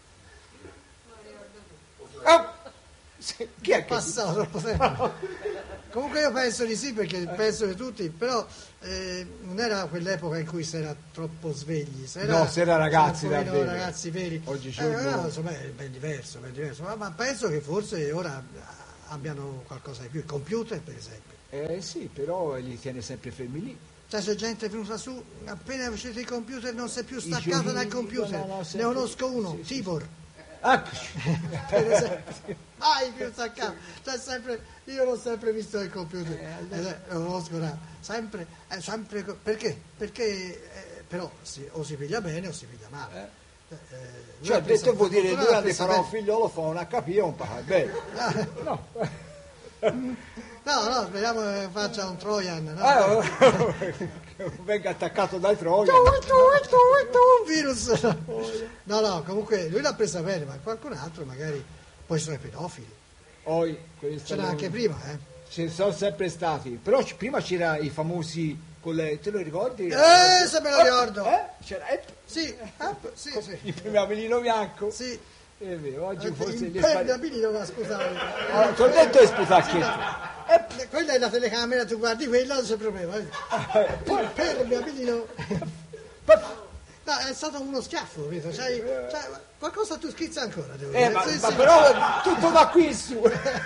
Ah! Se- Chi è che passato troppo tempo. Comunque io penso di sì, perché penso che tutti, però eh, non era quell'epoca in cui si era troppo svegli, si era, No, si era ragazzi si era un pochino davvero. ragazzi veri. Oggigiorno- Eh, no, insomma è ben diverso, ben diverso. Ma, ma penso che forse ora abbiano qualcosa di più, il computer per esempio. Eh sì, però li tiene sempre fermi lì. Cioè, c'è gente venuta su, appena è uscito il computer non si è più I staccata giochini, dal computer. no, no, Ne sempre- conosco uno, sì, sì, Tibor. Eccoci. Per esempio. Mai più staccato. Cioè, sempre, io l'ho sempre visto nel computer. Eh, eh, lo conosco da- sempre, eh, sempre co- perché? Perché eh, però si- o si piglia bene o si piglia male. Eh, eh, lui Cioè, ha preso- detto vuol dire lui lui ha ha preso farà un bene. figliolo, fa un acca pi e un paga bene. No. No, no, speriamo che faccia un Trojan. No? Ah, che non venga attaccato dai troia. Tu, tu, tu, tu, un virus. No, no, comunque lui l'ha presa bene, ma qualcun altro magari, poi sono i pedofili. Poi, questo C'era non- anche prima, eh. ci sono sempre stati, però c- prima c'era i famosi con le, te lo ricordi? Eh, se me lo ricordo. Eh? C'era eh, Sì, eh, sì, sì. il primo avellino bianco. Sì. È vero, oggi Eh, forse il gli spari... permeabilino, ma scusate. Ah, ti ho detto è sputacchietto. Eh, quella è la telecamera, tu guardi quella, non c'è problema. Il permeabilino. No, è stato uno schiaffo, capito? Cioè, cioè, qualcosa tu schizzi ancora, devo Eh, dire. ma, Sì, ma sì. però tutto da qui in su.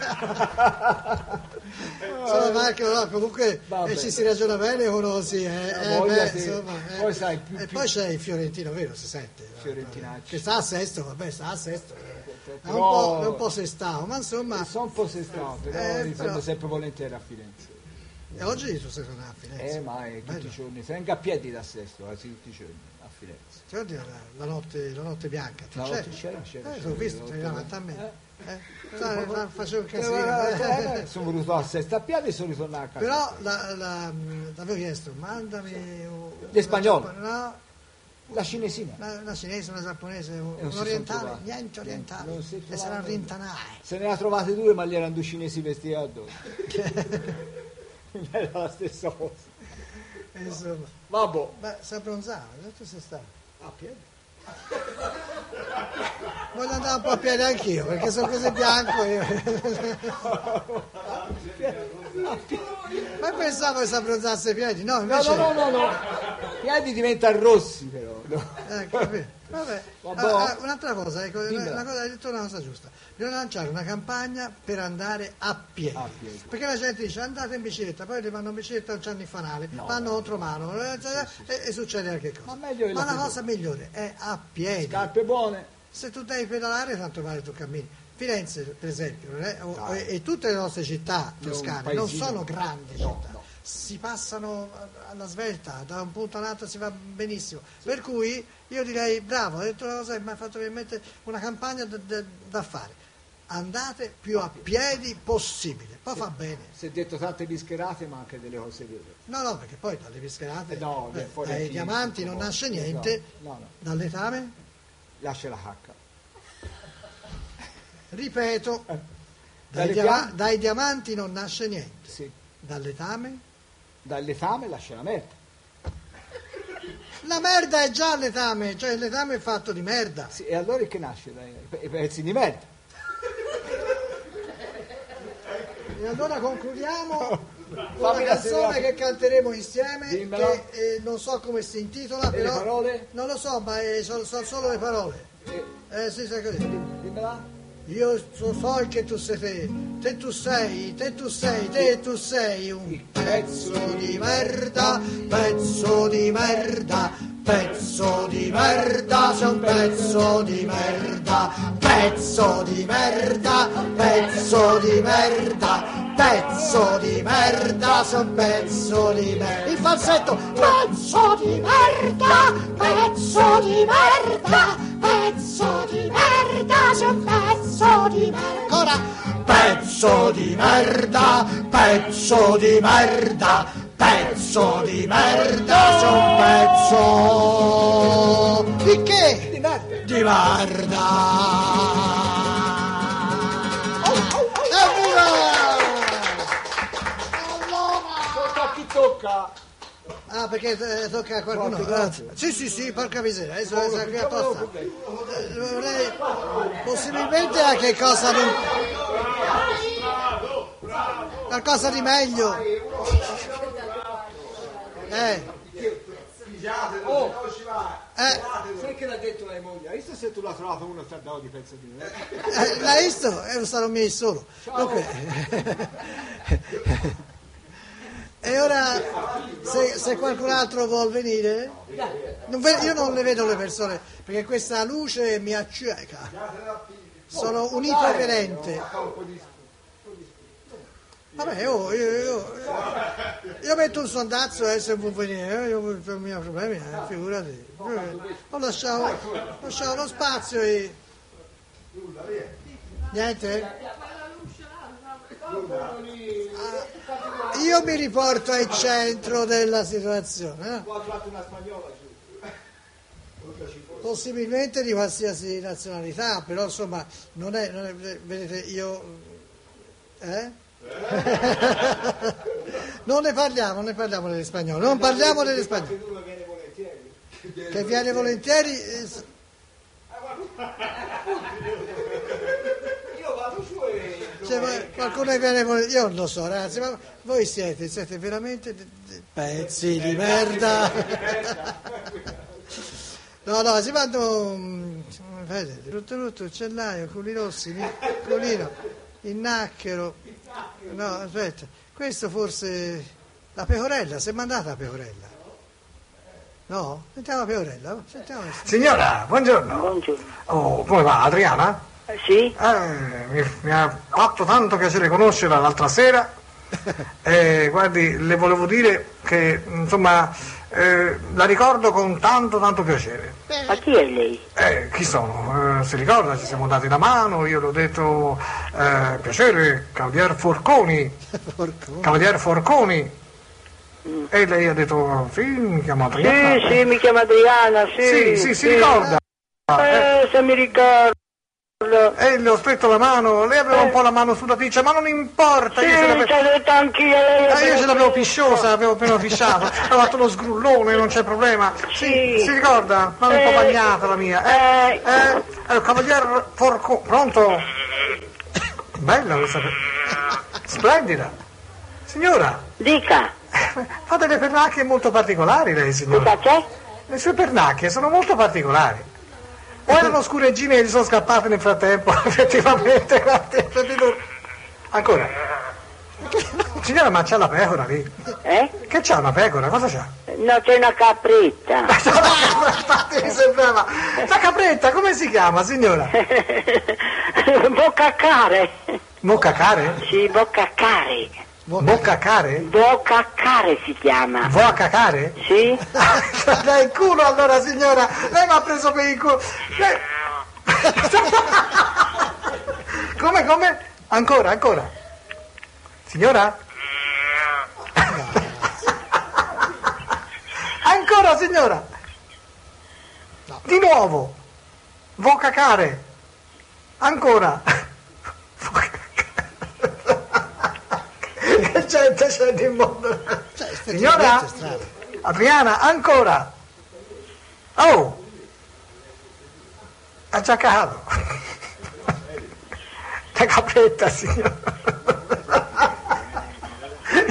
Insomma, Marco, no, comunque Vabbè. eh, ci si ragiona bene uno sì, eh, eh, voglia beh, sì. insomma, eh. Poi sai, più- e più- poi c'è il Fiorentino, vero, si sente, no? Fiorentinacci. che sta a sesto, vabbè, sta a sesto, eh. è, un Però- po', è un po' sestao, ma insomma, Sono un po' sestato, però Eh, ritorno però- sempre volentieri a Firenze. e oggi tu sei tornato a Firenze. Eh, ma è tutti Bello. i giorni, venga a piedi da Sesto, quasi tutti i giorni a Firenze. Ti ricordi la, la notte, la notte bianca? Tu La c'eri? notte c'era, c'era, Eh, c'era, l'ho visto, la sei notte davanti a me. bianca. Eh? Sai, fa- facevo un Eh, casino. eh, sono venuto a Sesto a piedi e sono ritornato a casa. Però la, la, mh, l'avevo chiesto, mandami un- Gli spagnoli? una- No, La cinesina. una, una cinese, una giapponese, un, E non si un orientale, sono trovati. niente orientale. Non si E trovano. saranno rintanare. Se ne ha trovate due, ma gli erano due cinesi vestiti addosso. Era la stessa cosa. Insomma, Vabbè. beh, si abbronzava, dove sei stato? A piedi. Voglio andare un po' a piedi anch'io, perché sono così bianco io. Ma pensavo che si abbronzasse i piedi, no, No, invece... no, no, no, no. I piedi diventano rossi, però. No. Eh, capito. Vabbè. Vabbè. Ah, ah, un'altra cosa, ecco, Dimmela. una cosa, hai detto una cosa giusta. Bisogna lanciare una campagna per andare a piedi. A piedi. Perché la gente dice andate in bicicletta, poi li vanno in bicicletta non c'hanno il fanale, No. vanno contro mano eh, e, e succede anche cosa. Ma meglio è la la pedona. cosa migliore è a piedi. Scarpe buone. Se tu devi pedalare, tanto vale tu cammini. Firenze, per esempio, non è- o- Dai. e, e tutte le nostre città È un toscane non paesino. sono grandi No, città. no. Si passano alla svelta, da un punto all'altro si va benissimo. Per cui io direi, bravo, hai detto una cosa che mi ha fatto venire in mente una campagna da, da- da fare. Andate più a piedi possibile, poi fa bene. Si è detto tante bischerate, ma anche delle cose vere. No, no, perché poi dalle pischerate, Eh no, eh, fuori dai anche diamanti io, non no, nasce no, niente, no, no. dall'etame, Lascia la hacca. ripeto, dai, Dalle diama- piante? dai diamanti non nasce niente, Sì. dall'etame. Dall'etame lascia la merda. La merda è già letame, cioè il letame è fatto di merda. Sì, e allora che nasce? Dai, i pezzi di merda. E allora concludiamo con Fammi la la canzone sigla. che canteremo insieme, Dimmela. che eh, non so come si intitola, E le però parole? non lo so, ma eh, sono, sono solo le parole. Eh, Eh sì, sai così. dimmela. Io so, so che tu sei te, te tu sei, te tu sei, te tu sei un pezzo di merda, pezzo di merda, pezzo di merda, sei un pezzo di merda, pezzo di merda, pezzo di merda, pezzo di merda, sei un pezzo di merda. Il falsetto, Pezzo di merda, pezzo di merda, pezzo di merda, sei un pezzo di merda. ancora, pezzo di merda, pezzo di merda, pezzo di merda, sei un pezzo di che? Di merda. Di merda. Evviva! Tocca a chi tocca. Ah, perché eh, tocca a qualcuno? Qualche Ah, altro. sì, sì, sì, porca miseria, adesso adesso qui apposta. Eh, vorrei possibilmente anche cosa di qualcosa di meglio. Eh. Oh, Eh, sai che l'ha detto la moglie? Hai visto se tu l'ha trovato uno sta dando di pezzo di merda? eh, l'hai visto? Eh, non sarò me solo. Dunque. E ora, se, se qualcun altro vuol venire, non ve- io non le vedo le persone, perché questa luce mi acceca. Sono un ipovedente. Vabbè, oh, io, io, io metto un sondazzo e se vuol venire, eh, io per i miei problemi, eh, figurati. Ho lasciato, ho lasciato lo spazio e... Niente? Ah, io mi riporto al centro della situazione, eh? Possibilmente di qualsiasi nazionalità, però insomma non è, non è vedete io eh? non ne parliamo, non ne parliamo degli spagnoli, non parliamo degli spagnoli. Che viene volentieri eh, s- cioè, ma qualcuno che viene volentieri, io non lo so ragazzi, ma voi siete, siete veramente de- de- pezzi di merda. No, no, si fanno mm, vedete, tutto tutto, uccellaio, culi rossi, ni- culino, il nacchero. No, aspetta, questo forse la pecorella, si è mandata la pecorella? No? Sentiamo la pecorella, sentiamo questo. Signora, buongiorno. Buongiorno. Oh, come va, Adriana? Eh, sì? Eh, mi, mi ha fatto tanto piacere conoscerla l'altra sera. Eh, guardi, le volevo dire che, insomma, eh, la ricordo con tanto, tanto piacere. Ma chi è lei? Eh, chi sono? Eh, si ricorda, ci siamo dati la mano, io le ho detto, eh, piacere, Cavalier Forconi, Porco. Cavalier Forconi. E lei ha detto, sì, mi chiamo Adriana. Sì, sì, mi chiamo Adriana, sì. Sì, sì, si ricorda. Eh, se mi ricordo. E le ho stretto la mano, lei aveva un po' la mano sudaticcia, ma non importa, Sì, io ce l'avevo, ci ho detto anch'io. lei ah, io è ce l'avevo pisciosa, avevo appena fisciato, avevo fatto lo sgrullone, non c'è problema. Sì, Sì. si ricorda? Ma un po' Eh, bagnata la mia. Eh, eh. eh, eh, Cavalier Forco, pronto? Bella questa, splendida. Signora, Dica, fa delle pernacchie molto particolari lei, signora. cosa c'è? Le sue pernacchie sono molto particolari. O erano scureggine e gli sono scappate nel frattempo, effettivamente, guardi, effettivamente. Ancora. Signora, ma c'ha la pecora lì? Eh? Che c'ha una pecora? Cosa c'ha? No, c'è una capretta. Infatti mi sembrava. La capretta, come si chiama, signora? Boccacare. Moccacare? Sì, boccacare. Moccacare? Boccacare si chiama. Vuoi a cacare? Sì? Dai il culo allora, signora! Lei mi ha preso per il culo! Lei- Come, come? Ancora, ancora! Signora? Ancora, signora! Di nuovo! Vuoi cacare? Ancora! Che gente c'è di mondo? Cioè, Signora? effettivamente è strano. Adriana, ancora! Oh! Ha già cagato! La capretta, signora!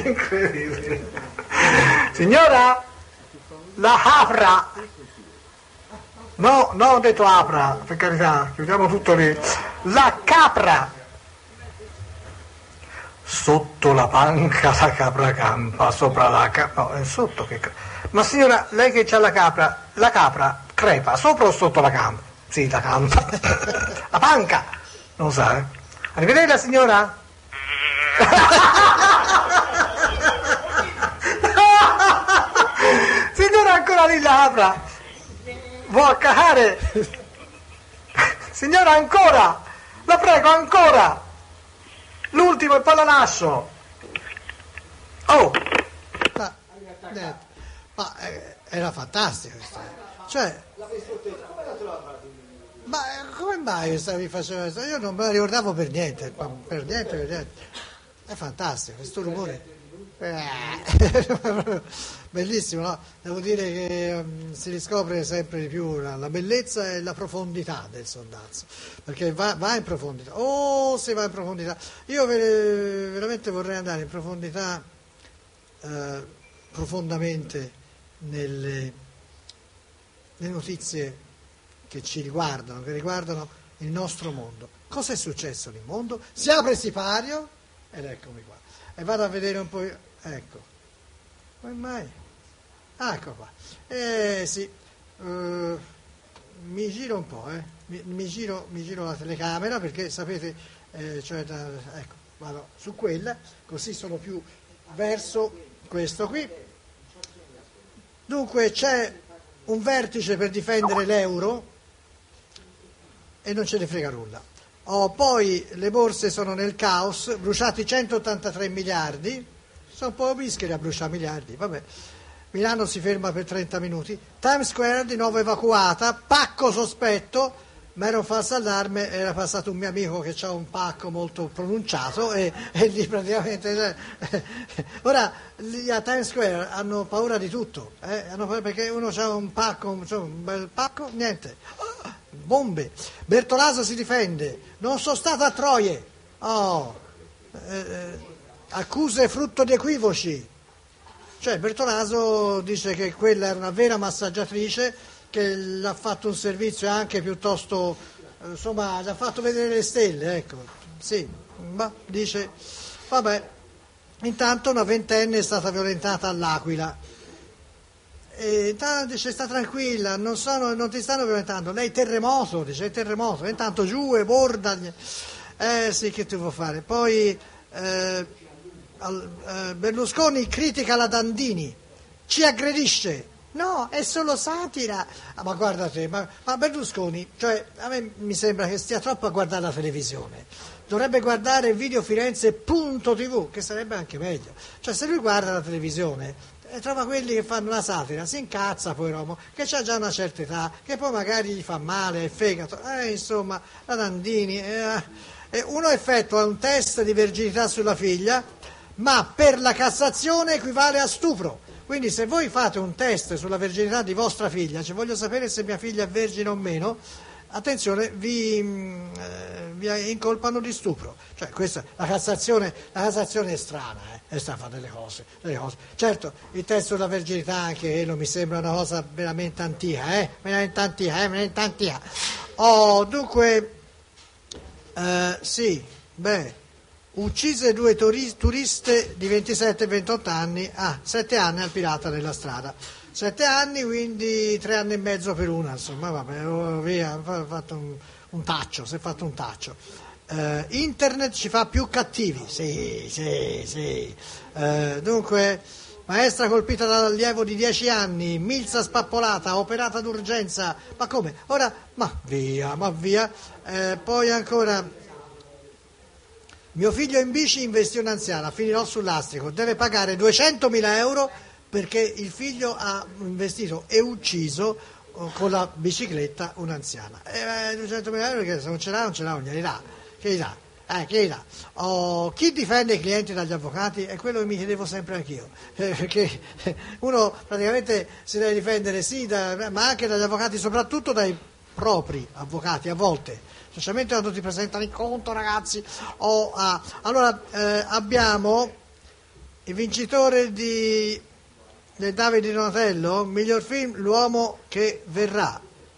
Incredibile. Signora, la capra. No, no, ho detto apra, per carità, chiudiamo tutto lì. La capra. Sotto la panca la capra campa, sopra la capra. No, è sotto che. Ma signora, lei che c'ha la capra, la capra crepa sopra o sotto la campa? Sì, la campa. La panca. Non sa, eh. Arrivederci la signora? Signora, ancora lì la capra. Vuoi cacare? Signora, ancora! La prego, ancora! L'ultimo, e poi la lascio. Oh! Ma, eh, ma eh, era fantastica questa. Cioè, ma eh, come mai stavi facendo questo? Io non me la ricordavo per niente, ma per niente, per niente. È fantastico, questo rumore. Eh, bellissimo, no? Devo dire che um, si riscopre sempre di più la, la bellezza e la profondità del Sondazzo, perché va, va in profondità. Oh, si va in profondità. Io ve- veramente vorrei andare in profondità, eh, profondamente nelle, nelle notizie che ci riguardano, che riguardano il nostro mondo. Cosa è successo nel mondo? Si apre il sipario ed eccomi qua. E vado a vedere un po', ecco, come mai? Ah, ecco qua. Eh sì, uh, mi giro un po', eh. mi, mi, giro, mi giro la telecamera perché sapete, eh, cioè, da, ecco, vado su quella, così sono più verso questo qui. Dunque c'è un vertice per difendere l'euro e non ce ne frega nulla. Oh, poi le borse sono nel caos, bruciati centottantatré miliardi, sono un po' bischeri a bruciare miliardi, vabbè. Milano si ferma per trenta minuti, Times Square di nuovo evacuata, pacco sospetto, ma era un falso allarme, era passato un mio amico che ha un pacco molto pronunciato e, e lì praticamente... Ora, lì a Times Square hanno paura di tutto, eh? hanno paura perché uno ha un pacco, un bel pacco, niente... Bombe. Bertolaso si difende, non sono stato a Troie. Oh, eh, accuse frutto di equivoci. Cioè Bertolaso dice che quella era una vera massaggiatrice, che le ha fatto un servizio anche piuttosto, eh, insomma, gli ha fatto vedere le stelle, ecco. Sì, ma dice, vabbè. Intanto una ventenne è stata violentata all'Aquila. E intanto dice sta tranquilla, non, sono, non ti stanno violentando, lei terremoto, dice terremoto, e intanto giù e borda, eh sì, che ti vuoi fare? Poi eh, al, eh, Berlusconi critica la Dandini, ci aggredisce, no, è solo satira. Ah, ma guarda te, ma, ma Berlusconi, cioè a me mi sembra che stia troppo a guardare la televisione, dovrebbe guardare videofirenze punto tivù, che sarebbe anche meglio, cioè se lui guarda la televisione e trova quelli che fanno la satira, si incazza poi l'uomo, che ha già una certa età, che poi magari gli fa male il fegato, eh, insomma, la Dandini, eh, eh, uno effettua un test di verginità sulla figlia, ma per la Cassazione equivale a stupro, quindi se voi fate un test sulla verginità di vostra figlia, cioè voglio sapere se mia figlia è vergine o meno, attenzione, vi, eh, vi incolpano di stupro. Cioè, questa, la Cassazione, la Cassazione è strana, eh? E sta a fare delle cose, delle cose. Certo, il test sulla verginità anche quello mi sembra una cosa veramente antica, eh? Veramente antica, eh? Veramente antica. Oh, dunque, eh, sì, beh, uccise due turi- turiste di ventisette e ventotto anni, ah, sette anni al pirata della strada. Sette anni, quindi tre anni e mezzo per una, insomma, vabbè, oh, via, ha fatto un, un taccio, si è fatto un taccio. Uh, internet ci fa più cattivi, sì, sì, sì. Uh, dunque, maestra colpita da allievo di dieci anni, milza spappolata, operata d'urgenza, ma come? Ora, ma via, ma via. Uh, poi ancora, mio figlio in bici investì un'anziana, finirò sul lastrico, deve pagare duecentomila euro perché il figlio ha investito e ucciso con la bicicletta un'anziana. Eh, duecentomila euro perché se non ce l'ha, non ce l'ha, non glieli dà. Che gli dà? Eh, che gli dà? Oh, chi difende i clienti dagli avvocati? È quello che mi chiedevo sempre anch'io. Eh, perché uno praticamente si deve difendere sì, da, ma anche dagli avvocati, soprattutto dai propri avvocati a volte. Specialmente quando ti presentano in conto, ragazzi. Oh, ah. Allora, eh, abbiamo... il vincitore di, del Davide di Donatello, miglior film, L'uomo che verrà.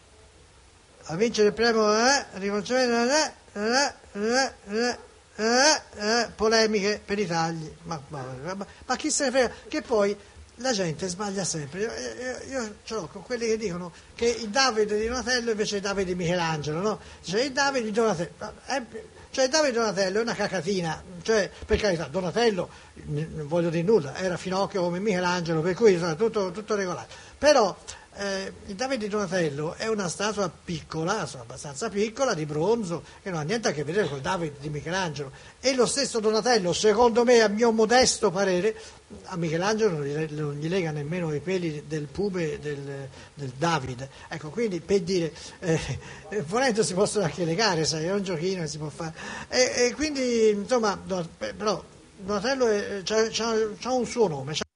A vincere il premio eh, riconoscimento, eh, eh, eh, eh, eh, polemiche per i tagli. Ma, ma, ma, ma chi se ne frega? Che poi la gente sbaglia sempre. Io, io, io ce l'ho con quelli che dicono che il Davide di Donatello invece è il Davide di Michelangelo, no? Cioè il Davide di Donatello. È, Cioè il Davide Donatello è una cacatina, cioè per carità, Donatello, non voglio dire nulla, era finocchio come Michelangelo, per cui insomma, tutto, tutto regolare. Però eh, il Davide di Donatello è una statua piccola, insomma, abbastanza piccola, di bronzo, che non ha niente a che vedere con il Davide di Michelangelo. E lo stesso Donatello, secondo me, a mio modesto parere, a Michelangelo non gli, non gli lega nemmeno i peli del pube del, del Davide. Ecco, quindi per dire, eh, volendo si possono anche legare, sai, è un giochino che si può fare. E, e quindi, insomma, no, però Donatello è, c'ha, c'ha, c'ha un suo nome, c'ha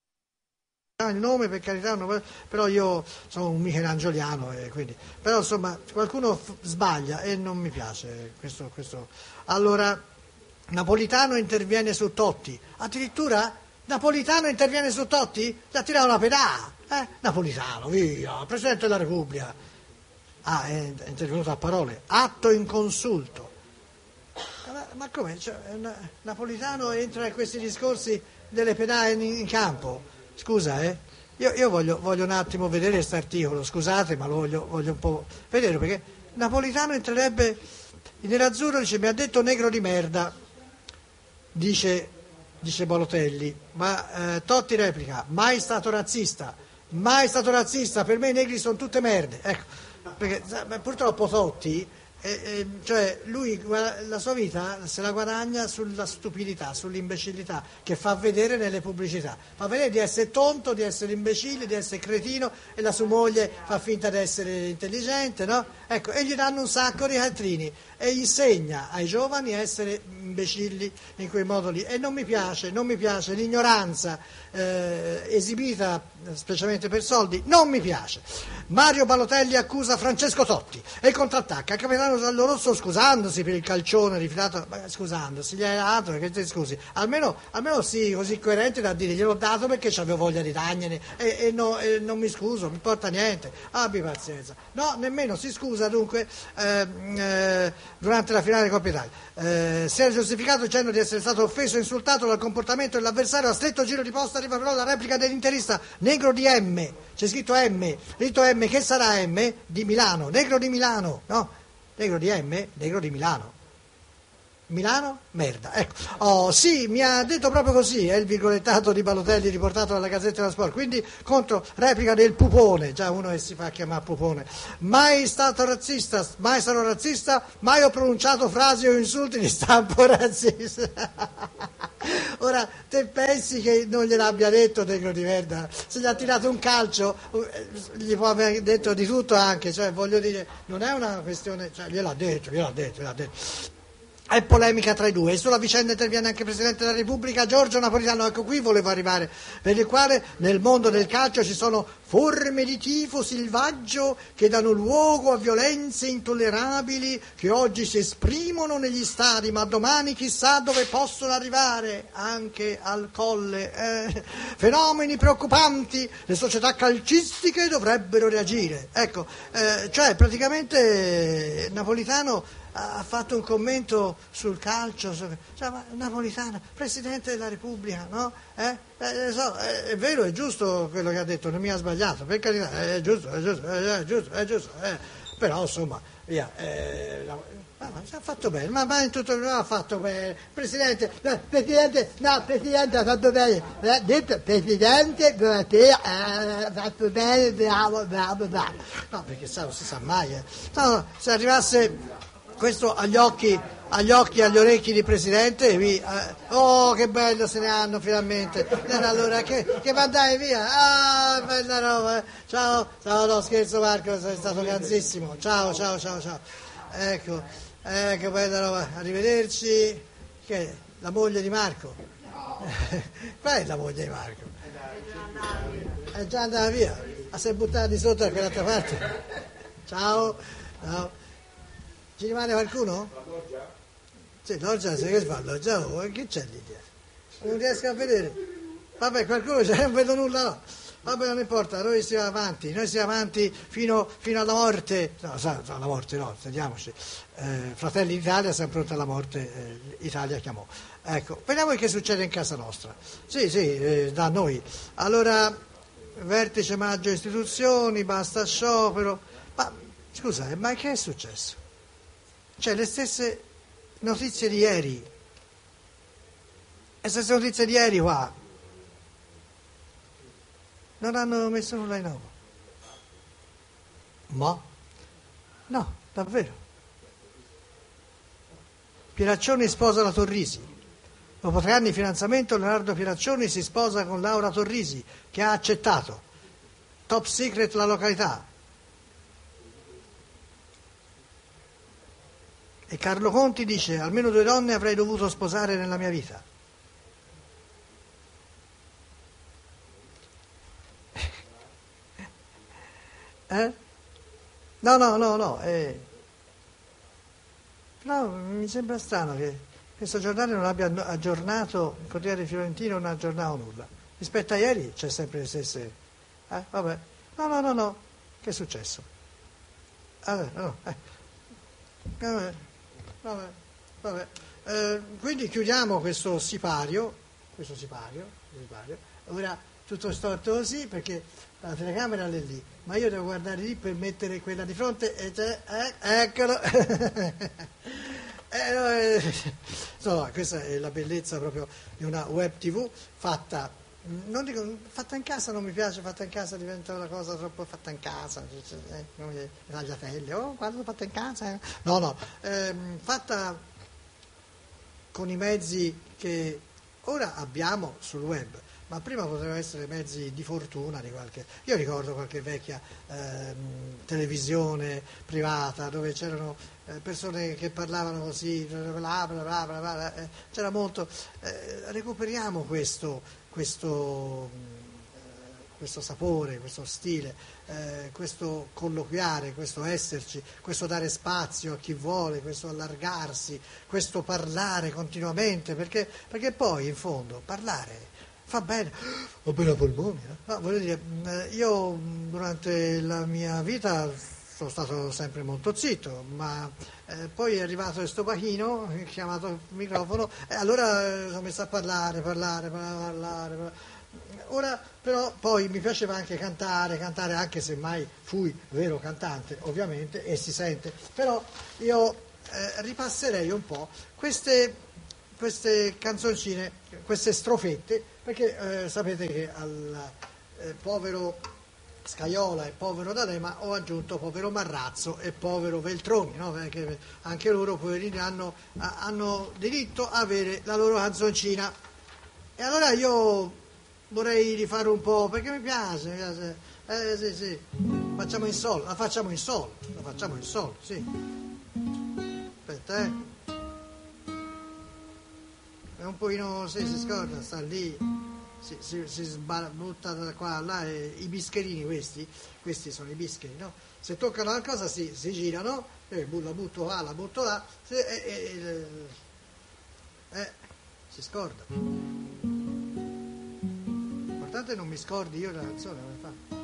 il nome, per carità, no, però io sono un michelangeliano e quindi, però insomma qualcuno f- sbaglia e non mi piace questo, questo. Allora Napolitano interviene su Totti, addirittura Napolitano interviene su Totti? Gli ha tirato una pedata, eh? Napolitano, via, Presidente della Repubblica. Ah, è intervenuto a parole, atto inconsulto. Ma, ma come? Cioè, Napolitano entra in questi discorsi delle pedate in, in campo? Scusa, eh? Io, io voglio, voglio un attimo vedere questo articolo, scusate, ma lo voglio, voglio un po' vedere, perché Napolitano entrerebbe in nerazzurro, dice, mi ha detto negro di merda, dice, dice Balotelli, ma eh, Totti replica, mai stato razzista, mai stato razzista, per me i negri sono tutte merde, ecco, perché purtroppo Totti, eh, eh, cioè lui la sua vita se la guadagna sulla stupidità, sull'imbecillità che fa vedere nelle pubblicità, fa vedere di essere tonto, di essere imbecille, di essere cretino, e la sua moglie fa finta di essere intelligente, no? Ecco, e gli danno un sacco di quattrini e insegna ai giovani a essere imbecilli in quel modo lì, e non mi piace, non mi piace l'ignoranza eh, esibita specialmente per soldi, non mi piace. Mario Balotelli accusa Francesco Totti e contrattacca il capitano giallorosso scusandosi per il calcione rifilato, ma scusandosi, gli hai dato, che ti scusi, almeno, almeno sì, così coerente da dire gliel'ho dato perché avevo voglia di dargliene e, e, no, e non mi scuso, non mi porta niente, abbi pazienza. No, nemmeno si scusa dunque eh, eh, durante la finale di Coppa Italia. Eh, si era giustificato dicendo di essere stato offeso e insultato dal comportamento dell'avversario. A stretto giro di posta arriva però la replica dell'interista, negro di M, c'è scritto M, scritto M, che sarà M? Di Milano, negro di Milano, no? Negro di M, negro di Milano. Milano? Merda, ecco. Oh, sì, mi ha detto proprio così, è il virgolettato di Balotelli riportato dalla Gazzetta dello Sport, quindi contro replica del pupone, già uno che si fa chiamare pupone. Mai stato razzista, mai sarò razzista, mai ho pronunciato frasi o insulti di stampo razzista. Ora, te pensi che non gliel'abbia detto negro di merda? Se gli ha tirato un calcio, gli può aver detto di tutto anche, cioè voglio dire, non è una questione, cioè gliel'ha detto, gliel'ha detto, gliel'ha detto. È polemica tra i due e sulla vicenda interviene anche il Presidente della Repubblica Giorgio Napolitano, ecco qui volevo arrivare, per il quale nel mondo del calcio ci sono forme di tifo selvaggio che danno luogo a violenze intollerabili che oggi si esprimono negli stadi, ma domani chissà dove possono arrivare, anche al Colle. Eh, fenomeni preoccupanti, le società calcistiche dovrebbero reagire. Ecco, eh, cioè praticamente Napolitano ha fatto un commento sul calcio, cioè, ma Napolitano, Presidente della Repubblica, no? Eh? Eh, so, è, è vero, è giusto quello che ha detto, non mi ha sbagliato, per carità, è giusto, è giusto, è giusto, è giusto, eh. Però insomma, via, eh, no, ma, ma ha fatto bene, ma, ma in tutto no, ha fatto bene, Presidente, no, Presidente, no, Presidente ha fatto bene, ha detto Presidente, ha fatto bene, bravo, bravo, bravo, no, perché sa, non si sa mai, eh. No, se arrivasse questo agli occhi, agli occhi e agli orecchi di Presidente, e vi, eh, oh che bello, se ne hanno finalmente, allora che, che va andare via, ah bella roba, eh. ciao, ciao, no scherzo Marco, sei stato cansissimo, ciao, ciao, ciao, ciao, ecco, ecco bella roba, arrivederci, che è la moglie di Marco, qual è la moglie di Marco? È già andata via, ah, si è buttata di sotto da quell'altra parte, ciao, ciao. Ci rimane qualcuno? La Loggia? Sì, Loggia, sai che fa? Loggia, oh, che c'è lì dietro? non riesco a vedere. Vabbè, qualcuno c'è, non vedo nulla, no. Vabbè, non importa, noi siamo avanti, noi siamo avanti fino, fino alla morte, no, alla morte no, teniamoci, eh, Fratelli d'Italia siamo pronti alla morte, eh, Italia chiamò. Ecco, vediamo che succede in casa nostra. Sì, sì, eh, da noi. Allora, vertice maggio istituzioni, basta sciopero, ma scusa, ma che è successo? Cioè, le stesse notizie di ieri, le stesse notizie di ieri qua, non hanno messo nulla di nuovo. Ma? No, davvero. Pieraccioni sposa la Torrisi. Dopo tre anni di fidanzamento Leonardo Pieraccioni si sposa con Laura Torrisi, che ha accettato. Top secret la località. E Carlo Conti dice: almeno due donne avrei dovuto sposare nella mia vita. Eh? No, no, no, no. Eh. No, mi sembra strano che questo giornale non abbia aggiornato, il Corriere Fiorentino non ha aggiornato nulla. Rispetto a ieri c'è sempre le stesse. Eh? Vabbè. No, no, no, no. Che è successo? Vabbè, no, eh. Vabbè, vabbè, vabbè. Eh, quindi chiudiamo questo sipario, questo sipario, sipario. Ora tutto storto così perché la telecamera è lì, ma io devo guardare lì per mettere quella di fronte e c'è, eh, eccolo. eh, no, eh, no, questa è la bellezza proprio di una web tv fatta, non dico, fatta in casa non mi piace, fatta in casa diventa una cosa troppo fatta in casa, eh, come tagliatelle, oh guarda l'ho fatta in casa, eh. no no, ehm, fatta con i mezzi che ora abbiamo sul web, ma prima potevano essere mezzi di fortuna di qualche. Io ricordo qualche vecchia ehm, televisione privata dove c'erano eh, persone che parlavano così, bla bla bla bla bla, eh, c'era molto. Eh, recuperiamo questo, questo, eh, questo sapore, questo stile, eh, questo colloquiare, questo esserci, questo dare spazio a chi vuole, questo allargarsi, questo parlare continuamente, perché, perché poi in fondo parlare fa bene, va bene a polmoni. Eh? No, voglio dire, io durante la mia vita sono stato sempre molto zitto, ma eh, poi è arrivato questo pachino, chiamato il microfono, e allora sono messo a parlare, parlare, parlare, parlare. Ora però poi mi piaceva anche cantare, cantare anche se mai fui vero cantante, ovviamente, e si sente. Però io eh, ripasserei un po' queste, queste canzoncine, queste strofette, perché eh, sapete che al eh, povero Scaiola e povero D'Alema ho aggiunto povero Marrazzo e povero Veltroni, no? Perché anche loro poverini hanno, hanno diritto a avere la loro canzoncina. E allora io vorrei rifare un po', perché mi piace, mi piace. Eh sì sì, facciamo in sol, la facciamo in sol, la facciamo in sol, sì. Aspetta, eh. È un pochino, sì, si scorda, sta lì, si, si, si sbara, butta da qua a là, e i bischerini questi, questi sono i bischeri, no? Se toccano qualcosa si, si girano, eh, la butto qua, la butto là, e eh, eh, eh, si scorda. L'importante è non mi scordi io la canzone, come fa?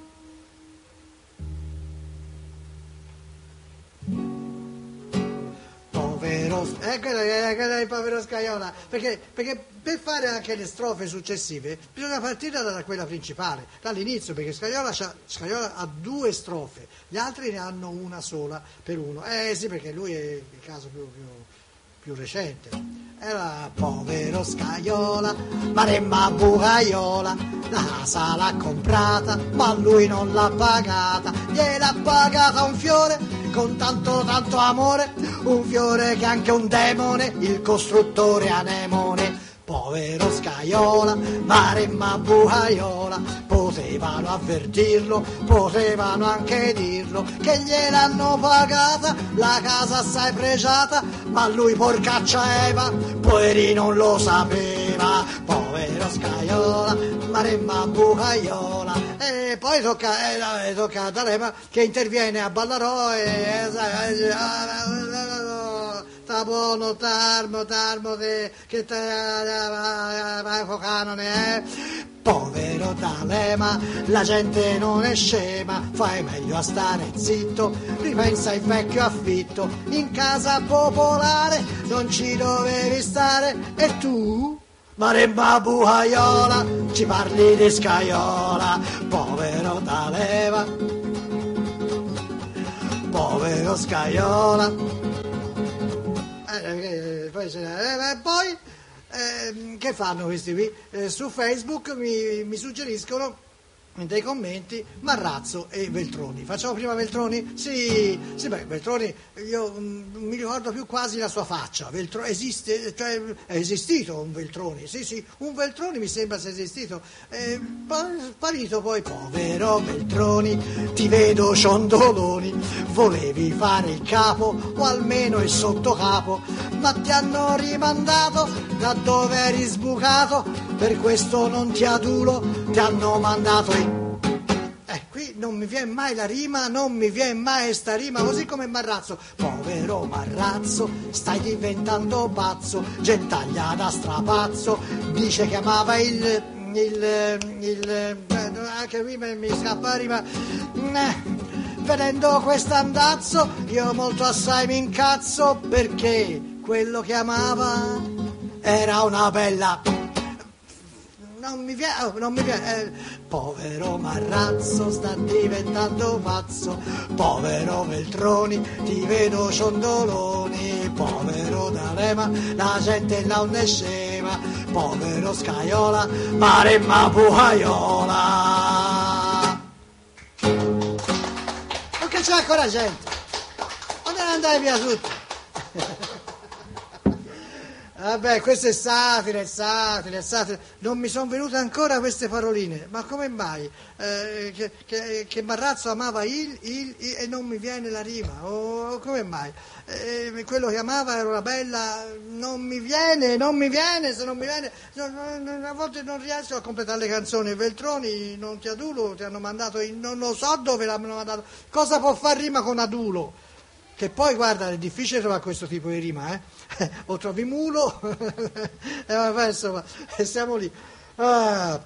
Povero, ecco il povero Scaiola, perché, perché per fare anche le strofe successive bisogna partire da quella principale, dall'inizio, perché Scaiola, Scaiola ha due strofe, gli altri ne hanno una sola per uno. Eh sì, perché lui è il caso più, più, più recente. Era povero Scaiola, Maremma Bucaiola, la casa l'ha comprata, ma lui non l'ha pagata, gliel'ha pagata un fiore con tanto tanto amore, un fiore che anche un demone, il costruttore anemone. Povero Scaiola, Maremma Bucaiola, potevano avvertirlo, potevano anche dirlo, che gliel'hanno pagata, la casa assai pregiata, ma lui porcaccia Eva, poverino non lo sapeva. Povero Scaiola, Maremma Bucaiola. E poi tocca, eh, tocca a D'Alema che interviene a Ballarò e... sta buono, tarmo, tarmo, de, che te, canone, eh? Povero D'Alema, la gente non è scema, fai meglio a stare zitto, ripensa il vecchio affitto, in casa popolare non ci dovevi stare, e tu? Maremma Buhaiola, ci parli di Scaiola, povero D'Alema, povero Scaiola. Eh, eh, poi, eh, poi eh, che fanno questi qui? Eh, su Facebook mi, mi suggeriscono dei commenti Marrazzo e Veltroni. Facciamo prima Veltroni? Sì, sì, beh, Veltroni, io non mi ricordo più quasi la sua faccia. Veltro, esiste, cioè, è esistito un Veltroni, sì, sì, un Veltroni mi sembra sia esistito. È sparito poi, povero Veltroni, ti vedo ciondoloni, volevi fare il capo o almeno il sottocapo, ma ti hanno rimandato da dove eri sbucato, per questo non ti adulo, ti hanno mandato in... Eh, qui non mi viene mai la rima, non mi viene mai sta rima, così come Marrazzo. Povero Marrazzo, stai diventando pazzo, gentaglia da strapazzo, dice che amava il... il... il... anche qui mi scappa la rima... Vedendo quest'andazzo, io molto assai mi incazzo, perché quello che amava era una bella... Non mi viene, oh, non mi viene, eh. Povero Marrazzo, sta diventando pazzo, povero Veltroni, ti vedo ciondoloni, povero D'Alema, la gente là non è scema, povero Scaiola, Maremma Buhaiola. Perché c'è ancora gente? Non deve andare via tutto. Vabbè, questo è satira, è satira, è satira. Non mi sono venute ancora queste paroline. Ma come mai? Eh, che, che, che Marrazzo amava il, il, il e non mi viene la rima. O oh, come mai? Eh, quello che amava era una bella... Non mi viene, non mi viene, se non mi viene... A volte non riesco a completare le canzoni. Veltroni, non ti adulo, ti hanno mandato... In, non lo so dove l'hanno mandato. Cosa può far rima con adulo? Che poi, guarda, è difficile trovare questo tipo di rima, eh? O trovi mulo, e vabbè, insomma, siamo lì. Ah,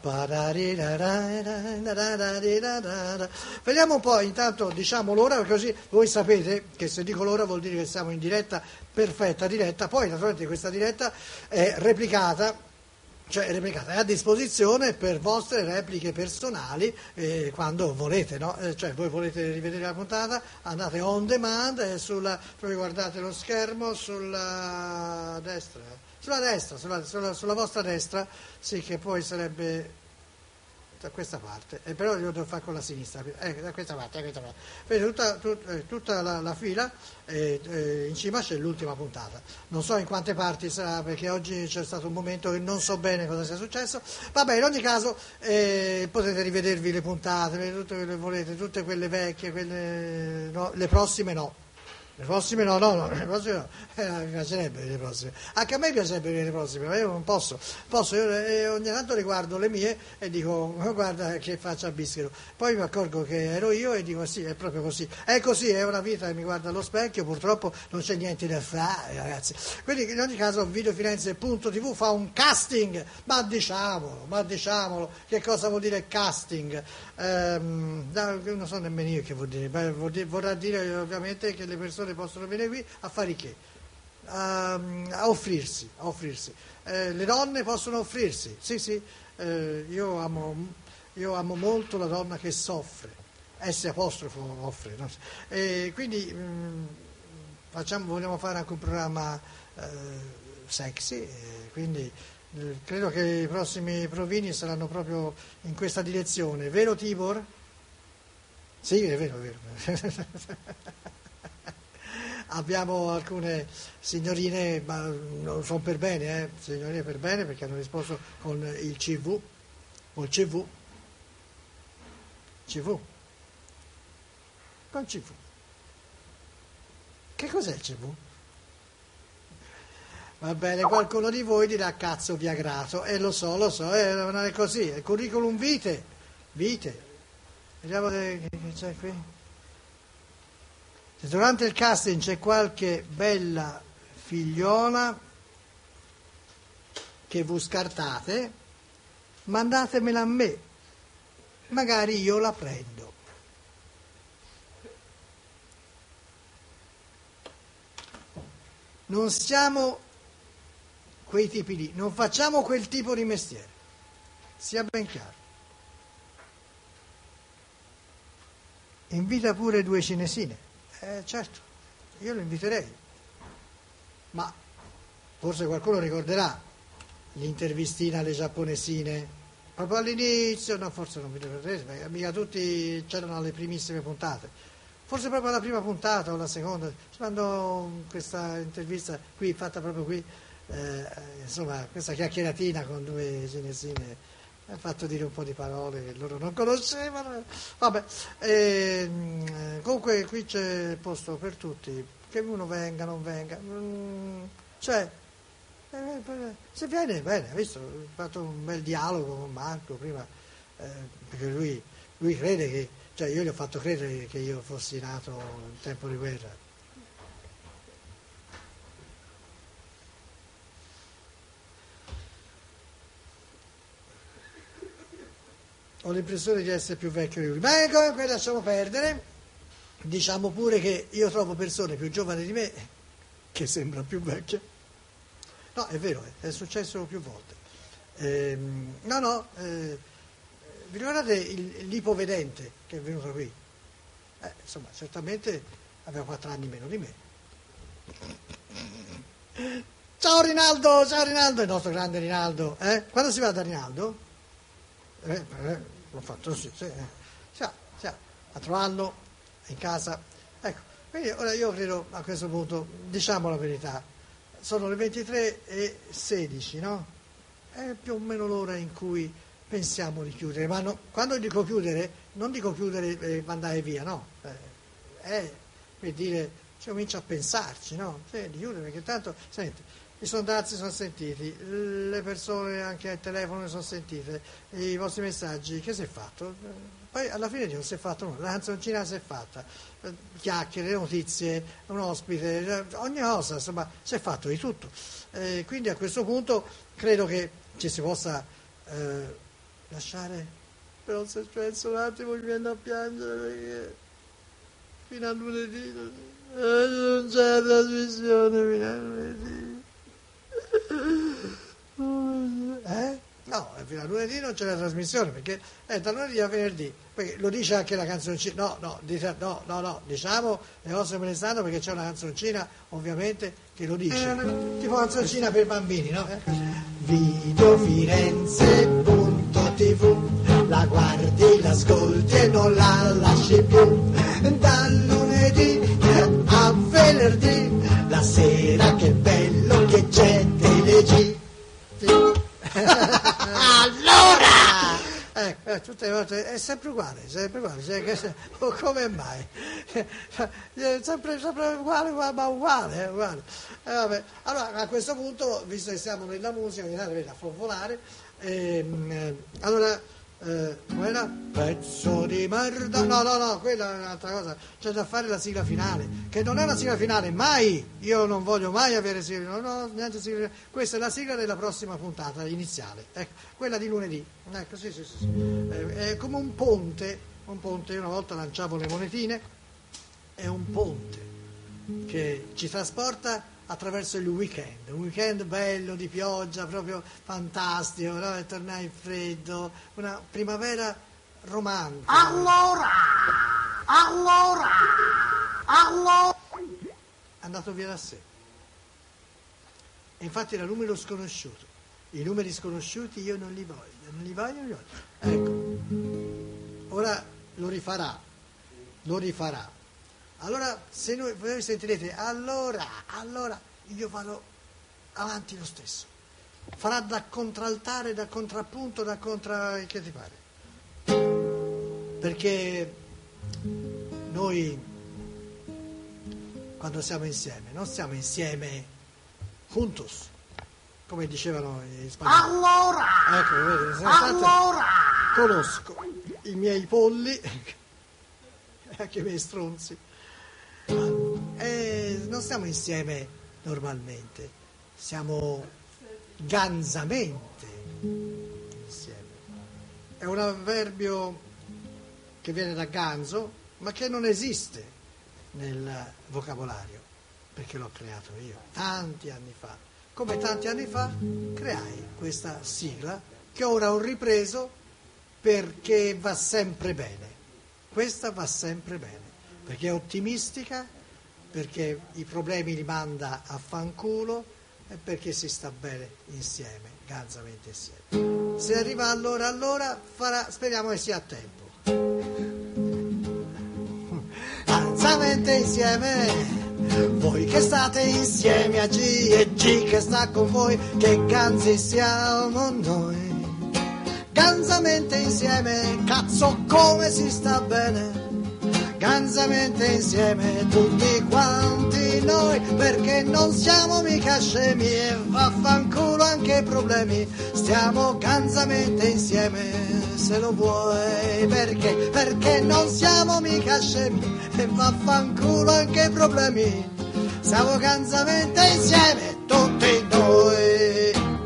vediamo un po', intanto diciamo l'ora, così voi sapete che se dico l'ora vuol dire che siamo in diretta, perfetta diretta, poi naturalmente questa diretta è replicata. Cioè replicata, è a disposizione per vostre repliche personali eh, quando volete, no? Eh, cioè voi volete rivedere la puntata, andate on demand e sulla, poi guardate lo schermo sulla destra, sulla destra, sulla, sulla, sulla vostra destra, sì, che poi sarebbe da questa parte, e però io devo fare con la sinistra, eh, da questa parte, da questa parte. Vedete tutta, tutta, tutta la, la fila, eh, eh, in cima c'è l'ultima puntata, non so in quante parti sarà, perché oggi c'è stato un momento che non so bene cosa sia successo. Vabbè, in ogni caso eh, potete rivedervi le puntate, tutte quelle volete, tutte quelle vecchie, quelle no, le prossime no. Le prossime no, no, no, le prossime no, eh, mi piacerebbe vedere le prossime, anche a me piacerebbe vedere le prossime, ma io non posso, posso io eh, ogni tanto riguardo le mie e dico guarda che faccia a Bischero, poi mi accorgo che ero io e dico sì, è proprio così, è così, è una vita che mi guarda allo specchio, purtroppo non c'è niente da fare ragazzi, quindi in ogni caso videofirenze punto tv fa un casting, ma diciamolo, ma diciamolo, che cosa vuol dire casting? Ehm, non so nemmeno io che vuol dire, beh, vuol dire, vorrà dire ovviamente che le persone possono venire qui a fare che? A, a offrirsi, a offrirsi. Eh, le donne possono offrirsi, sì sì, eh, io, amo, io amo molto la donna che soffre, S apostrofo offre, no? E quindi mh, facciamo, vogliamo fare anche un programma eh, sexy, eh, quindi eh, credo che i prossimi provini saranno proprio in questa direzione, vero Tibor? Sì, è vero, è vero. Abbiamo alcune signorine, ma non sono per bene, eh, signorine per bene perché hanno risposto con il C V, o il C V, C V, con C V. Che cos'è il C V? Va bene, qualcuno di voi dirà cazzo viagrato, e eh, lo so, lo so, eh, non è così, è curriculum vitae, vitae. Vediamo che c'è qui. Se durante il casting c'è qualche bella figliola che voi scartate, mandatemela a me, magari io la prendo. Non siamo quei tipi lì, non facciamo quel tipo di mestiere, sia ben chiaro. Invita pure due cinesine, eh, certo, io lo inviterei, ma forse qualcuno ricorderà l'intervistina alle giapponesine, proprio all'inizio, no forse non vi ricorderete, perché mica tutti c'erano alle primissime puntate, forse proprio alla prima puntata o alla seconda, ci mandò questa intervista qui, fatta proprio qui, eh, insomma questa chiacchieratina con due cinesine, ha fatto dire un po' di parole che loro non conoscevano, vabbè, e, comunque qui c'è posto per tutti, che uno venga, non venga, mm, cioè, eh, se viene, bene, ha visto, ho fatto un bel dialogo con Marco prima, eh, perché lui, lui crede che, cioè io gli ho fatto credere che io fossi nato in tempo di guerra. Ho l'impressione di essere più vecchio di lui, ma comunque lasciamo perdere, diciamo pure che io trovo persone più giovani di me che sembrano più vecchie. No, è vero, è successo più volte. Ehm, no, no, eh, vi ricordate il, l'ipovedente che è venuto qui? Eh, insomma, certamente aveva quattro anni meno di me. Ciao Rinaldo, ciao Rinaldo, il nostro grande Rinaldo. Eh? Quando si va da Rinaldo? Eh, eh, l'ho fatto sì, sì, eh. sì, sì, a trovarlo in casa, ecco, quindi ora io credo a questo punto, diciamo la verità, sono le ventitré e sedici, no? È più o meno l'ora in cui pensiamo di chiudere, ma no, quando dico chiudere non dico chiudere e mandare via, no, eh, è per dire, ci comincia a pensarci, no? Sì, di chiudere, perché tanto, senti, i sondaggi sono sentiti, le persone anche al telefono sono sentite, i vostri messaggi, che si è fatto? Poi alla fine non si è fatto nulla, la canzoncina si è fatta, chiacchiere, notizie, un ospite, ogni cosa, insomma, si è fatto di tutto. Eh, quindi a questo punto credo che ci si possa eh, lasciare, però se penso un attimo mi viene a piangere perché fino a lunedì non c'è la trasmissione, fino a lunedì. Eh? No, fino a lunedì non c'è la trasmissione perché è da lunedì a venerdì, perché lo dice anche la canzoncina, no, no, dite, no, no, no, diciamo le cose me ne stanno perché c'è una canzoncina ovviamente che lo dice, tipo canzoncina per bambini, no? Eh? Videofirenze punto tv, la guardi, l'ascolti e non la lasci più, dal lunedì a venerdì, la sera che bello che c'è TeleG. Allora eh, eh, tutte le volte è sempre uguale, sempre uguale, cioè, che, oh, come mai? È sempre, sempre uguale, uguale, ma uguale, eh, uguale. Eh, vabbè. Allora a questo punto, visto che siamo nella musica, mi date a flonfolare, ehm, eh, allora eh, com'era? Pezzo di merda, no no no, quella è un'altra cosa, c'è da fare la sigla finale, che non è una sigla finale, mai, io non voglio mai avere sigla, no, no, niente sigla, questa è la sigla della prossima puntata iniziale, ecco, quella di lunedì, ecco, sì sì sì, sì. È, è come un ponte, un ponte, io una volta lanciavo le monetine, è un ponte che ci trasporta attraverso il weekend, un weekend bello di pioggia, proprio fantastico, no? E tornare in freddo, una primavera romantica. Allora, allora, allora. È andato via da sé. E infatti era numero sconosciuto. I numeri sconosciuti io non li voglio, non li voglio, non li voglio. Ecco, ora lo rifarà, lo rifarà. Allora, se noi, voi sentirete, allora, allora, io vado avanti lo stesso. Farà da contraltare, da contrappunto, da contra... che ti pare? Perché noi, quando siamo insieme, non stiamo insieme juntos, come dicevano gli spagnoli. Allora! Ecco, vedete, sono allora! Stato, conosco i miei polli, anche i miei stronzi. E non stiamo insieme normalmente, siamo ganzamente insieme. È un avverbio che viene da ganzo, ma che non esiste nel vocabolario, perché l'ho creato io tanti anni fa. Come tanti anni fa creai questa sigla che ora ho ripreso perché va sempre bene. Questa va sempre bene, perché è ottimistica, perché i problemi li manda a fanculo e perché si sta bene insieme, ganzamente insieme. Se arriva allora, allora farà, speriamo che sia a tempo. Ganzamente insieme, voi che state insieme a G e G che sta con voi, che ganzi siamo noi. Ganzamente insieme, cazzo come si sta bene. Ganzamente insieme tutti quanti noi, perché non siamo mica scemi e vaffanculo anche i problemi. Stiamo ganzamente insieme se lo vuoi, perché? Perché non siamo mica scemi e vaffanculo anche i problemi. Stiamo ganzamente insieme tutti noi.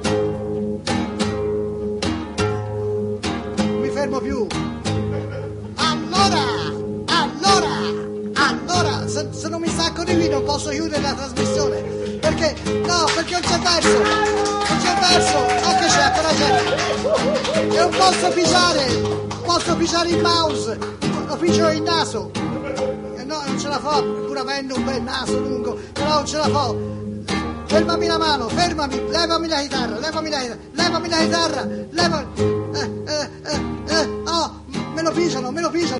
Fermo più. Allora, allora, allora, se, se non mi stacco di qui non posso chiudere la trasmissione. Perché? No, perché non c'è verso. Non c'è verso. Oh, che c'è, ancora c'è. E non posso pigiare. Posso pigiare il mouse. Lo pigio il naso. E no, non ce la fa, pur avendo un bel naso lungo. Però non ce la fa. Fermami la mano, fermami, levami la chitarra, levami la chitarra, levami la chitarra, levami... Eh, eh, eh, eh, oh, me lo pigiano, me lo pigiano.